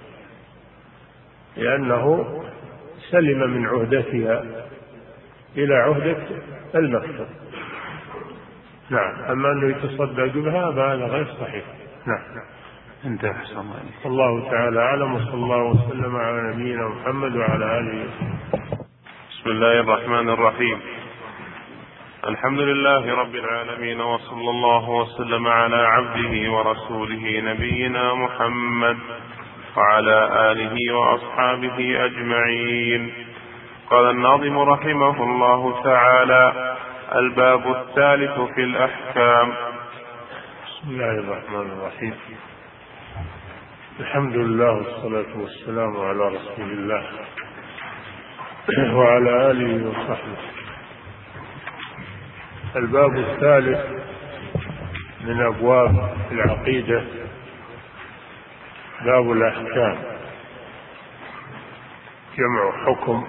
لأنه سلم من عهدتها إلى عهدة المكتب. نعم. أما أنه يتصدق بها فهذا غير صحيح. نعم. انتهى. الله تعالى أعلم، وصلى الله وسلم على نبينا محمد وعلى آله وسلم. بسم الله الرحمن الرحيم. الحمد لله رب العالمين، وصلى الله وسلم على عبده ورسوله نبينا محمد وعلى آله وأصحابه أجمعين. قال الناظم رحمه الله تعالى: الباب الثالث في الأحكام. بسم الله الرحمن الرحيم. الحمد لله والصلاة والسلام على رسول الله وعلى آله وصحبه. الباب الثالث من أبواب العقيدة باب الأحكام، جمع حكم،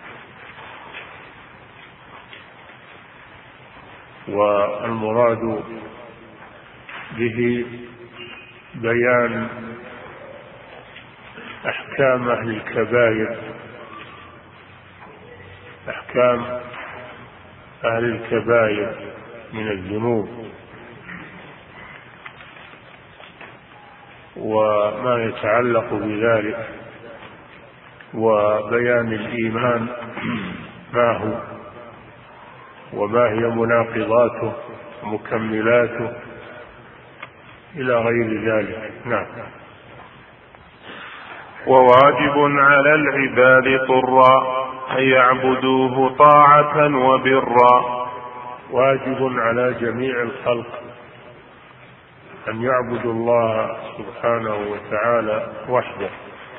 والمراد به بيان أحكام أهل الكبائر، أحكام أهل الكبائر من الذنوب وما يتعلق بذلك، وبيان الإيمان ما هو وما هي مناقضاته ومكملاته إلى غير ذلك. نعم. وواجب على العباد طرا أن يعبدوه طاعة وبرا. واجب على جميع الخلق أن يعبدوا الله سبحانه وتعالى وحده.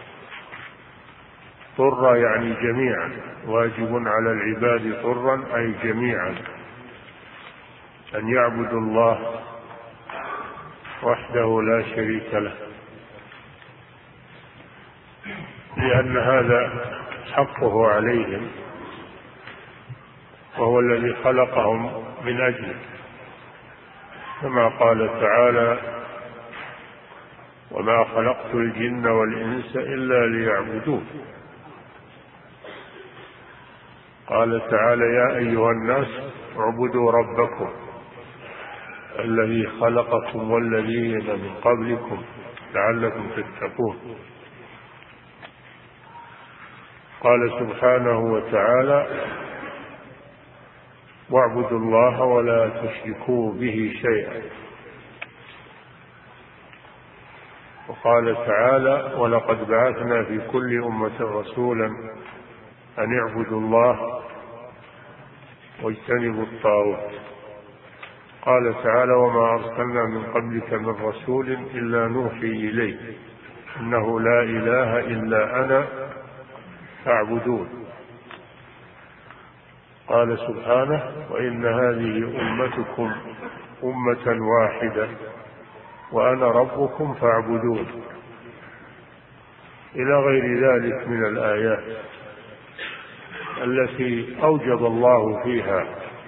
طرا يعني جميعا، واجب على العباد طرا أي جميعا أن يعبدوا الله وحده لا شريك له، لأن هذا حقه عليهم، وهو الذي خلقهم من أجله، كما قال تعالى: وما خلقت الجن والإنس إلا ليعبدون. قال تعالى: يا أيها الناس اعبدوا ربكم الذي خلقكم والذين من قبلكم لعلكم تتقون. قال سبحانه وتعالى: واعبدوا الله ولا تشركوا به شيئا. وقال تعالى: ولقد بعثنا في كل أمة رسولا أن اعبدوا الله واجتنبوا الطاغوت. قال تعالى: وما أرسلنا من قبلك من رسول إلا نوحي إليه إنه لا إله إلا أنا فاعبدون. قال سبحانه: وإن هذه أمتكم أمة واحدة وأنا ربكم فاعبدون، إلى غير ذلك من الآيات التي أوجب الله فيها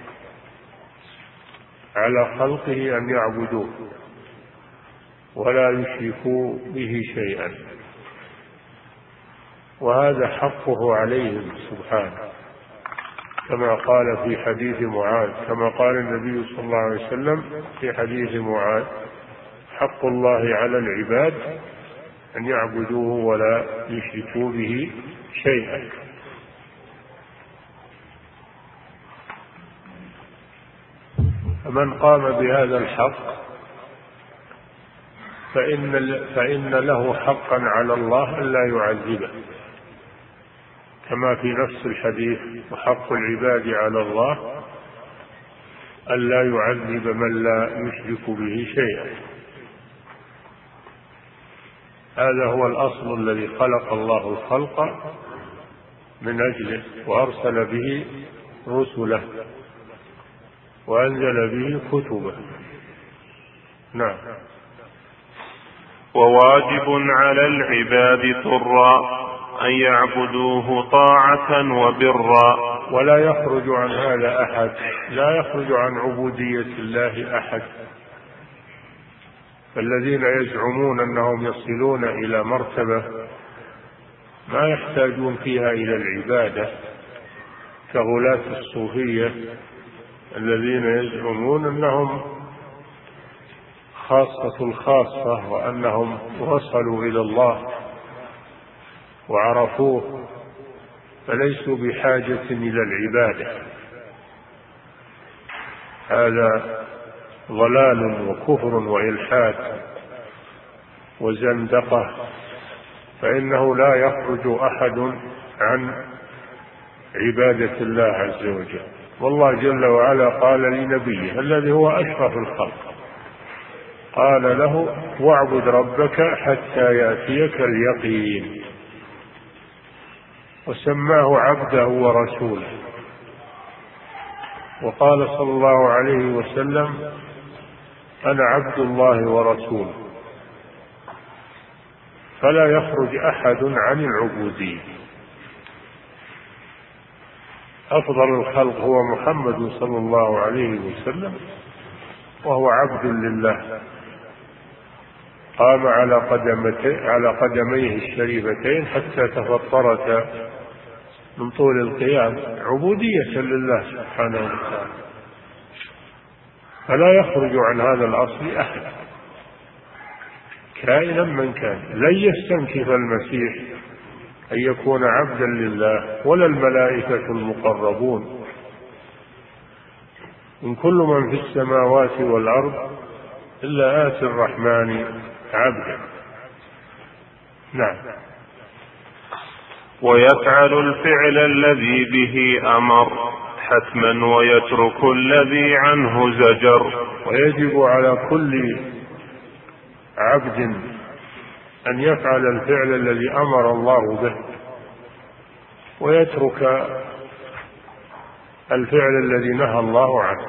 على خلقه أن يعبدوه ولا يشركوا به شيئا، وهذا حقه عليهم سبحانه، كما قال في حديث معاذ، كما قال النبي صلى الله عليه وسلم في حديث معاذ: حق الله على العباد أن يعبدوه ولا يشركوا به شيئا. فمن قام بهذا الحق فإن له حقا على الله ألا يعذبه، كما في نفس الحديث: وحق العباد على الله ألا يعذب من لا يشرك به شيئا. هذا هو الأصل الذي خلق الله الخلق من أجله، وأرسل به رسله وأنزل به كتبه. نعم. وواجب على العباد طرا أن يعبدوه طاعة وبرا. ولا يخرج عن هذا أحد، لا يخرج عن عبودية الله أحد. فالذين يزعمون أنهم يصلون إلى مرتبة ما يحتاجون فيها إلى العبادة، كغلاة الصوفية الذين يزعمون أنهم خاصة الخاصة، وأنهم وصلوا إلى الله وعرفوه فليسوا بحاجة إلى العبادة. هذا ضلال وكفر وإلحاد وزندقة، فإنه لا يخرج أحد عن عبادة الله عز وجل. والله جل وعلا قال لنبيه الذي هو أشرف الخلق، قال له: واعبد ربك حتى يأتيك اليقين. وسماه عبده ورسوله. وقال صلى الله عليه وسلم: أنا عبد الله ورسوله. فلا يخرج أحد عن العبودية. أفضل الخلق هو محمد صلى الله عليه وسلم، وهو عبد لله، قام على قدميه الشريفتين حتى تفطرتا من طول القيام، عبودية لله سبحانه وتعالى. فلا يخرج عن هذا الأصل أحد كائنا من كان. لن يستنكف المسيح أن يكون عبدا لله، ولا الملائكة المقربون، إن كل من في السماوات والأرض إلا آتي الرحمن عبدا. نعم. ويفعل الفعل الذي به أمر حتما ويترك الذي عنه زجر. ويجب على كل عبد أن يفعل الفعل الذي أمر الله به، ويترك الفعل الذي نهى الله عنه.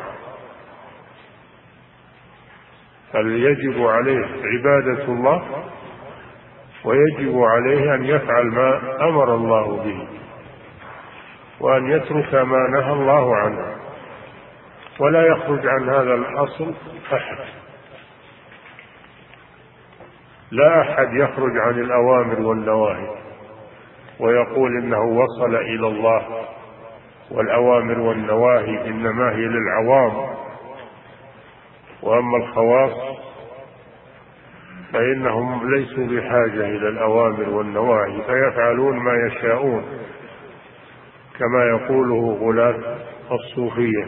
فيجب عليه عبادة الله، ويجب عليه أن يفعل ما أمر الله به، وأن يترك ما نهى الله عنه. ولا يخرج عن هذا الأصل أحد. لا أحد يخرج عن الأوامر والنواهي ويقول إنه وصل إلى الله، والأوامر والنواهي إنما هي للعوام، وأما الخواص فإنهم ليسوا بحاجة إلى الأوامر والنواهي، فيفعلون ما يشاءون كما يقوله غلاة الصوفية.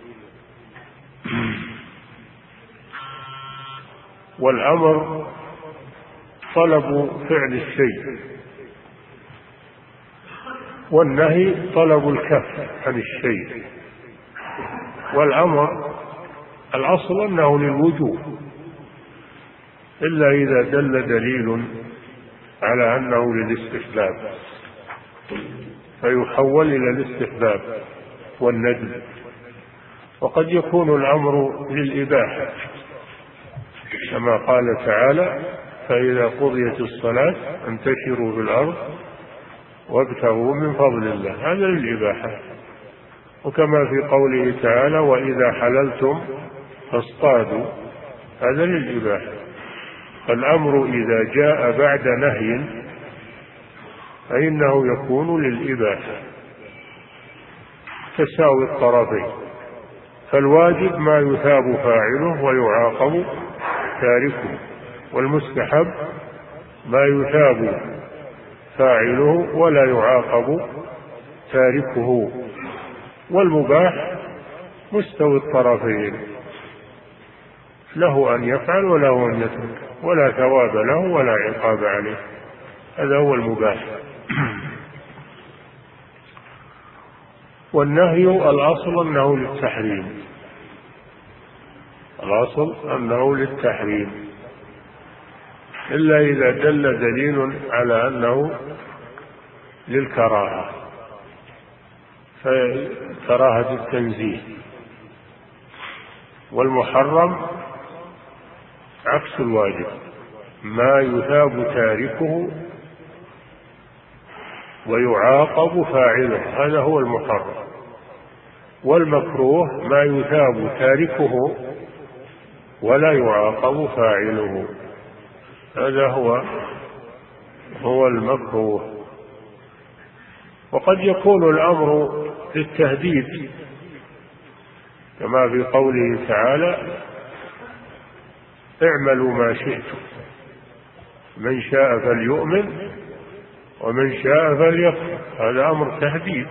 والأمر طلب فعل الشيء، والنهي طلب الكف عن الشيء. والأمر الأصل أنه للوجوب، إلا إذا دل دليل على أنه للاستحباب فيحول إلى الاستحباب والندب. وقد يكون الأمر للإباحة كما قال تعالى: فإذا قضيت الصلاة فانتشروا في الأرض وابتغوا من فضل الله، هذا للإباحة. وكما في قوله تعالى: وإذا حللتم فاصطادوا، هذا للإباحة. فالأمر إذا جاء بعد نهي فإنه يكون للإباحة، تساوي الطرفين. فالواجب ما يثاب فاعله ويعاقب تاركه، والمستحب ما يثاب فاعله ولا يعاقب تاركه، والمباح مستوي الطرفين، له أن يفعل وله أن يترك، ولا ثواب له ولا عقاب عليه. هذا هو المباح. والنهي الأصل أنه للتحريم، الأصل أنه للتحريم، إلا إذا دل دليل على أنه للكراهة، فكراهة التنزيه. والمحرم عكس الواجب، ما يثاب تاركه ويعاقب فاعله، هذا هو المحرم. والمكروه ما يثاب تاركه ولا يعاقب فاعله، هذا هو المكروه. وقد يكون الأمر للتهديد كما في قوله تعالى: اعملوا ما شئتم من شاء فليؤمن ومن شاء فليكفر، هذا أمر تهديد.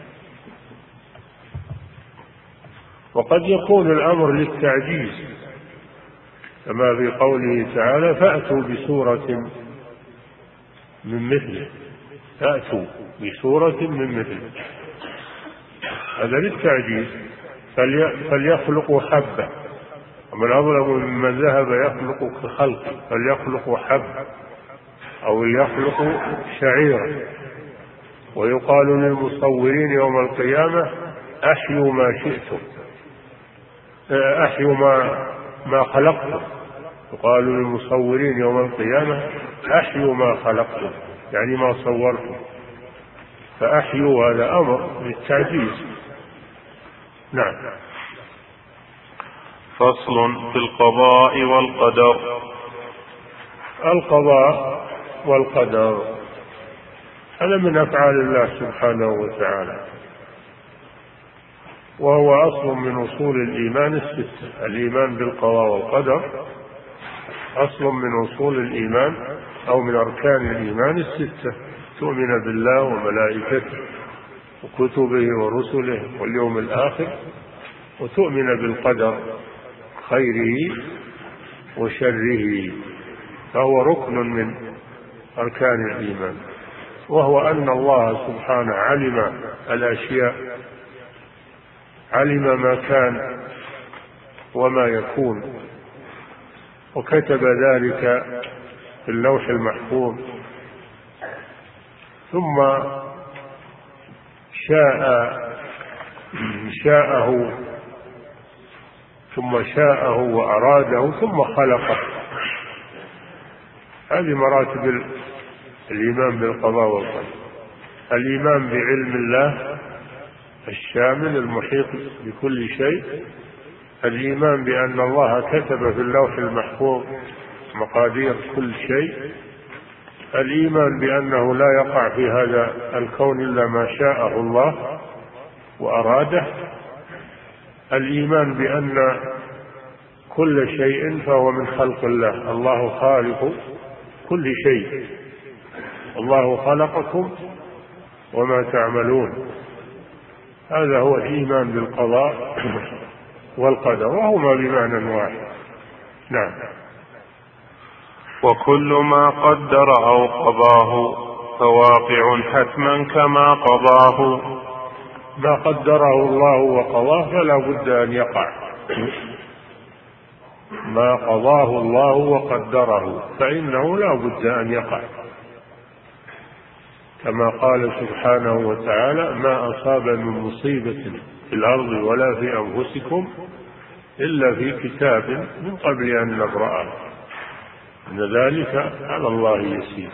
وقد يكون الأمر للتعجيز كما في قوله تعالى فأتوا بسورة من مثله، فأتوا بسورة من مثله، هذا للتعجيز. فليخلقوا حبة، ومن أظلم ممن ذهب يخلق كخلقه، فليخلقوا حبة أو ليخلقوا شعيرا. ويقال للمصورين يوم القيامة أحيوا ما شئتم، أحيوا ما خلقتم. يقال للمصورين يوم القيامة أحيوا ما خلقتم، يعني ما صورتم، فأحيوا هذا أمر للتعجيز. نعم. فصل في القضاء والقدر. القضاء والقدر هذا من أفعال الله سبحانه وتعالى، وهو أصل من أصول الإيمان الستة. الإيمان بالقضاء والقدر أصل من أصول الإيمان أو من أركان الإيمان الستة. تؤمن بالله وملائكته وكتبه ورسله واليوم الآخر، وتؤمن بالقدر خيره وشره، فهو ركن من أركان الإيمان. وهو أن الله سبحانه علم الأشياء، علم ما كان وما يكون، وكتب ذلك في اللوح المحفوظ، ثم شاءه وأراده ثم خلقه. هذه مراتب الإيمان بالقضاء والقدر. الإيمان بعلم الله الشامل المحيط بكل شيء، الإيمان بأن الله كتب في اللوح المحفوظ مقادير كل شيء، الإيمان بأنه لا يقع في هذا الكون إلا ما شاءه الله وأراده، الإيمان بأن كل شيء فهو من خلق الله، الله خالق كل شيء، الله خلقكم وما تعملون. هذا هو الإيمان بالقضاء والقدر، وهما بمعنى واحد. نعم. وكل ما قدر أو قضاه فواقع حتما كما قضاه. ما قدره الله وقضاه فلا بد أن يقع. ما قضاه الله وقدره فإنه لا بد أن يقع، كما قال سبحانه وتعالى ما أصاب من مصيبة في الأرض ولا في أنفسكم إلا في كتاب من قبل أن نبرأه إن ذلك على الله يسير.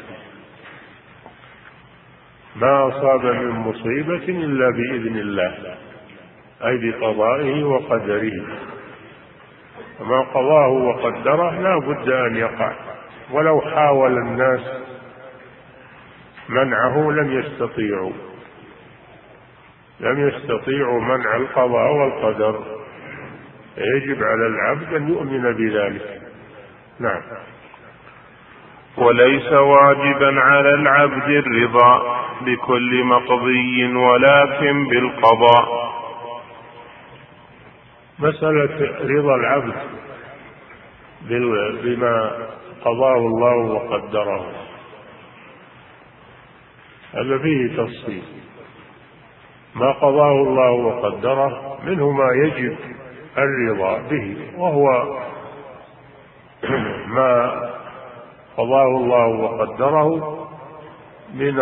ما أصاب من مصيبة إلا بإذن الله، أي بقضائه وقدره. وما قضاه وقدره لا بد أن يقع، ولو حاول الناس منعه لم يستطيعوا منع القضاء والقدر. يجب على العبد أن يؤمن بذلك. نعم. وليس واجبا على العبد الرضا بكل مقضي ولكن بالقضاء. مسألة رضا العبد بما قضاه الله وقدره هذا فيه تفصيل. ما قضاه الله وقدره منه ما يجب الرضا به، وهو ما قضاه الله وقدره من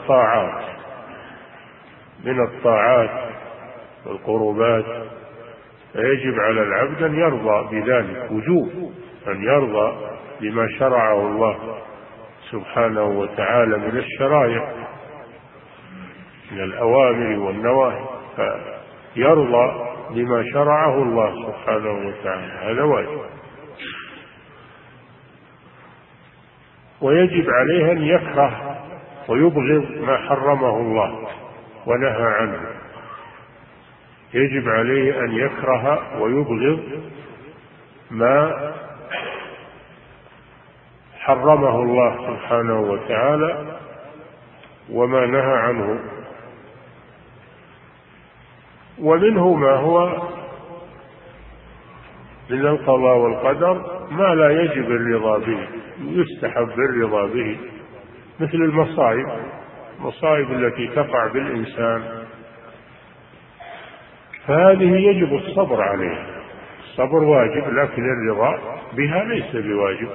الطاعات والقربات، فيجب على العبد أن يرضى بذلك، وجوب أن يرضى بما شرعه الله سبحانه وتعالى من الشرائع من الأوامر والنواهي، فيرضى بما شرعه الله سبحانه وتعالى، هذا واجب. ويجب عليه أن يكره ويبغض ما حرمه الله ونهى عنه، يجب عليه أن يكره ويبغض ما حرمه الله سبحانه وتعالى وما نهى عنه. ومنه ما هو من القضاء والقدر ما لا يجب الرضا به، يستحب الرضا به، مثل المصائب التي تقع بالإنسان، فهذه يجب الصبر عليها. الصبر واجب، لكن الرضا بها ليس بواجب.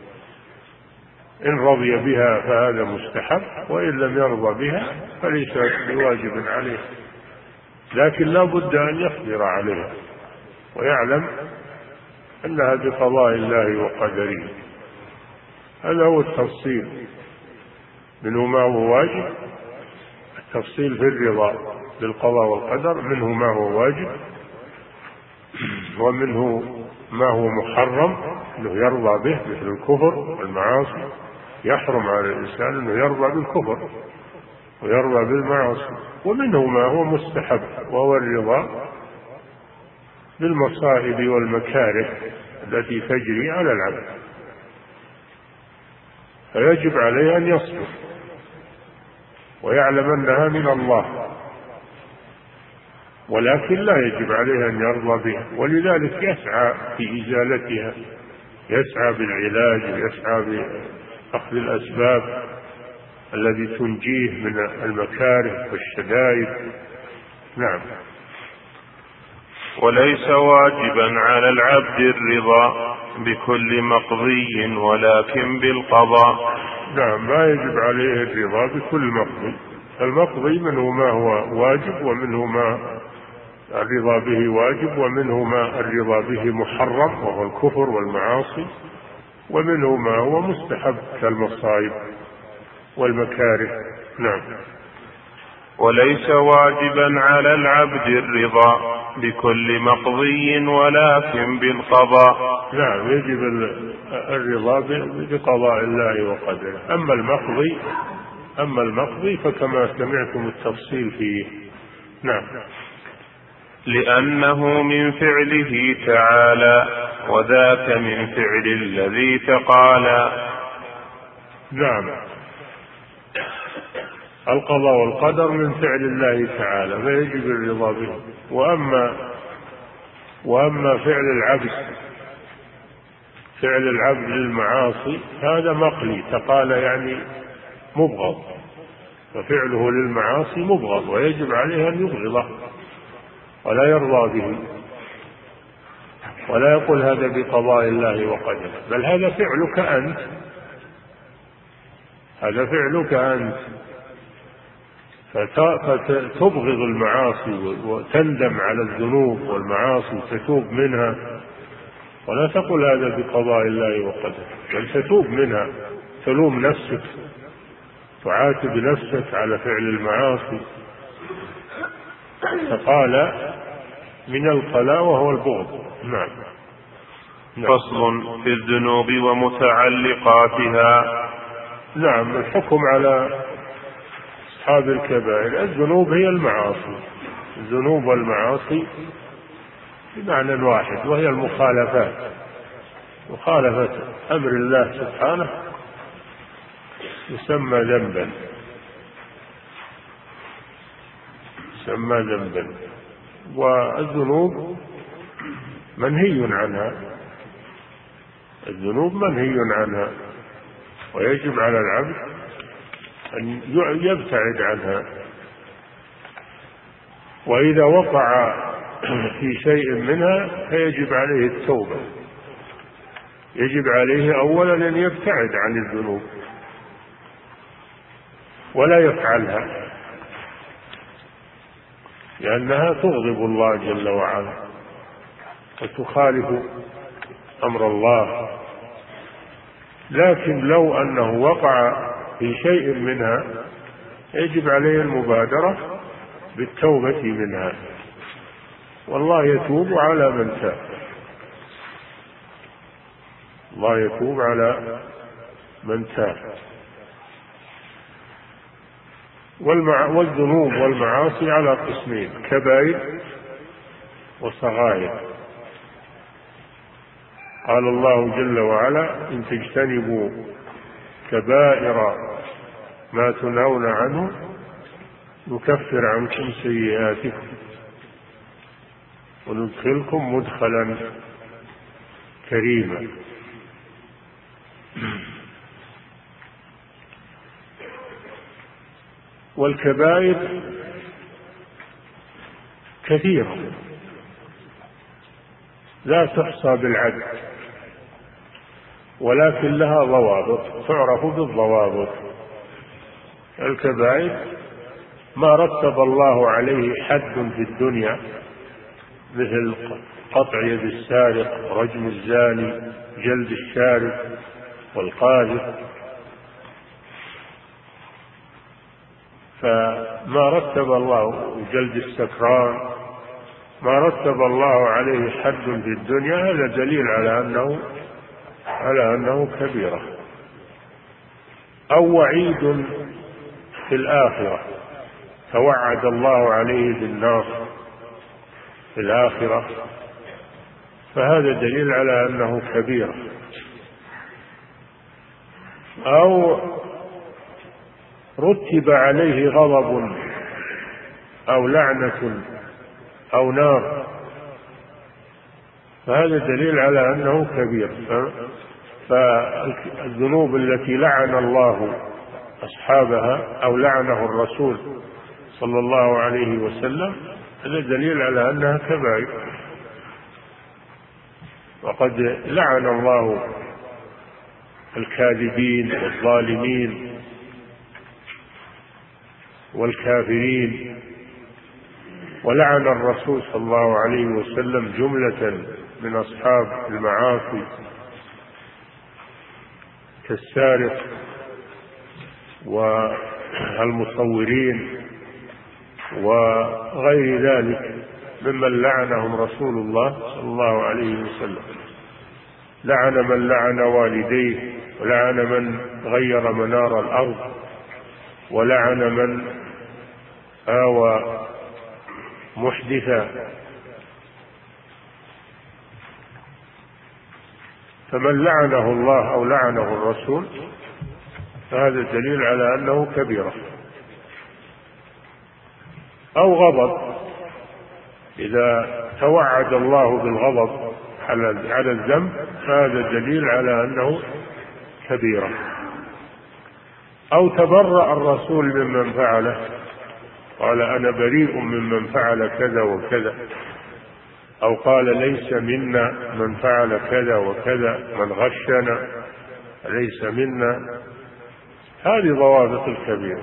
إن رضي بها فهذا مستحب، وإن لم يرضى بها فليس بواجب عليه، لكن لا بد أن يصبر عليها ويعلم أنها بقضاء الله وقدره. هذا هو التفصيل، منه ما هو واجب، التفصيل في الرضا بالقضاء والقدر، منه ما هو واجب، ومنه ما هو محرم أنه يرضى به، مثل الكفر والمعاصي. يحرم على الإنسان أنه يرضى بالكفر ويرضى بالمعاصي. ومنه ما هو مستحب، وهو الرضا بالمصائب والمكاره التي تجري على العبد، فيجب عليه أن يصبر ويعلم أنها من الله، ولكن لا يجب عليه أن يرضى بها، ولذلك يسعى في إزالتها، يسعى بالعلاج ويسعى بأخذ الأسباب الذي تنجيه من المكاره والشدائد. نعم. وليس واجبا على العبد الرضا بكل مقضي ولكن بالقضاء. نعم، ما يجب عليه الرضا بكل مقضي. المقضي منه ما هو واجب، ومنه ما الرضا به واجب، ومنه ما الرضا به محرم وهو الكفر والمعاصي، ومنه ما هو مستحب كالمصائب والمكاره. نعم. وليس واجبا على العبد الرضا بكل مقضي ولكن بالقضاء. نعم، يجب الرضا بقضاء الله وقدره. أما المقضي فكما سمعتم التفصيل فيه. نعم. لأنه من فعله تعالى، وذاك من فعل الذي تقالى. نعم، القضاء والقدر من فعل الله تعالى فيجب الرضا به. وأما فعل العبد للمعاصي هذا مقلي، تقال يعني مبغض، ففعله للمعاصي مبغض ويجب عليه أن يبغضه ولا يرضى به، ولا يقول هذا بقضاء الله وقدره، بل هذا فعلك أنت، فتبغض المعاصي وتندم على الذنوب والمعاصي، تتوب منها، ولا تقول هذا بقضاء الله وقدره، بل تتوب منها، تلوم نفسك، تعاتب نفسك على فعل المعاصي. فقال من القلاء وهو البغض. نعم. فصل في الذنوب ومتعلقاتها. نعم، الحكم على أصحاب الكبائر. الذنوب هي المعاصي، الذنوب والمعاصي بمعنى واحد، وهي المخالفات، مخالفة أمر الله سبحانه يسمى ذنبا، والذنوب منهي عنها، ويجب على العبد أن يبتعد عنها. وإذا وقع في شيء منها فيجب عليه التوبة، يجب عليه أولا أن يبتعد عن الذنوب ولا يفعلها، لأنها تغضب الله جل وعلا وتخالف أمر الله. لكن لو أنه وقع في شيء منها يجب عليه المبادرة بالتوبة منها، والله يتوب على من تاب، الله يتوب على من تاب. والذنوب والمعاصي على قسمين: كبائر وصغائر. قال الله جل وعلا: إن تجتنبوا كبائر ما تنهون عنه نكفر عنكم سيئاتكم وندخلكم مدخلا كريما. والكبائر كثيرة لا تحصى بالعد، ولكن لها ضوابط تعرف بالضوابط. الكبائر ما رتب الله عليه حد في الدنيا مثل قطع يد السارق، رجم الزاني، جلد الشارب والقاذف، فما رتب الله جلد السكران، ما رتب الله عليه حد في الدنيا، هذا دليل على أنه كبيرة. أو وعيد في الآخرة، توعد الله عليه بالنار في الآخرة، فهذا دليل على أنه كبيرة. أو رتب عليه غضب أو لعنة أو نار، فهذا دليل على أنه كبير. فالذنوب التي لعن الله أصحابها أو لعنه الرسول صلى الله عليه وسلم هذا دليل على أنها كبائر. وقد لعن الله الكاذبين والظالمين والكافرين، ولعن الرسول صلى الله عليه وسلم جملة من أصحاب المعاصي كالسارق والمصورين وغير ذلك ممن لعنهم رسول الله صلى الله عليه وسلم. لعن من لعن والديه، ولعن من غير منار الأرض، ولعن من آوى محدثا. فمن لعنه الله أو لعنه الرسول فهذا دليل على أنه كبيرة. أو غضب، إذا توعد الله بالغضب على الذنب فهذا دليل على أنه كبيرة. أو تبرأ الرسول ممن فعله، قال أنا بريء ممن فعل كذا وكذا، أو قال ليس منا من فعل كذا وكذا، من غشنا ليس منا. هذه ضوابط الكبير.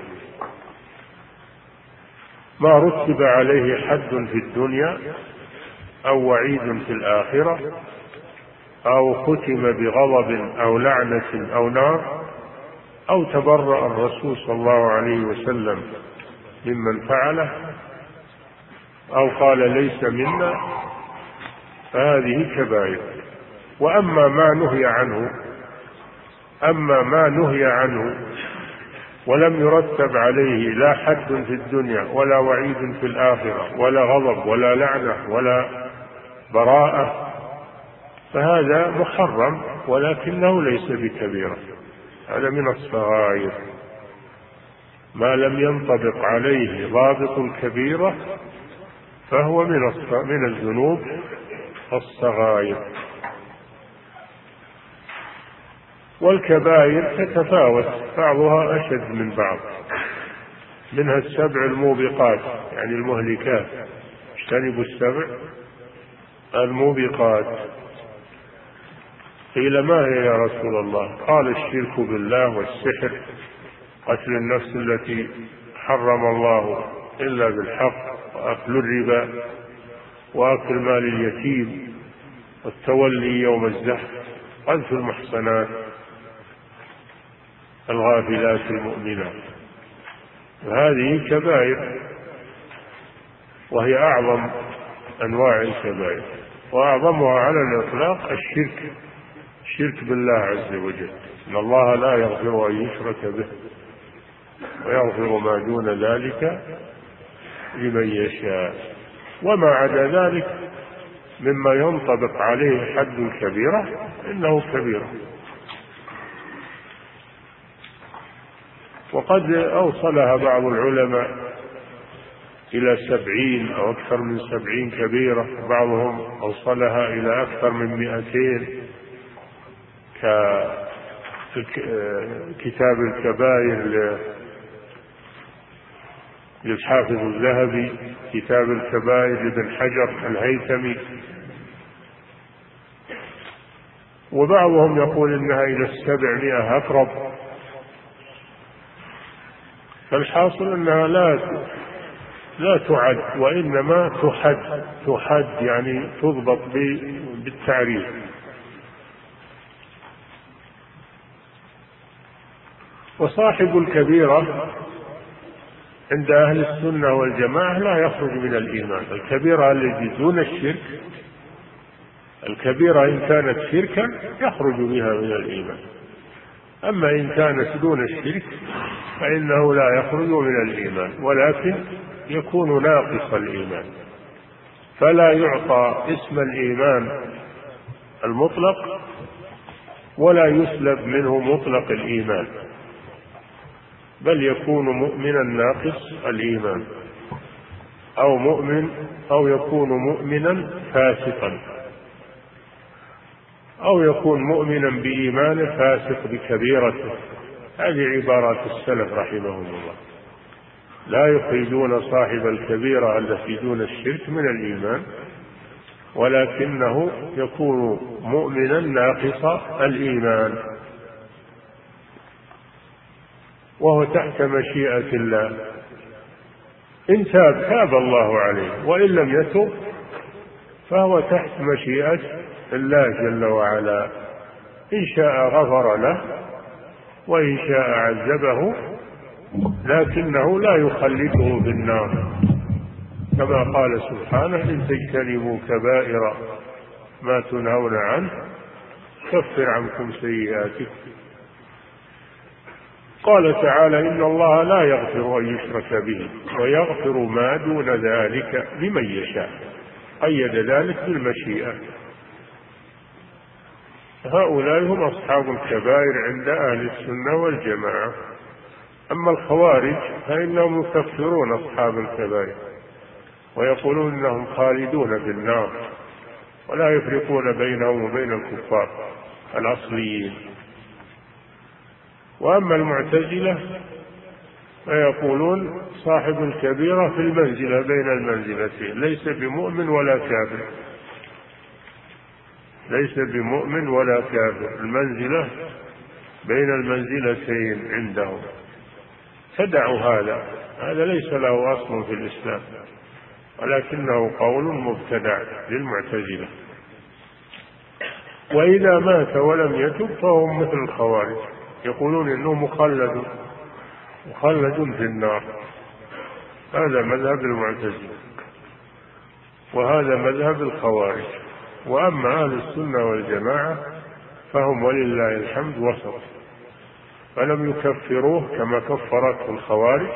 ما رتب عليه حد في الدنيا أو وعيد في الآخرة أو ختم بغضب أو لعنة أو نار، أو تبرأ الرسول صلى الله عليه وسلم ممن فعله، أو قال ليس منا، فهذه كبائر. وأما ما نهي عنه ولم يرتب عليه لا حد في الدنيا ولا وعيد في الآخرة ولا غضب ولا لعنة ولا براءة فهذا محرم، ولكنه ليس بكبيرة، هذا من الصغائر. ما لم ينطبق عليه ضابط الكبيرة فهو من الذنوب الصغائر. والكبائر تتفاوت، بعضها أشد من بعض، منها السبع الموبقات يعني المهلكات، اجتنبوا السبع الموبقات. قيل ما هي يا رسول الله؟ قال الشرك بالله والسحر، قتل النفس التي حرم الله إلا بالحق، وأكل الربا، وأكل مال اليتيم، والتولي يوم الزحف، قذف المحصنات الغافلات المؤمنات. وهذه كبائر، وهي أعظم أنواع الكبائر، وأعظمها على الإطلاق الشرك بالله عز وجل. إن الله لا يغفر أن يشرك به ويغفر ما دون ذلك لمن يشاء، وما عدا ذلك مما ينطبق عليه حد الكبيرة إنه كبيرة. وقد أوصلها بعض العلماء إلى 70 أو أكثر من 70 كبيرة، بعضهم أوصلها إلى أكثر من 200 كتاب الكبائر للحافظ الذهبي، كتاب الكبائر لابن حجر الهيثمي، وبعضهم يقول إنها إلى 700 أقرب. فالحاصل أنها لا تعد، وإنما تحد يعني تضبط بالتعريف. وصاحب الكبيرة عند أهل السنة والجماعة لا يخرج من الإيمان. الكبيرة التي دون الشرك، الكبيرة إن كانت شركا يخرج بها من الإيمان، أما إن كانت دون الشرك فإنه لا يخرج من الإيمان، ولكن يكون ناقص الإيمان، فلا يعطى اسم الإيمان المطلق ولا يسلب منه مطلق الإيمان، بل يكون مؤمنا ناقص الإيمان، أو يكون مؤمنا فاسقا، أو يكون مؤمنا بإيمانه فاسق بكبيرته. هذه عبارات السلف رحمهم الله. لا يخرجون صاحب الكبيرة التي دون الشرك من الإيمان، ولكنه يكون مؤمنا ناقص الإيمان، وهو تحت مشيئة الله. إن تاب الله عليه، وإن لم يتب فهو تحت مشيئة الله جل وعلا. إن شاء غفر له وإن شاء عذبه، لكنه لا يخلده في النار، كما قال سبحانه: إن تجتنبوا كبائر ما تنهون عنه كفر عنكم سيئاتكم. قال تعالى: إن الله لا يغفر أن يشرك به ويغفر ما دون ذلك لمن يشاء. قيد ذلك بالمشيئة. هؤلاء هم أصحاب الكبائر عند أهل السنة والجماعة. أما الخوارج فإنهم يكفرون أصحاب الكبائر ويقولون إنهم خالدون في النار، ولا يفرقون بينهم وبين الكفار الأصليين. وأما المعتزلة فيقولون صاحب الكبيرة في المنزلة بين المنزلتين، ليس بمؤمن ولا كافر، ليس بمؤمن ولا كافر، المنزلة بين المنزلتين عندهم. فدعوا هذا ليس له أصل في الإسلام، ولكنه قول مبتدع للمعتزلة. وإذا مات ولم يتب فهم مثل الخوارج، يقولون إنه مخلد في النار. هذا مذهب المعتزلة، وهذا مذهب الخوارج. وأما أهل السنة والجماعة فهم ولله الحمد وسط، فلم يكفروه كما كفرته الخوارج،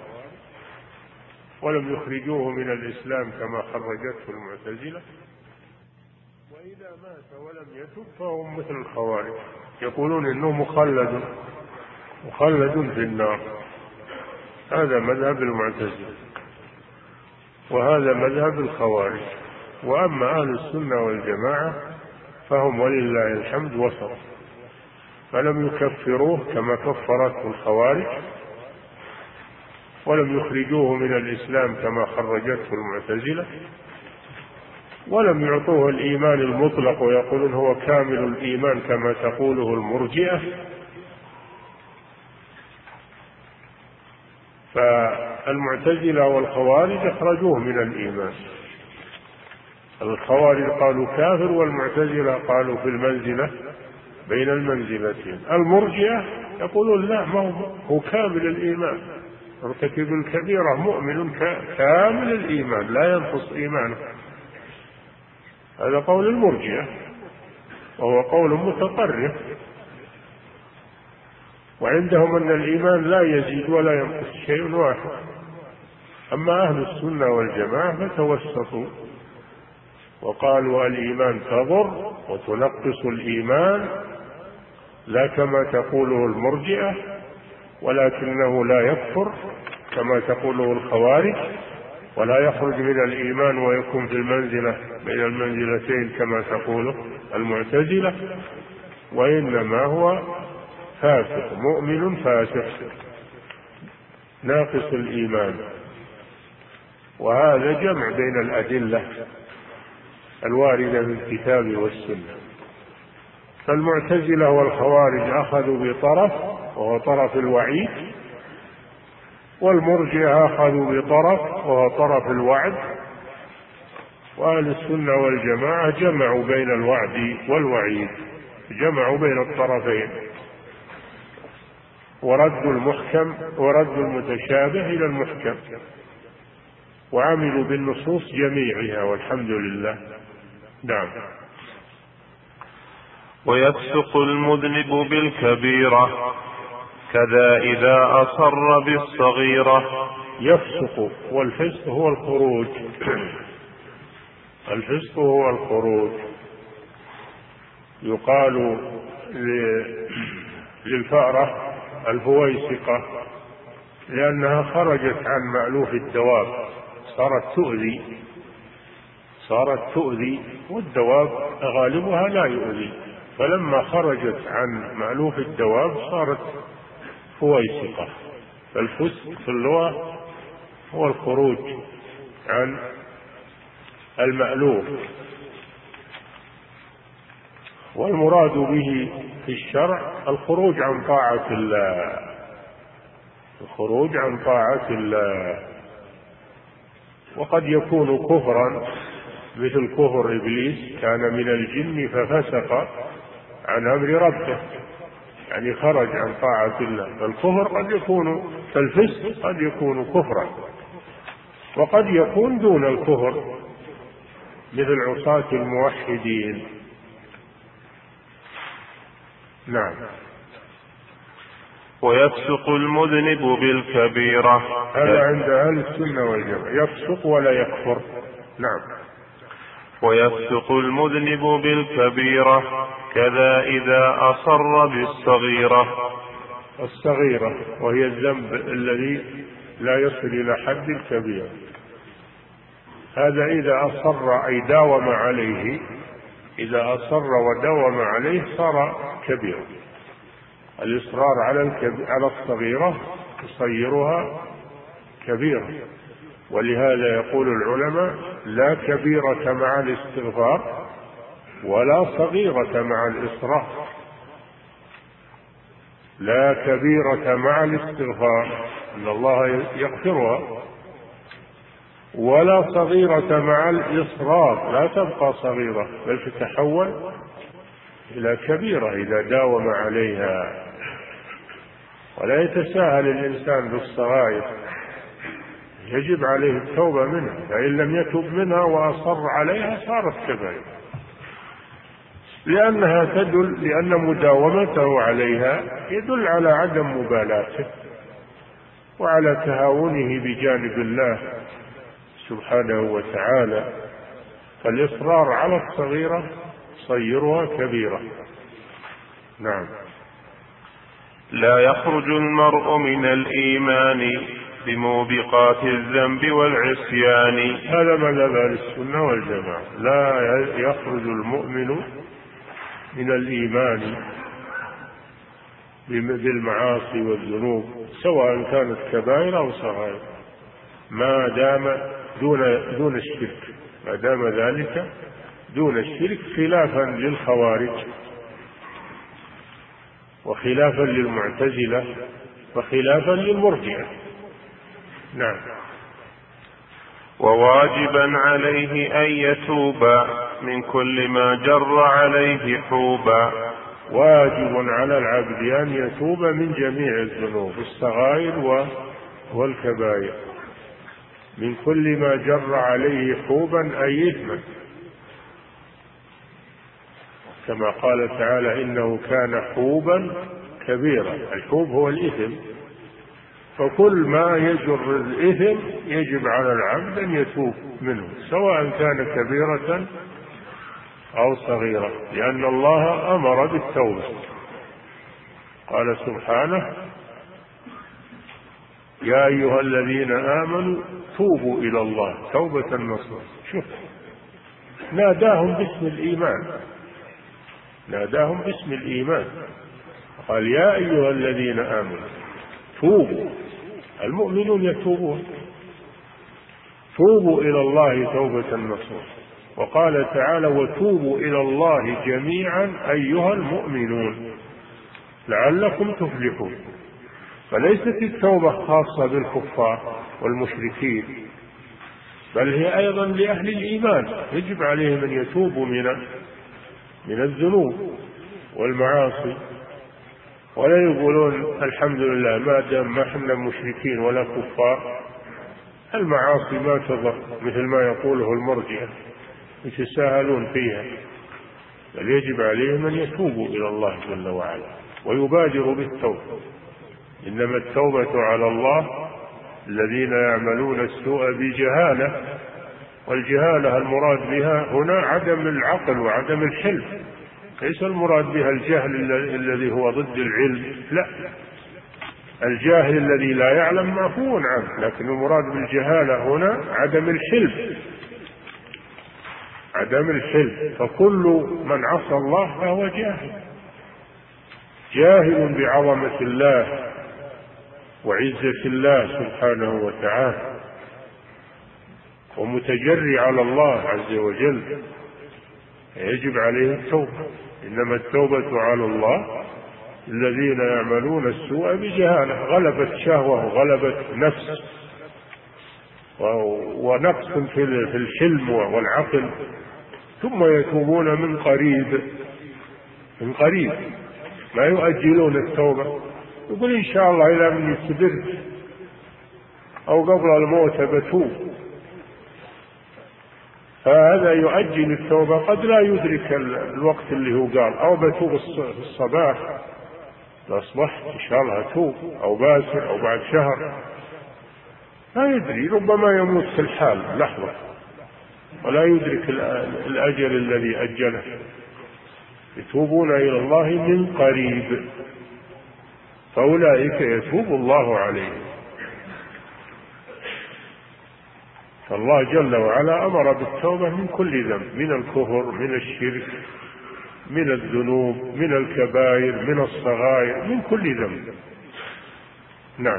ولم يخرجوه من الإسلام كما خرجته المعتزلة. وإذا مات ولم يتب فهم مثل الخوارج، يقولون إنه مخلد في النار. هذا مذهب المعتزلة، وهذا مذهب الخوارج. وأما أهل السنة والجماعة فهم ولله الحمد وسط، فلم يكفروه كما كفرته الخوارج، ولم يخرجوه من الإسلام كما خرجته المعتزلة، ولم يعطوه الإيمان المطلق ويقولون هو كامل الإيمان كما تقوله المرجئة. فالمعتزلة والخوارج أخرجوه من الإيمان. الخوارج قالوا كافر، والمعتزلة قالوا في المنزلة بين المنزلتين. المرجئة يقولون لا، ما هو كامل الإيمان، مرتكب الكبيرة مؤمن كامل الإيمان لا ينقص إيمانه. هذا قول المرجئة، وهو قول متطرف، وعندهم أن الإيمان لا يزيد ولا ينقص شيء واحد. أما أهل السنة والجماعة فتوسطوا وقالوا الإيمان تضر وتنقص الإيمان، لا كما تقوله المرجئة، ولكنه لا يكفر كما تقوله الخوارج، ولا يخرج من الإيمان ويكون في المنزلة بين المنزلتين كما تقوله المعتزلة، وإنما هو فاسق مؤمن فاسق ناقص الإيمان. وهذا جمع بين الأدلة الواردة من الكتاب والسنة. فالمعتزلة والخوارج أخذوا بطرف وهو طرف الوعيد، والمرجئة أخذوا بطرف وهو طرف الوعد، وأهل السنة والجماعة جمعوا بين الوعد والوعيد، جمعوا بين الطرفين، وردوا المتشابه إلى المحكم، وعملوا بالنصوص جميعها والحمد لله. نعم. ويفسق المذنب بالكبيرة كذا إذا أصر بالصغيرة. يفسق، والفسق هو الخروج. الفسق هو الخروج. يقال للفأرة الفويسقة لأنها خرجت عن مألوف الدواب، صارت تؤذي، والدواب غالبها لا يؤذي، فلما خرجت عن مألوف الدواب صارت فويسقة. فالفسق في اللغة هو الخروج عن المألوف، والمراد به في الشرع الخروج عن طاعة الله، الخروج عن طاعة الله. وقد يكون كفرا مثل كفر إبليس، كان من الجن ففسق عن أمر ربه، يعني خرج عن طاعة الله. فالكفر قد يكون، فالفسق قد يكون كفرا، وقد يكون دون الكفر مثل عصاة الموحدين. نعم. ويفسق المذنب بالكبيرة. هذا عند أهل السنة والجماعة، يفسق ولا يكفر. نعم. ويفسق المذنب بالكبيرة كذا إذا أصر بالصغيرة. الصغيرة وهي الذنب الذي لا يصل إلى حد الكبيرة، هذا إذا أصر أي داوم عليه، إذا أصر وداوم عليه صار كبيرا. الإصرار على الصغيرة يصيرها كبيرة، ولهذا يقول العلماء: لا كبيرة مع الاستغفار ولا صغيرة مع الإصرار. لا كبيرة مع الاستغفار إن الله يغفرها، ولا صغيرة مع الإصرار، لا تبقى صغيرة بل تتحول إلى كبيرة إذا داوم عليها. ولا يتساهل الإنسان بالصغائر، يجب عليه التوبة منها، فإن لم يتب منها وأصر عليها صارت كبيرة، لأن مداومته عليها يدل على عدم مبالاته وعلى تهاونه بجانب الله سبحانه وتعالى. فالإصرار على الصغيرة صيرها كبيرة. نعم. لا يخرج المرء من الإيمان بموبقات الذنب والعصيان. هذا مذهب أهل السنة والجماعة، لا يخرج المؤمن من الإيمان بالمعاصي والذنوب سواء كانت كبائر أو صغائر، ما دام دون الشرك، ما دام ذلك دون الشرك، خلافا للخوارج وخلافا للمعتزلة وخلافا للمرجئة. نعم. وواجبا عليه أن يتوب من كل ما جر عليه حوبا. واجب على العبد أن يتوب من جميع الذنوب الصغائر والكبائر، من كل ما جر عليه حوبا أي إثما، كما قال تعالى: إنه كان حوبا كبيرا. الحوب هو الإثم، فكل ما يجر الإثم يجب على العبد أن يتوب منه سواء كان كبيرة أو صغيرة، لأن الله أمر بالتوبة. قال سبحانه: يا أيها الذين آمنوا توبوا إلى الله توبة نصوحا. شوف، ناداهم باسم الإيمان، ناداهم باسم الإيمان، قال يا أيها الذين آمنوا توبوا. المؤمنون يتوبون، توبوا إلى الله توبة نصوحا. وقال تعالى وتوبوا إلى الله جميعا أيها المؤمنون لعلكم تفلحون. فليست التوبة خاصة بالكفار والمشركين، بل هي أيضا لأهل الإيمان، يجب عليهم أن يتوبوا من الذنوب والمعاصي، ولا يقولون الحمد لله ما دام ما احنا مشركين ولا كفار المعاصي ما تضر، مثل ما يقوله المرجئة يتساهلون فيها. بل يجب عليهم أن يتوبوا إلى الله جل وعلا ويبادروا بالتوبة. إنما التوبة على الله الذين يعملون السوء بجهالة، والجهالة المراد بها هنا عدم العقل وعدم الحلم، ليس المراد بها الجهل الذي هو ضد العلم، لا، الجاهل الذي لا يعلم معفو عنه، لكن المراد بالجهالة هنا عدم الحلم، عدم الحلم. فكل من عصى الله فهو جاهل، جاهل بعظمة الله وعزة الله سبحانه وتعالى، ومتجري على الله عز وجل، يجب عليه التوبة. إنما التوبة على الله الذين يعملون السوء بجهالة، غلبت شهوة وغلبت نفس ونقص في الحلم والعقل، ثم يتوبون من قريب، من قريب، ما يؤجلون التوبة، يقول إن شاء الله إلى من يستدرك أو قبل الموت بتوب. فهذا يؤجل التوبة، قد لا يدرك الوقت اللي هو قال أو بتوب الصباح أصبحت إن شاء الله أتوب، أو باكر أو بعد شهر، لا يدري، ربما يموت في الحال لحظة ولا يدرك الأجل الذي أجله. يتوبون إلى الله من قريب، فأولئك يتوب الله عليهم. فالله جل وعلا أمر بالتوبة من كل ذنب، من الكفر، من الشرك، من الذنوب، من الكبائر، من الصغائر، من كل ذنب. نعم.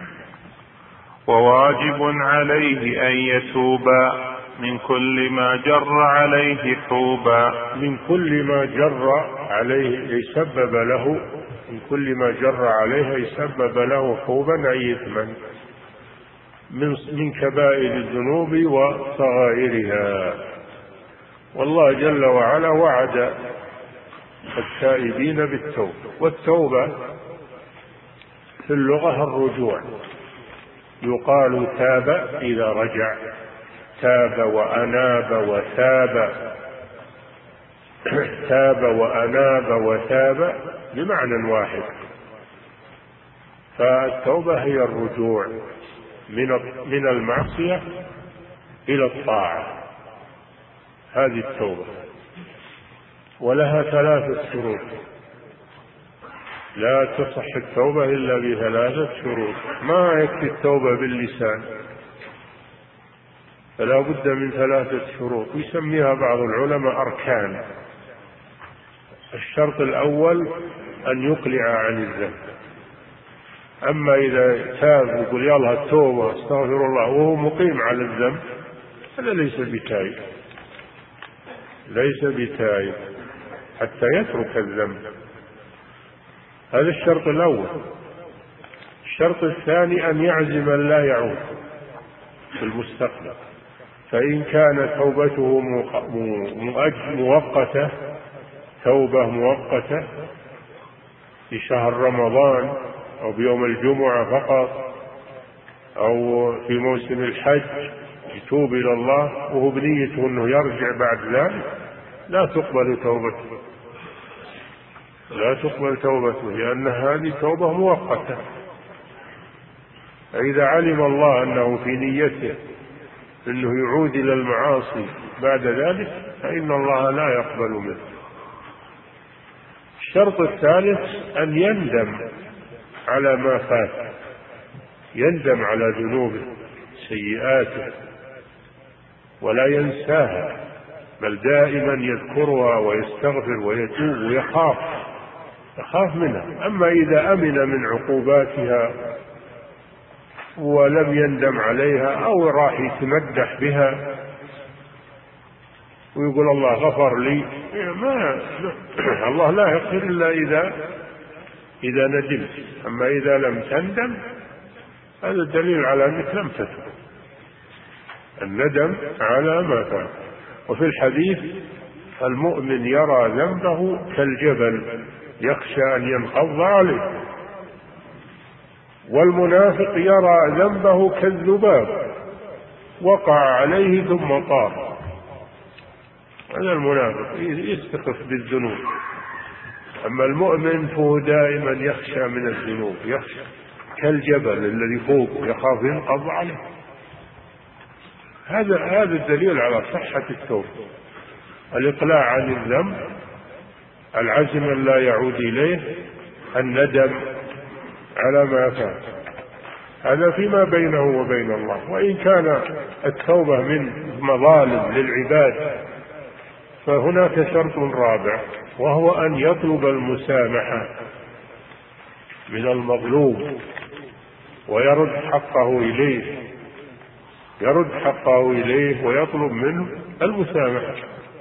وواجب عليه أن يتوب من كل ما جر عليه حوبا. من كل ما جر عليه يسبب له، من كل ما جر عليه يسبب له حوبا أي إثما، من كبائر الذنوب وصغائرها. والله جل وعلا وعد التائبين بالتوبة، والتوبة في اللغة الرجوع، يقال تاب إذا رجع، تاب وأناب وتاب، تاب وأناب وتاب بمعنى واحد. فالتوبة هي الرجوع من المعصية إلى الطاعة، هذه التوبة، ولها 3 شروط، لا تصح التوبة إلا ب3 شروط، ما يكفي التوبة باللسان، فلا بد من 3 شروط يسميها بعض العلماء أركان. الشرط الأول أن يقلع عن الذنب، أما إذا تاب ويقول يلا التوبة استغفر الله وهو مقيم على الذنب هذا ليس بتائب، ليس بتائب حتى يترك الذنب. هذا الشرط الأول. الشرط الثاني أن يعزم أن لا يعود في المستقبل، فإن كانت توبته مؤقتة، توبة مؤقتة في شهر رمضان أو بيوم الجمعة فقط أو في موسم الحج، يتوب إلى الله وهو بنيته أنه يرجع بعد ذلك، لا تقبل توبته، لا تقبل توبته، لأن هذه توبة مؤقتة. فإذا علم الله أنه في نيته أنه يعود إلى المعاصي بعد ذلك فإن الله لا يقبل منه. الشرط الثالث أن يندم على ما فات، يندم على ذنوبه سيئاته ولا ينساها، بل دائما يذكرها ويستغفر ويتوب ويخاف منها. أما إذا أمن من عقوباتها ولم يندم عليها أو راح يتمدح بها ويقول الله غفر لي، الله لا يغفر إلا إذا ندمت. أما إذا لم تندم هذا دليل على أنك لم تتب، الندم على ما فعل. وفي الحديث المؤمن يرى ذنبه كالجبل يخشى أن ينقض عليه، والمنافق يرى ذنبه كالذباب وقع عليه ثم طار. هذا المنافق يستخف بالذنوب، أما المؤمن فهو دائما يخشى من الذنوب، يخشى كالجبل الذي فوقه يخاف ينقض عليه. هذا الدليل على صحة التوبة، الإقلاع عن الذنب، العزم أن لا يعود إليه، الندم على ما فات. هذا فيما بينه وبين الله. وإن كان التوبة من مظالم للعباد فهناك شرط رابع، وهو أن يطلب المسامحة من المظلوم ويرد حقه إليه ويطلب منه المسامحة،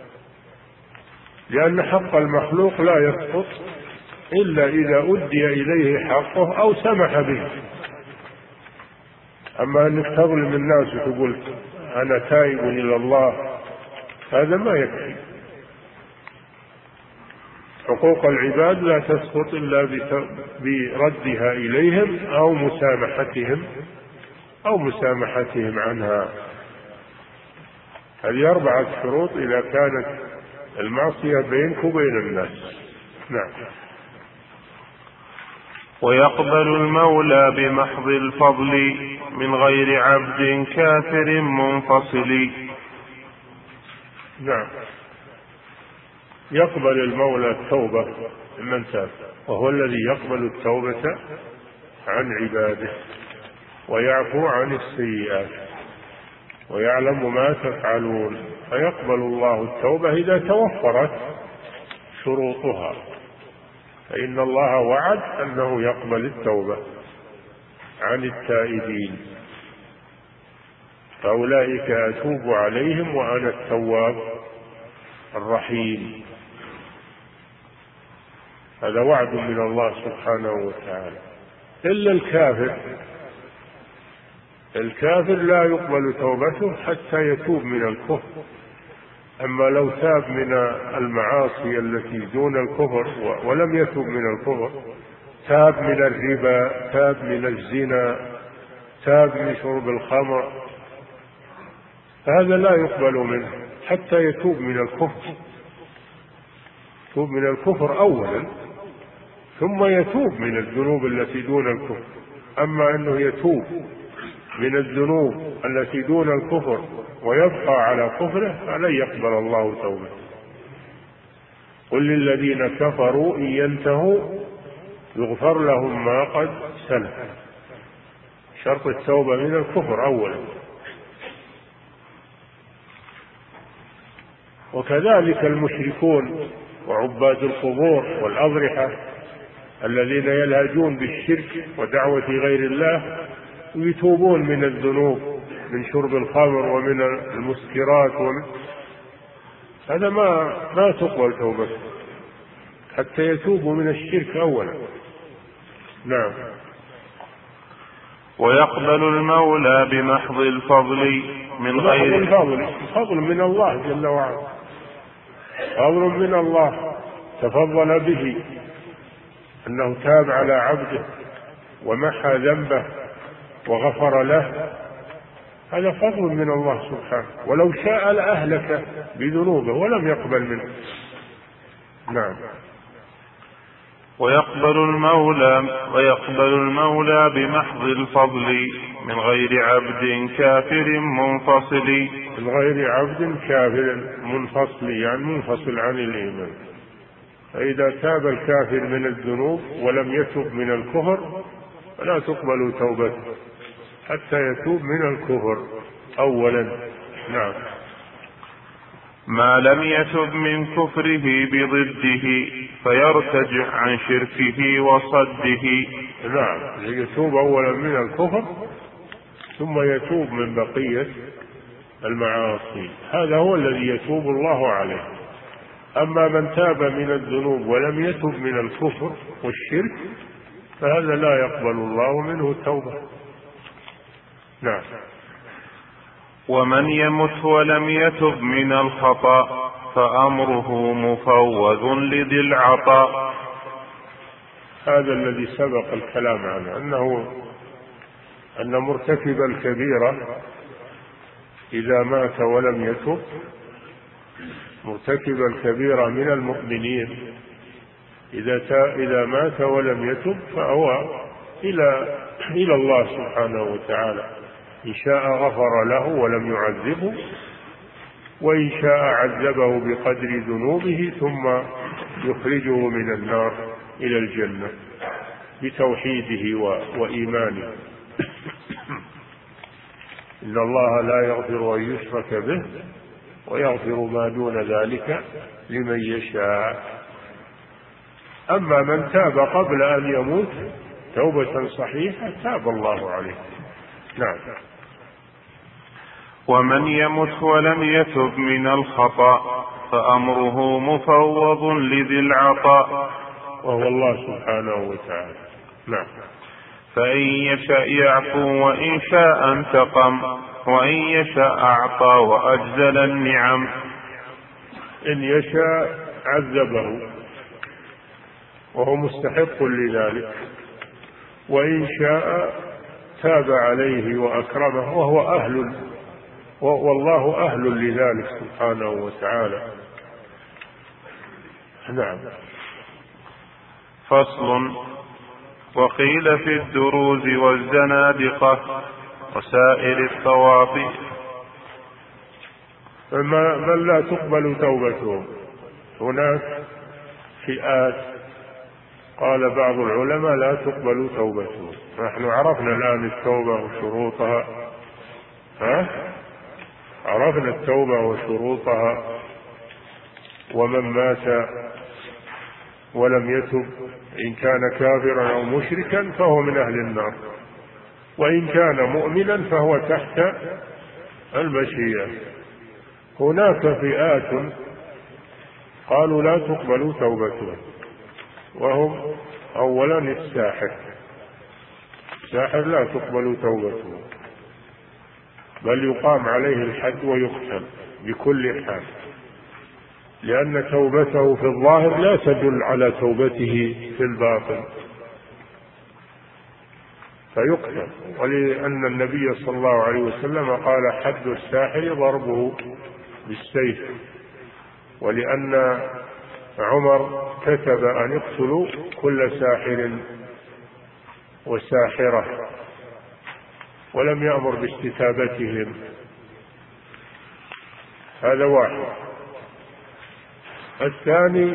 لأن حق المخلوق لا يسقط إلا إذا أدي إليه حقه أو سمح به. أما أنك تظلم الناس وتقول أنا تائب إلى الله، هذا ما يكفي. حقوق العباد لا تسقط إلا بردها إليهم أو مسامحتهم عنها. هذه 4 شروط إذا كانت المعصية بينك وبين الناس. نعم. ويقبل المولى بمحض الفضل من غير عبد كافر منفصل. نعم. يقبل المولى التوبة ممن تاب، وهو الذي يقبل التوبة عن عباده ويعفو عن السيئات ويعلم ما تفعلون، فيقبل الله التوبة إذا توفرت شروطها، فإن الله وعد أنه يقبل التوبة عن التائبين، فأولئك أتوب عليهم وأنا التواب الرحيم. هذا وعد من الله سبحانه وتعالى. إلا الكافر لا يقبل توبته حتى يتوب من الكفر. أما لو تاب من المعاصي التي دون الكفر ولم يتوب من الكفر، تاب من الربا، تاب من الزنا، تاب من شرب الخمر، هذا لا يقبل منه حتى يتوب من الكفر. يتوب من الكفر أولا ثم يتوب من الذنوب التي دون الكفر. أما أنه يتوب من الذنوب التي دون الكفر ويبقى على كفره فلن يقبل الله توبته. قل للذين كفروا إن ينتهوا يغفر لهم ما قد سلف. شرط التوبة من الكفر أولا. وكذلك المشركون وعباد القبور والأضرحة الذين يلهجون بالشرك ودعوة غير الله ويتوبون من الذنوب من شرب الخمر ومن المسكرات هذا ما تقبل توبته حتى يتوبوا من الشرك أولا. نعم. ويقبل المولى بمحض الفضل من غير الفضل من الله جل وعلا، فضل من الله تفضل به أنه تاب على عبده ومحى ذنبه وغفر له، هذا فضل من الله سبحانه، ولو شاء لأهلك بذنوبه ولم يقبل منه. نعم. ويقبل المولى بمحض الفضل من غير عبد كافر منفصل. من غير عبد كافر منفصل يعني منفصل عن الإيمان. فإذا تاب الكافر من الذنوب ولم يتب من الكفر فلا تقبل توبته حتى يتوب من الكفر أولا. نعم. ما لم يتب من كفره بضده فيرتجع عن شركه وصده. نعم، يتوب أولا من الكفر ثم يتوب من بقية المعاصي، هذا هو الذي يتوب الله عليه. أما من تاب من الذنوب ولم يتب من الكفر والشرك فهذا لا يقبل الله منه توبة. نعم. ومن يمت ولم يتب من الخطأ فأمره مفوض لذي العطاء. هذا الذي سبق الكلام عنه، أن مرتكب الكبيرة إذا مات ولم يتب، مرتكب الكبيرة من المؤمنين إذا مات ولم يتب فهو إلى الله سبحانه وتعالى، إن شاء غفر له ولم يعذبه، وإن شاء عذبه بقدر ذنوبه ثم يخرجه من النار إلى الجنة بتوحيده وإيمانه. إن الله لا يغفر أن يشرك به ويغفر ما دون ذلك لمن يشاء. أما من تاب قبل أن يموت توبة صحيحة تاب الله عليه. نعم. ومن يمت ولم يتب من الخطأ فأمره مفوض لذي العطاء، وهو الله سبحانه وتعالى. نعم. فإن يشاء يعفو وإن شاء انتقم وإن يشاء أعطى وأجزل النعم. إن يشاء عذبه وهو مستحق لذلك، وإن شاء تاب عليه وأكرمه وهو والله أهل لذلك سبحانه وتعالى. نعم. فصل. وقيل في الدروز والزنادقة وسائر الطواف. من لا تقبل توبتهم، هناك فئات قال بعض العلماء لا تقبل توبتهم. نحن عرفنا الآن التوبة وشروطها، عرفنا التوبة وشروطها. ومن مات ولم يتب إن كان كافرا أو مشركا فهو من أهل النار، وإن كان مؤمنا فهو تحت المشيئة. هناك فئات قالوا لا تقبل توبتهم، وهم أولا الساحر لا تقبل توبته، بل يقام عليه الحد ويقتل بكل حال، لأن توبته في الظاهر لا تدل على توبته في الباطن فيقتل. ولأن النبي صلى الله عليه وسلم قال حد الساحر ضربه بالسيف، ولأن عمر كتب أن يقتلوا كل ساحر وساحرة ولم يأمر باستتابتهم. هذا واحد. الثاني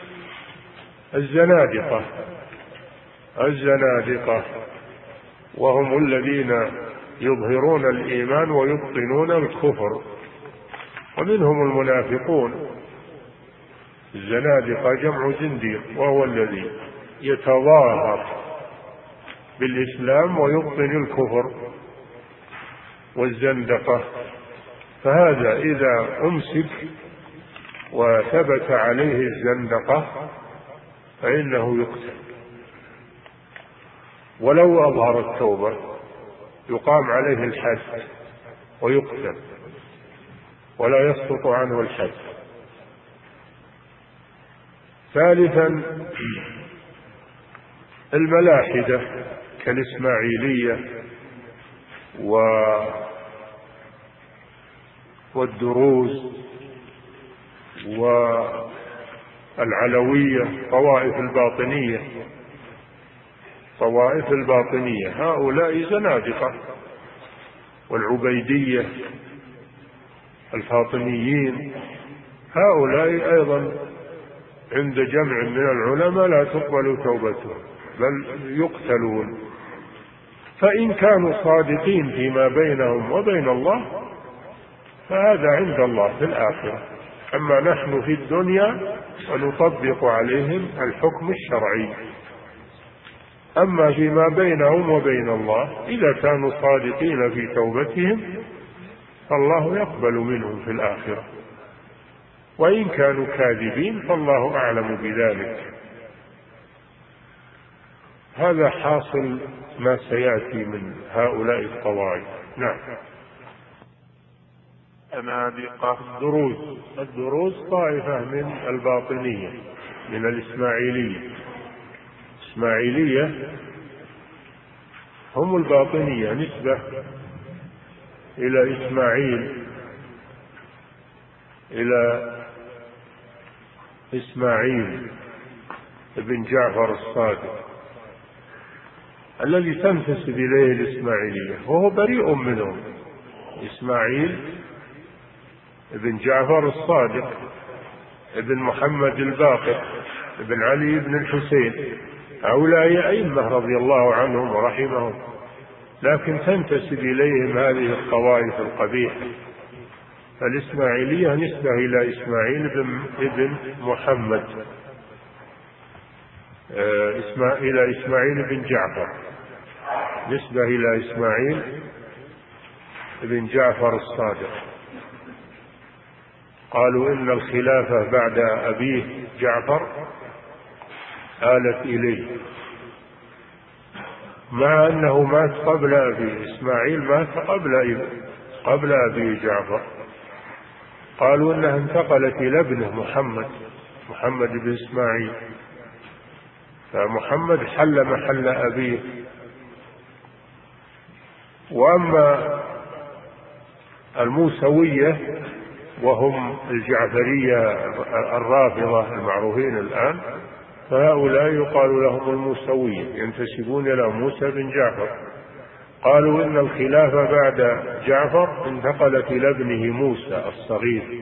الزنادقة وهم الذين يظهرون الإيمان ويبطنون الكفر، ومنهم المنافقون. الزنادقة جمع زنديق، وهو الذي يتظاهر بالإسلام ويبطن الكفر والزندقة. فهذا إذا أمسك وثبت عليه الزندقة فإنه يقتل، ولو أظهر التوبة يقام عليه الحد ويقتل ولا يسقط عنه الحد. ثالثا الملاحدة كالإسماعيلية والدروز والعلوية، طوائف الباطنية هؤلاء زنادقة، والعبيدية الفاطميين هؤلاء أيضا عند جمع من العلماء لا تقبل توبتهم بل يقتلون. فإن كانوا صادقين فيما بينهم وبين الله فهذا عند الله في الآخرة. أما نحن في الدنيا ونطبق عليهم الحكم الشرعي. أما فيما بينهم وبين الله إذا كانوا صادقين في توبتهم فالله يقبل منهم في الآخرة، وإن كانوا كاذبين فالله أعلم بذلك. هذا حاصل ما سيأتي من هؤلاء الطوائف. نعم. أنادقة. الدروز طائفة من الباطنية من الإسماعيلية. الإسماعيلية هم الباطنية نسبة إلى إسماعيل بن جعفر الصادق الذي تنتسب إليه الإسماعيلية، وهو بريء منهم. إسماعيل بن جعفر الصادق ابن محمد الباقر ابن علي بن الحسين، هؤلاء أئمة رضي الله عنهم ورحمهم، لكن تنتسب إليهم هذه الطوائف القبيحة. فالإسماعيلية نسبة إلى إسماعيل بن محمد، إلى إسماعيل بن جعفر، نسبة إلى إسماعيل بن جعفر الصادق. قالوا إن الخلافة بعد أبيه جعفر آلت إليه، مع أنه مات قبل أبيه. إسماعيل مات قبل أبيه جعفر. قالوا إنها انتقلت إلى ابنه محمد بن إسماعيل، فمحمد حل محل أبيه. وأما الموسوية وهم الجعفرية الرافضة المعروفين الآن، فهؤلاء يقال لهم الموسوية، ينتسبون إلى موسى بن جعفر. قالوا إن الخلافة بعد جعفر انتقلت إلى ابنه موسى الصغير،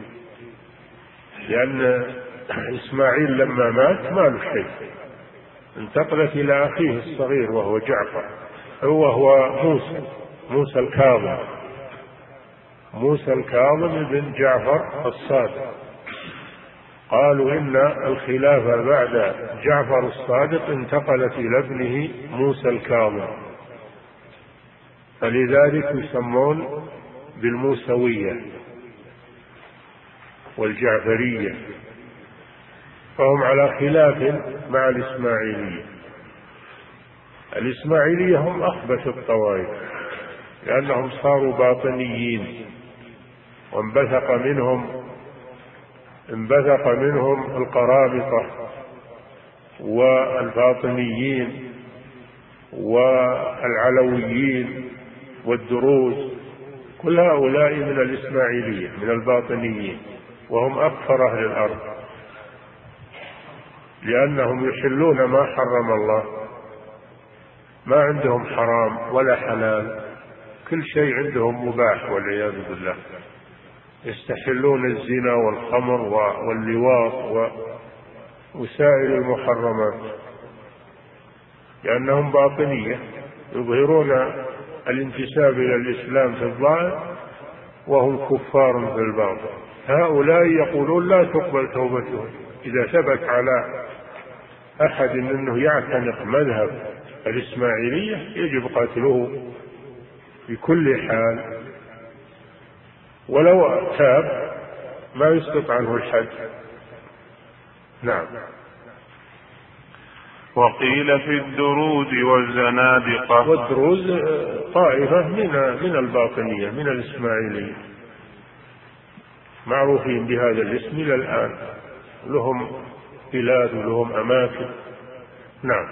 لأن إسماعيل لما مات ما له شيء، انتقلت إلى أخيه الصغير وهو جعفر، وهو موسى الكاظم بن جعفر الصادق. قالوا إن الخلافة بعد جعفر الصادق انتقلت إلى ابنه موسى الكاظم، فلذلك يسمون بالموسوية والجعفرية، فهم على خلاف مع الإسماعيلية هم أخبث الطوائف، لأنهم صاروا باطنيين، وانبثق منهم القرامطة والفاطميين والعلويين والدروز، كل هؤلاء من الإسماعيلية من الباطنيين، وهم أكثر أهل الأرض، لأنهم يحلون ما حرم الله، ما عندهم حرام ولا حلال، كل شيء عندهم مباح والعياذ بالله. يستحلون الزنا والخمر واللواط وسائر المحرمات، لأنهم باطنية يظهرون الانتساب إلى الإسلام في الظاهر وهم كفار في الباطن. هؤلاء يقولون لا تقبل توبتهم. إذا ثبت على أحد أنه يعتنق مذهب الإسماعيلية يجب قتله بكل حال، ولو تاب ما يسقط عنه الحد. نعم. وقيل في الدروز والزنادقة. والدروز طائفة من الباطنية من الإسماعيلية، معروفين بهذا الاسم إلى الآن، لهم بلاد ولهم أماكن. نعم.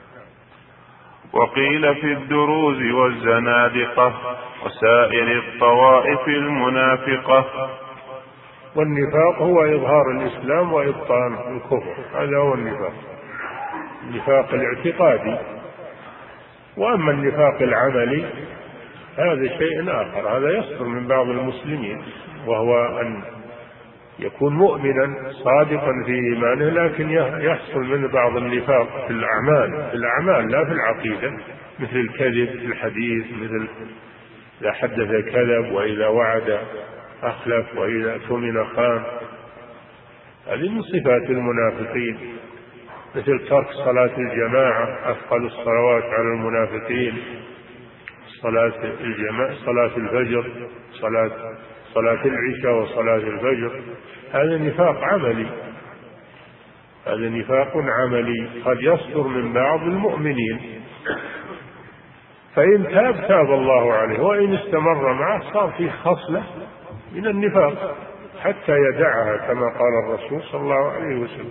وقيل في الدروز والزنادقة وسائر الطوائف المنافقة. والنفاق هو إظهار الإسلام وإبطان الكفر، هذا هو النفاق الاعتقادي. وأما النفاق العملي هذا شيء آخر، هذا يصدر من بعض المسلمين، وهو أن يكون مؤمنا صادقا في إيمانه، لكن يحصل منه بعض النفاق في الأعمال لا في العقيدة، مثل الكذب في الحديث، مثل إذا حدث كذب، وإذا وعد أخلف، وإذا اؤتمن خان. هذه من صفات المنافقين. مثل ترك صلاة الجماعة، أثقل الصلوات على المنافقين صلاة الجماعة، صلاة الفجر، صلاة العشاء وصلاة الفجر. هذا نفاق عملي، هذا نفاق عملي قد يصدر من بعض المؤمنين، فإن تاب الله عليه، وإن استمر معه صار فيه خصلة من النفاق حتى يدعها، كما قال الرسول صلى الله عليه وسلم.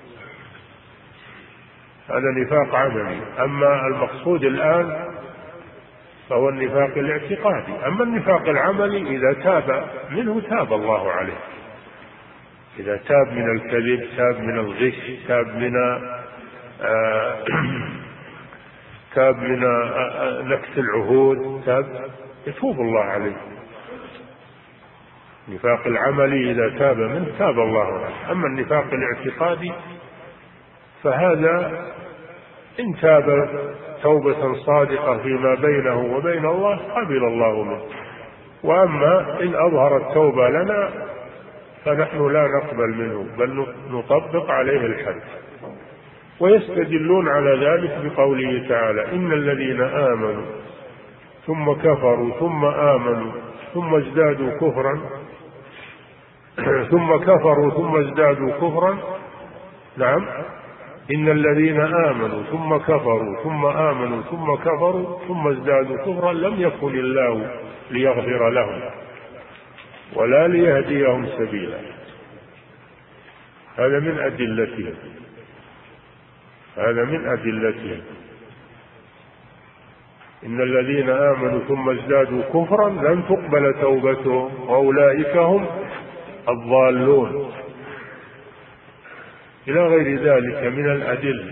هذا نفاق عملي. أما المقصود الآن فهو النفاق الاعتقادي. أما النفاق العملي إذا تاب منه تاب الله عليه، إذا تاب من الكذب، تاب من الغش، تاب من نكث العهود، يتوب الله عليه. النفاق العملي إذا تاب منه تاب الله عليه. أما النفاق الاعتقادي فهذا إن تاب توبة صادقة فيما بينه وبين الله قبل الله منه، وأما إن أظهر التوبة لنا فنحن لا نقبل منه، بل نطبق عليه الحد. ويستدلون على ذلك بقوله تعالى: إن الذين آمنوا ثم كفروا ثم آمنوا ثم ازدادوا كفرا ثم كفروا ثم ازدادوا كفرا. نعم، إن الذين آمنوا ثم كفروا ثم آمنوا ثم كفروا ثم ازدادوا كفرا لم يكن الله ليغفر لهم ولا ليهديهم سبيلا. هذا من أدلته. إن الذين آمنوا ثم ازدادوا كفرا لن تقبل توبتهم وأولئك هم الضالون، إلى غير ذلك من الأدلة.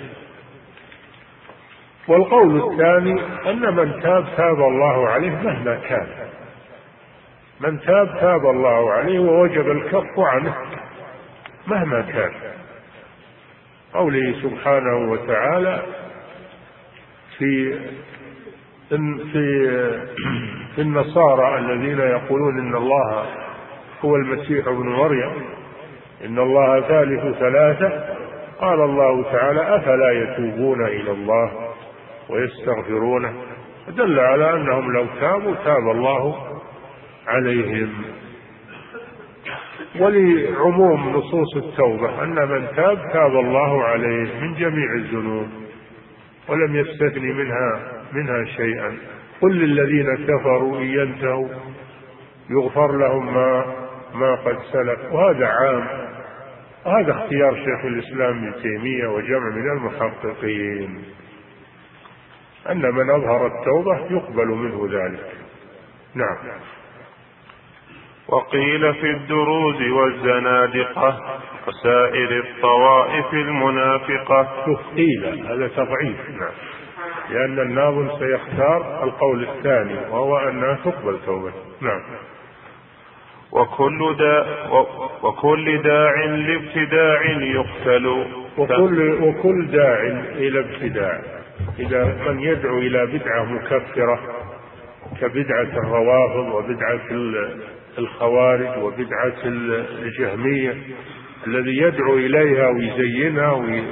والقول الثاني أن من تاب الله عليه مهما كان، من تاب الله عليه ووجب الكف عنه مهما كان. قوله سبحانه وتعالى في النصارى الذين يقولون إن الله هو المسيح ابن مريم، إن الله ثالث ثلاثة، قال الله تعالى: أفلا يتوبون إلى الله ويستغفرونه، دل على أنهم لو تابوا تاب الله عليهم. ولعموم نصوص التوبة أن من تاب الله عليه من جميع الذنوب ولم يستثني منها شيئا. قل للذين كفروا إن ينتهوا يغفر لهم ما قد سلف. وهذا عام، وهذا اختيار شيخ الإسلام ابن تيمية وجمع من المحققين، أن من أظهر التوبة يقبل منه ذلك. نعم. وقيل في الدروز والزنادقة وسائر الطوائف المنافقة. قيل هذا تضعيف، نعم، لأن الناظم سيختار القول الثاني وهو أنها تقبل توبة. نعم. وكل داع لابتداع يقتل. وكل داع إلى ابتداع، إذا من يدعو إلى بدعة مكفرة كبدعة الروافض وبدعة الخوارج وبدعة الجهمية، الذي يدعو إليها ويزينها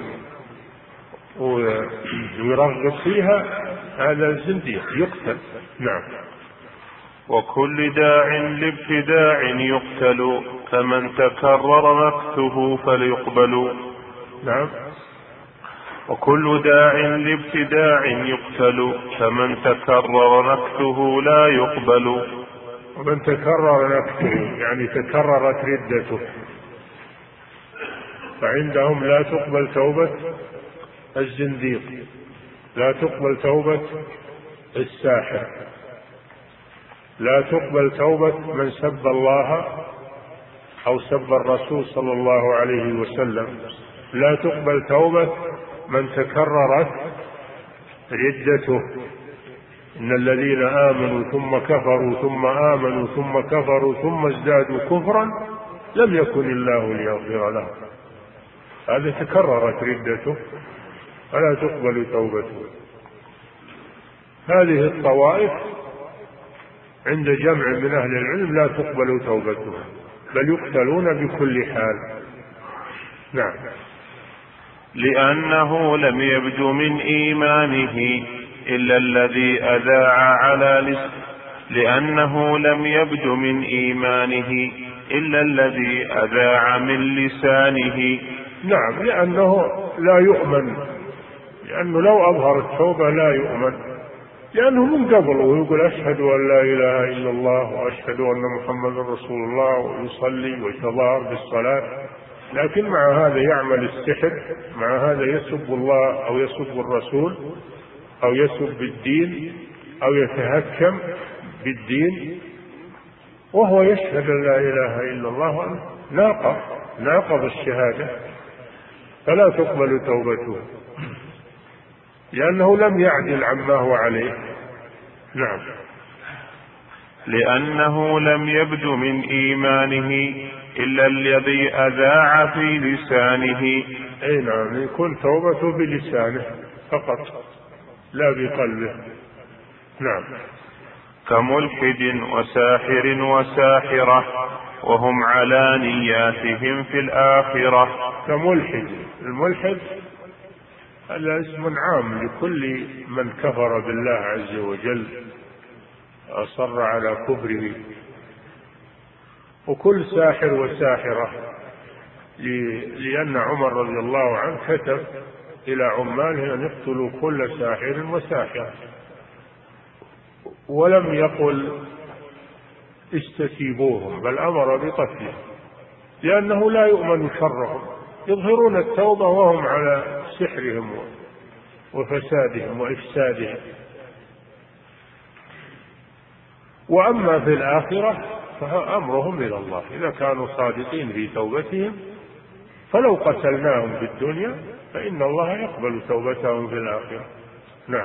ويرغب فيها، هذا زنديق يقتل. نعم. وكل داع لابتداع يقتل فمن تكرر مكثه فليقبل. نعم. وكل داع لابتداع يقتل فمن تكرر نكثه لا يقبل. ومن تكرر نكثه يعني تكررت ردته، فعندهم لا تقبل توبة الزنديق، لا تقبل توبة الساحر، لا تقبل توبة من سب الله أو سب الرسول صلى الله عليه وسلم، لا تقبل توبة من تكررت ردته. إن الذين آمنوا ثم كفروا ثم آمنوا ثم كفروا ثم ازدادوا كفرا لم يكن الله ليغفر له. هذا تكررت ردته فلا تقبل توبته. هذه الطوائف عند جمع من أهل العلم لا تقبل توبتهم، بل يقتلون بكل حال. نعم. لأنه لم يبد من إيمانه إلا الذي أذاع على لأنه لم يبد من إيمانه إلا الذي أذاع من لسانه. نعم، لأنه لا يؤمن، لأنه لو أظهر التوبة لا يؤمن، لأنه من قبل ويقول أشهد أن لا إله إلا الله وأشهد أن محمد رسول الله ويصلي ويتظاهر بالصلاة، لكن مع هذا يعمل السحر، مع هذا يسب الله أو يسب الرسول أو يسب الدين أو يتهكم بالدين وهو يشهد أن لا إله إلا الله، ناقض الشهادة، فلا تقبل توبته لأنه لم يعدل عما هو عليه. نعم. لأنه لم يبد من إيمانه إلا الذي أذاع في لسانه. أي نعم، يكون توبته بلسانه فقط لا بقلبه. نعم. كملحد وساحر وساحرة وهم على نياتهم في الآخرة. كملحد، الملحد هذا اسم عام لكل من كفر بالله عز وجل أصر على كفره، وكل ساحر وساحرة، لأن عمر رضي الله عنه كتب إلى عماله أن يقتلوا كل ساحر وساحرة، ولم يقل استتيبوهم، بل أمر بقتلهم، لأنه لا يؤمن شرهم، يظهرون التوبة وهم على سحرهم وفسادهم وإفسادهم. وأما في الآخرة فأمرهم إلى الله، إذا كانوا صادقين في توبتهم فلو قتلناهم في الدنيا فإن الله يقبل توبتهم في الآخرة. نعم.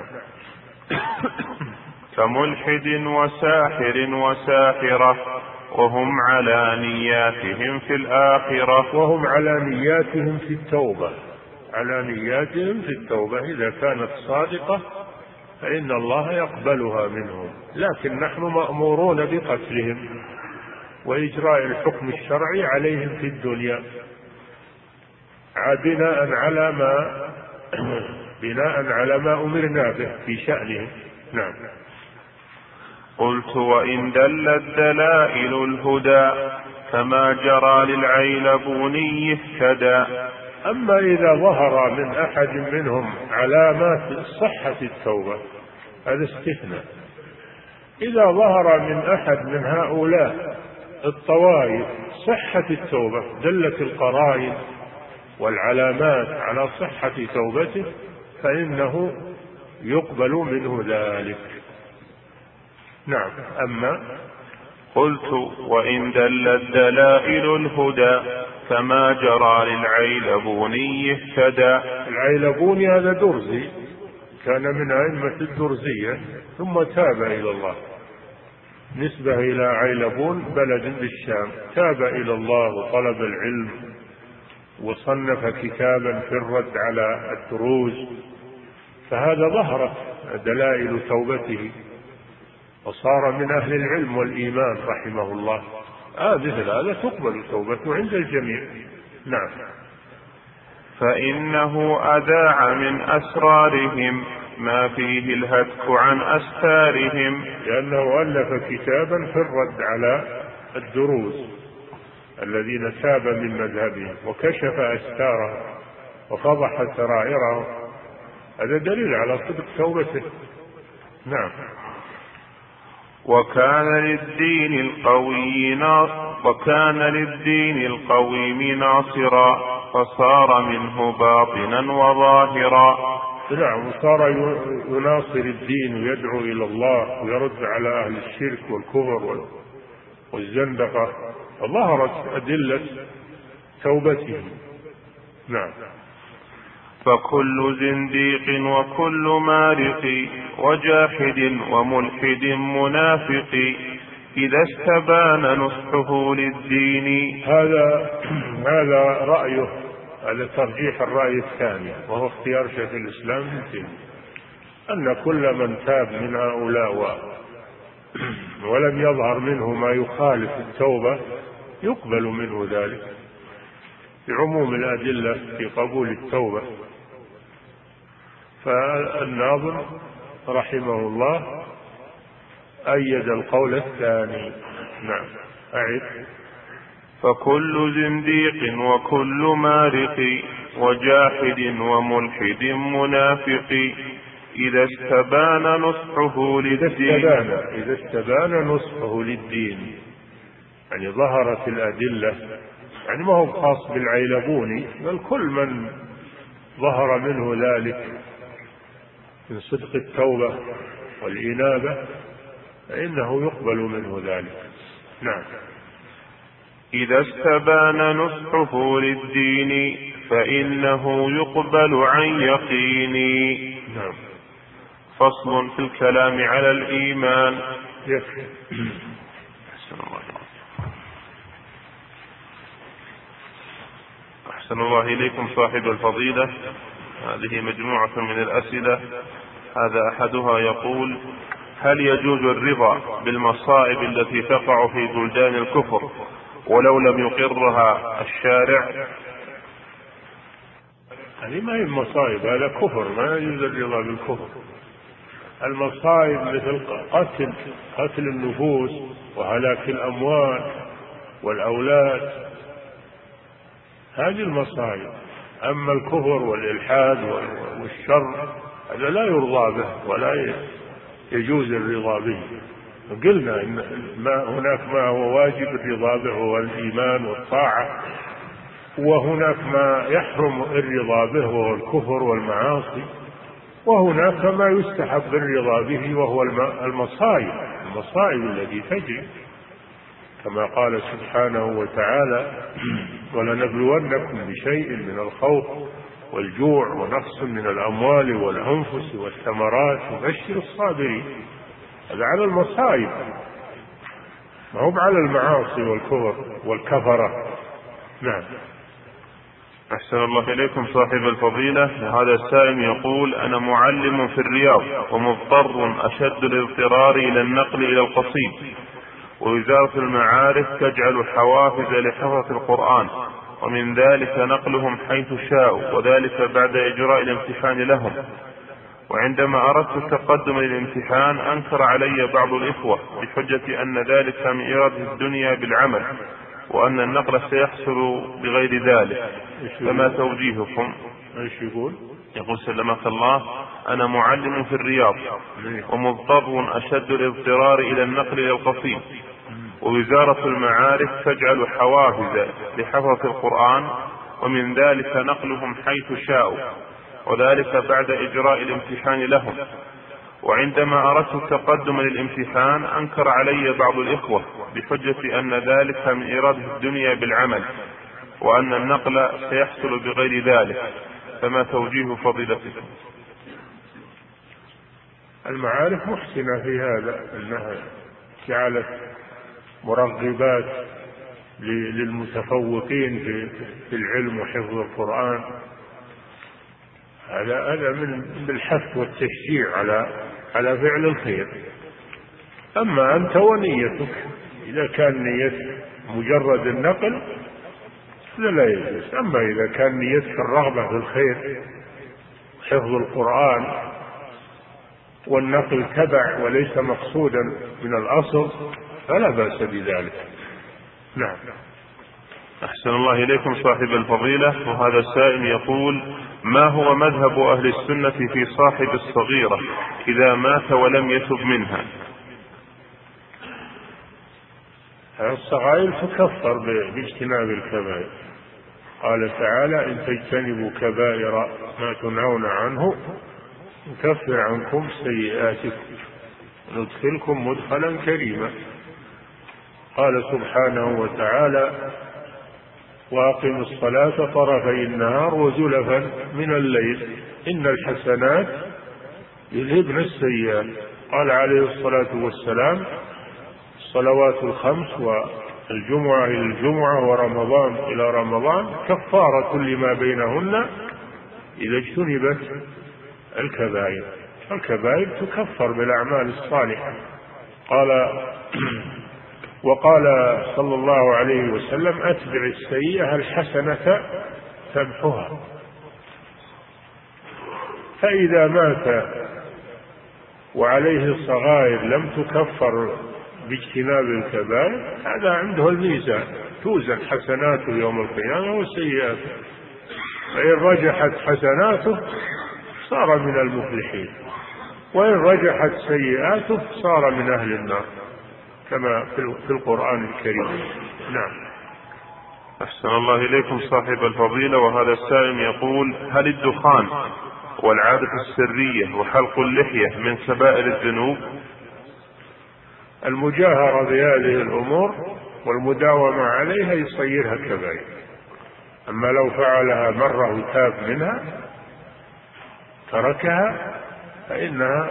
كملحد وساحر وساحرة وهم على نياتهم في الآخرة. وهم على نياتهم في التوبة، على نياتهم في التوبة إذا كانت صادقة فإن الله يقبلها منهم، لكن نحن مأمورون بقتلهم وإجراء الحكم الشرعي عليهم في الدنيا بناء على ما أمرنا به في شأنهم. نعم. قلت وإن دلت دلائل الهدى كما جرى للعيلبوني اهتدى. أما إذا ظهر من أحد منهم علامات صحة التوبة هذا استثناء. إذا ظهر من أحد من هؤلاء الطوائف صحة التوبة، دلت القرائن والعلامات على صحة توبته، فإنه يقبل منه ذلك. نعم. أما قلت وإن دلت دلائل الهدى كما جرى للعيلبوني اهتدى. العيلبوني هذا درزي، كان من أئمة الدرزية ثم تاب إلى الله، نسبة إلى عيلبون بلد بالشام، تاب إلى الله وطلب العلم وصنف كتابا في الرد على الدروز، فهذا ظهرت دلائل توبته وصار من أهل العلم والإيمان رحمه الله. مثل هذا تقبل توبته عند الجميع. نعم. فإنه أذاع من أسرارهم ما فيه الهتك عن أستارهم. لأنه ألف كتابا في الرد على الدروز الذين تاب من مذهبهم وكشف أستارهم وفضح سرائرهم، هذا دليل على صدق توبته. نعم. وكان للدين القويم ناصرا فصار منه باطنا وظاهرا. نعم، وصار يناصر الدين ويدعو إلى الله ويرد على أهل الشرك والكفر والزندقة، فظهرت أدلة توبته. نعم. فكل زنديق وكل مارق وجاحد وملحد منافق إذا استبان نصحه للدين. هذا رأيه، هذا ترجيح الرأي الثاني، وهو اختيار شيخ الإسلام ابن تيمية، أن كل من تاب من هؤلاء ولم يظهر منه ما يخالف التوبة يقبل منه ذلك، بعموم الأدلة في قبول التوبة. فالناظم رحمه الله أيد القول الثاني. نعم، أعد. فكل زنديق وكل مارق وجاحد وملحد منافق إذا استبان نصحه للدين. إذا استبان نصحه للدين، يعني ظهرت الأدلة، يعني ما هو خاص بالعيلبوني، بل كل من ظهر منه ذلك من صدق التوبة والإنابة فإنه يقبل منه ذلك. نعم. إذا استبان نصحه للدين فإنه يقبل عن يقين. نعم. فصل في الكلام على الإيمان. يكفي. أحسن الله إليكم صاحب الفضيلة. هذه مجموعة من الأسئلة، هذا أحدها يقول: هل يجوز الرضا بالمصائب التي تقع في بلدان الكفر ولو لم يقرها الشارع؟ هذه ما هي المصائب، هذا كفر، ما يجوز الرضا بالكفر. المصائب مثل قتل النفوس وهلاك الأموال والأولاد، هذه المصائب. أما الكفر والإلحاد والشر هذا لا يرضى به ولا يجوز الرضا به. قلنا إن هناك ما هو واجب الرضا به هو الإيمان والطاعة، وهناك ما يحرم الرضا به وهو الكفر والمعاصي، وهناك ما يستحب الرضا به وهو المصائب التي تجري، كما قال سبحانه وتعالى: ولنبلونكم بشيء من الخوف والجوع ونقص من الأموال والأنفس والثمرات وبشر الصابرين. هذا على المصائب، ما هو على المعاصي والكفر والكفرة. نعم. أحسن الله إليكم صاحب الفضيلة. هذا السائل يقول: أنا معلم في الرياض ومضطر أشد الاضطرار إلى النقل إلى القصيم، ووزارة المعارف تجعل حوافز لحفظة القرآن، ومن ذلك نقلهم حيث شاءوا، وذلك بعد إجراء الامتحان لهم. وعندما أردت التقدم للامتحان أنكر علي بعض الإخوة بحجة أن ذلك من إرادة الدنيا بالعمل، وأن النقل سيحصل بغير ذلك، فما توجيهكم؟ ايش يقول؟ يقول: سلمك الله، أنا معلم في الرياض ومضطر أشد الاضطرار إلى النقل إلى القصيم، ووزارة المعارف تجعل حوافز لحفظة القرآن، ومن ذلك نقلهم حيث شاءوا، وذلك بعد إجراء الامتحان لهم. وعندما أردت التقدم للامتحان أنكر علي بعض الإخوة بحجة أن ذلك من إرادة الدنيا بالعمل، وأن النقل سيحصل بغير ذلك، فما توجيه فضيلتكم؟ المعارف محسنة في هذا، أنها جعلت مرغبات للمتفوقين في العلم وحفظ القرآن. هذا من الحث والتشجيع على فعل الخير. أما أنت ونيتك، إذا كان نيتك مجرد النقل لا يجوز. أما إذا كان نيتك الرغبة في الخير حفظ القرآن والنقل تبع وليس مقصودا من الأصل فلا بأس بذلك. نعم. أحسن الله إليكم صاحب الفضيلة. وهذا السائل يقول: ما هو مذهب أهل السنة في صاحب الصغيرة إذا مات ولم يتب منها؟ الصغائر تكفر باجتناب الكبائر. قال تعالى: إن تجتنبوا كبائر ما تنهون عنه نكفر عنكم سيئاتكم ندخلكم مدخلا كريما. قال سبحانه وتعالى: وأقم الصلاة طرفي النهار وزلفا من الليل إن الحسنات يذهبن السيئات. قال عليه الصلاة والسلام: الصلوات الخمس والجمعة إلى الجمعة ورمضان إلى رمضان كفارة لما بينهن إذا اجتنبت الكبائر. الكبائر تكفر بالأعمال الصالحة. وقال صلى الله عليه وسلم: أتبع السيئة الحسنة تمحها. فإذا مات وعليه الصغائر لم تكفر باجتناب الكبائر، هذا عنده الميزان، توزن حسناته يوم القيامة وسيئاته، فإن رجحت حسناته صار من المفلحين، وإن رجحت سيئاته صار من أهل النار، كما في القرآن الكريم. نعم. أحسن الله إليكم صاحب الفضيلة، وهذا السائل يقول: هل الدخان والعادة السرية وحلق اللحية من كبائر الذنوب؟ المجاهرة بهذه الأمور والمداومة عليها يصيرها كبائر، أما لو فعلها مرة وتاب منها تركها فإنها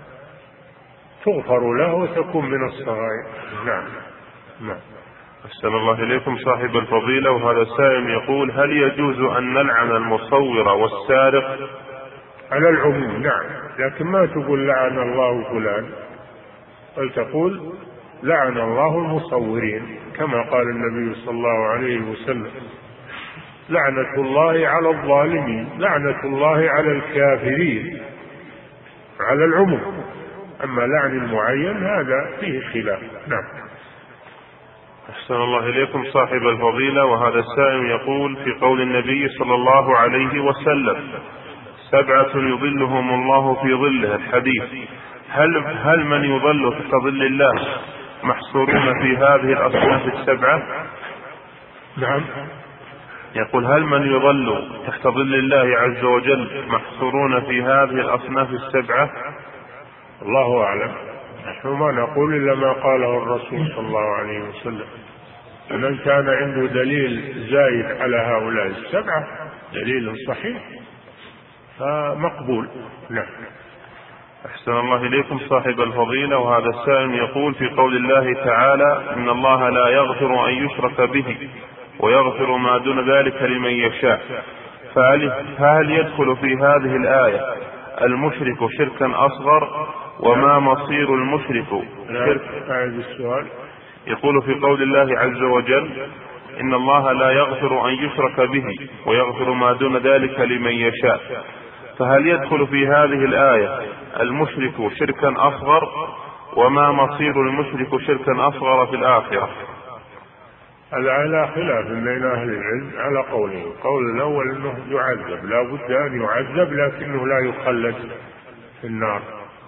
تغفر له وتكون من الصغائر. نعم. نعم. أحسن الله إليكم صاحب الفضيلة، وهذا السائل يقول: هل يجوز أن نلعن المصور والسارق؟ على العموم نعم، لكن ما تقول لعن الله فلان، بل تقول لعن الله المصورين، كما قال النبي صلى الله عليه وسلم: لعنة الله على الظالمين، لعنة الله على الكافرين، على العموم. أما لعن المعين هذا فيه خلاف. نعم. أحسن الله إليكم صاحب الفضيلة، وهذا السائل يقول: في قول النبي صلى الله عليه وسلم: 7 يظلهم الله في ظله، الحديث، هل من يظل تحت ظل الله محصورون في هذه الأصناف ال7؟ نعم. يقول: هل من يظل تحت ظل الله عز وجل محصورون في هذه الأصناف ال7؟ الله أعلم، نحن ما نقول إلا ما قاله الرسول صلى الله عليه وسلم. من كان عنده دليل زايد على هؤلاء ال7 دليل صحيح فمقبول. نعم. أحسن الله إليكم صاحب الفضيلة، وهذا السائل يقول: في قول الله تعالى: إن الله لا يغفر أن يشرك به ويغفر ما دون ذلك لمن يشاء، فهل يدخل في هذه الآية المشرك شركا أصغر؟ وما مصير المشرك شرك؟ السؤال يقول: في قول الله عز وجل: إن الله لا يغفر أن يشرك به ويغفر ما دون ذلك لمن يشاء، فهل يدخل في هذه الآية المشرك شركا أصغر؟ وما مصير المشرك شركا أصغر في الآخرة؟ على خلاف بين أهل العلم على قولين. القول الأول أنه يعذب، لا بد أن يعذب، لكنه لا يخلد في النار،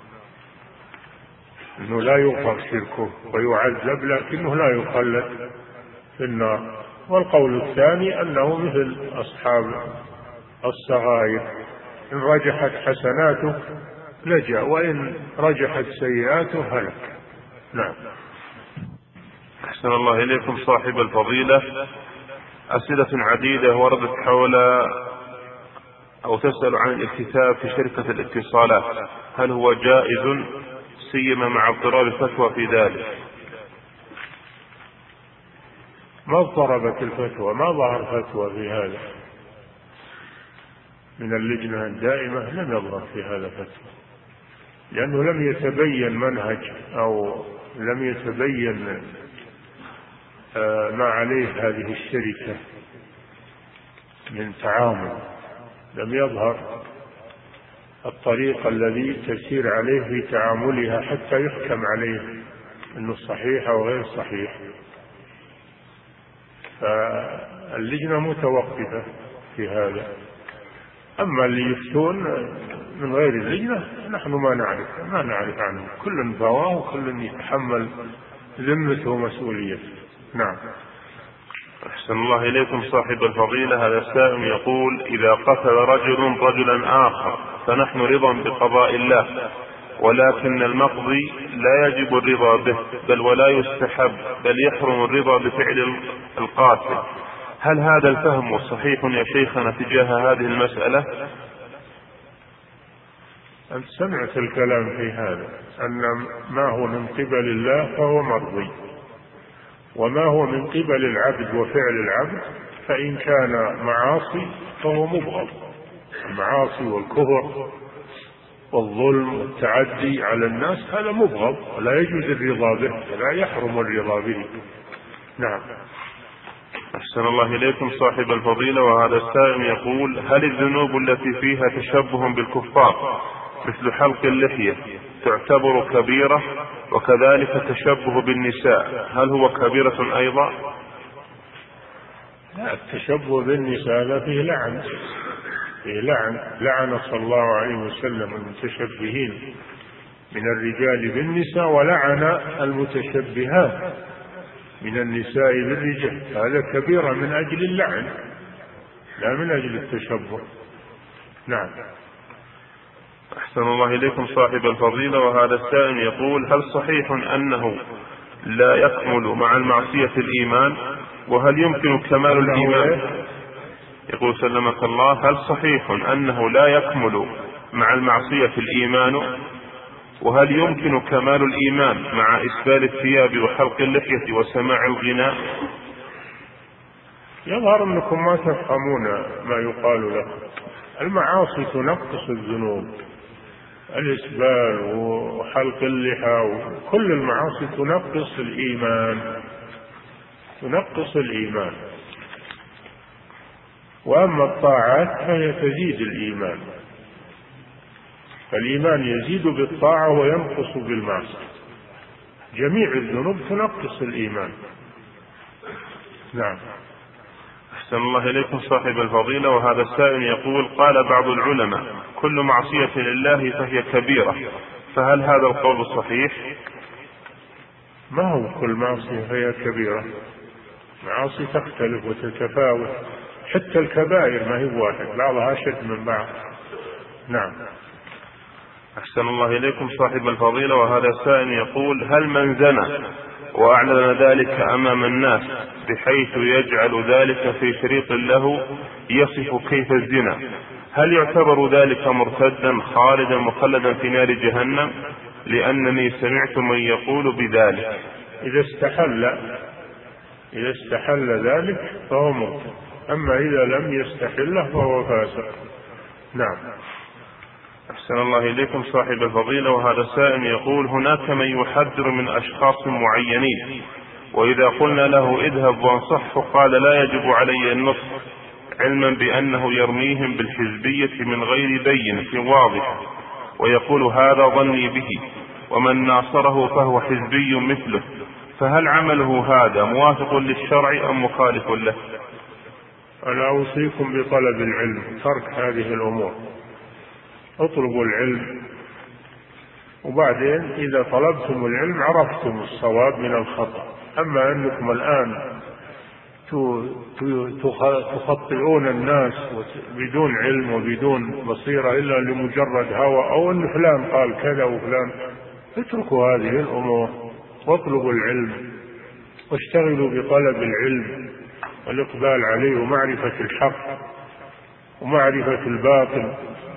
أنه لا يغفر شركه ويعذب لكنه لا يخلد في النار. والقول الثاني أنه مثل أصحاب الصغائر، إن رجحت حسناته نجا، وإن رجحت سيئاته هلك. نعم. أحسن الله إليكم صاحب الفضيلة، أسئلة عديدة وردت حول أو تسأل عن الاكتتاب في شركة الاتصالات، هل هو جائز سيما مع اضطراب الفتوى في ذلك؟ ما اضطربت الفتوى، ما ظهر فتوى في هذا من اللجنة الدائمة، لم يظهر في هذا فتوى، لأنه لم يتبين منهج أو لم يتبين ما عليه هذه الشركة من تعامل، لم يظهر الطريق الذي تسير عليه في تعاملها حتى يحكم عليه أنه صحيح أو غير صحيح. فاللجنة متوقفة في هذا. أما اللي يفتون من غير اللجنة نحن ما نعرف عنه، كل بواه وكل يتحمل ذمته ومسؤوليته. نعم. أحسن الله إليكم صاحب الفضيلة، هذا السائل يقول: إذا قتل رجل رجلا آخر فنحن رضا بقضاء الله، ولكن المقضي لا يجب الرضا به بل ولا يستحب، بل يحرم الرضا بفعل القاتل، هل هذا الفهم صحيح يا شيخنا تجاه هذه المسألة؟ أنت سمعت الكلام في هذا، أن ما هو من قبل الله فهو مرضي، وما هو من قبل العبد وفعل العبد فإن كان معاصي فهو مبغض. المعاصي والكفر والظلم والتعدي على الناس هذا مبغض ولا يجوز الرضا به، لا يحرم الرضا به. نعم. أحسن الله إليكم صاحب الفضيلة، وهذا السائل يقول: هل الذنوب التي فيها تشبه بالكفار مثل حلق اللحية تعتبر كبيرة؟ وكذلك التشبه بالنساء هل هو كبيرة أيضا؟ لا، التشبه بالنساء هذا فيه لعن، فيه لعن صلى الله عليه وسلم المتشبهين من الرجال بالنساء، ولعن المتشبهات من النساء بالرجال. هذا كبيرة من أجل اللعن لا من أجل التشبه. نعم. أحسن الله إليكم صاحب الفضيلة، وهذا السائل يقول: هل صحيح أنه لا يكمل مع المعصية الإيمان؟ وهل يمكن كمال الإيمان؟ يقول سلمك الله: هل صحيح أنه لا يكمل مع المعصية الإيمان؟ وهل يمكن كمال الإيمان مع إسبال الثياب وحلق اللحية وسماع الغناء؟ يظهر أنكم ما تفهمون ما يقال لكم. المعاصي تنقص الذنوب، الإسبال وحلق اللحى وكل المعاصي تنقص الإيمان، تنقص الإيمان. وأما الطاعات فهي تزيد الإيمان، فالإيمان يزيد بالطاعة وينقص بالمعصية. جميع الذنوب تنقص الإيمان. نعم. أحسن الله إليكم صاحب الفضيلة، وهذا السائل يقول: قال بعض العلماء: كل معصية لله فهي كبيرة، فهل هذا القول صحيح؟ ما هو كل معصية فهي كبيرة، معاصي تختلف وتتفاوت، حتى الكبائر ما هي واحد، بعضها أشد من بعض. نعم. أحسن الله إليكم صاحب الفضيلة، وهذا السائل يقول: هل من زنى وأعلن ذلك أمام الناس بحيث يجعل ذلك في شريط له يصف كيف الزنا، هل يعتبر ذلك مرتدا خالدا مخلدا في نار جهنم؟ لأنني سمعت من يقول بذلك. إذا استحل ذلك فهو مرتد، أما إذا لم يستحله فهو فاسق. نعم. أحسن الله إليكم صاحب الفضيلة، وهذا السائل يقول: هناك من يحذر من أشخاص معينين، وإذا قلنا له اذهب وانصحه قال لا يجب علي النصح، علما بأنه يرميهم بالحزبية من غير بين واضح، ويقول هذا ظني به، ومن ناصره فهو حزبي مثله، فهل عمله هذا موافق للشرع أم مخالف له؟ أنا أوصيكم بطلب العلم، ترك هذه الأمور. اطلبوا العلم، وبعدين إذا طلبتم العلم عرفتم الصواب من الخطأ. أما أنكم الآن تخطئون الناس بدون علم وبدون بصيرة إلا لمجرد هوى، أو أن فلان قال كذا وفلان، اتركوا هذه الأمور واطلبوا العلم واشتغلوا بطلب العلم والإقبال عليه ومعرفة الحق ومعرفة الباطل.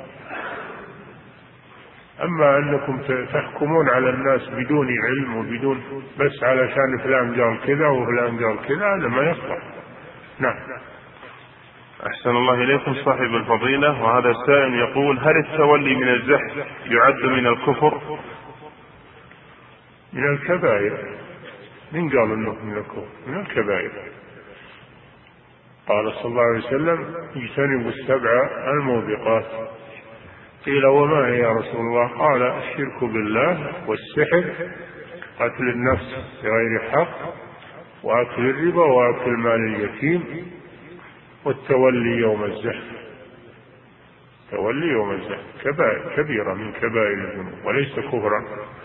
أما أنكم تحكمون على الناس بدون علم وبدون بس علشان فلان قال كذا وفلان قال كذا، هذا ما يصلح. نعم. أحسن الله إليكم صاحب الفضيلة، وهذا السائل يقول: هل التولي من الزحف يعد من الكفر؟ من الكبائر. من قال انه من الكفر؟ من الكبائر. قال صلى الله عليه وسلم: اجتنبوا السبع الموبقات. قيل: وما هي يا رسول الله؟ قال: الشرك بالله، والسحر، قتل النفس بغير حق، وأكل الربا، وأكل مال اليتيم، والتولي يوم الزحف. تولي يوم الزحف كبيرة من كبائر الذنوب وليس كفرا.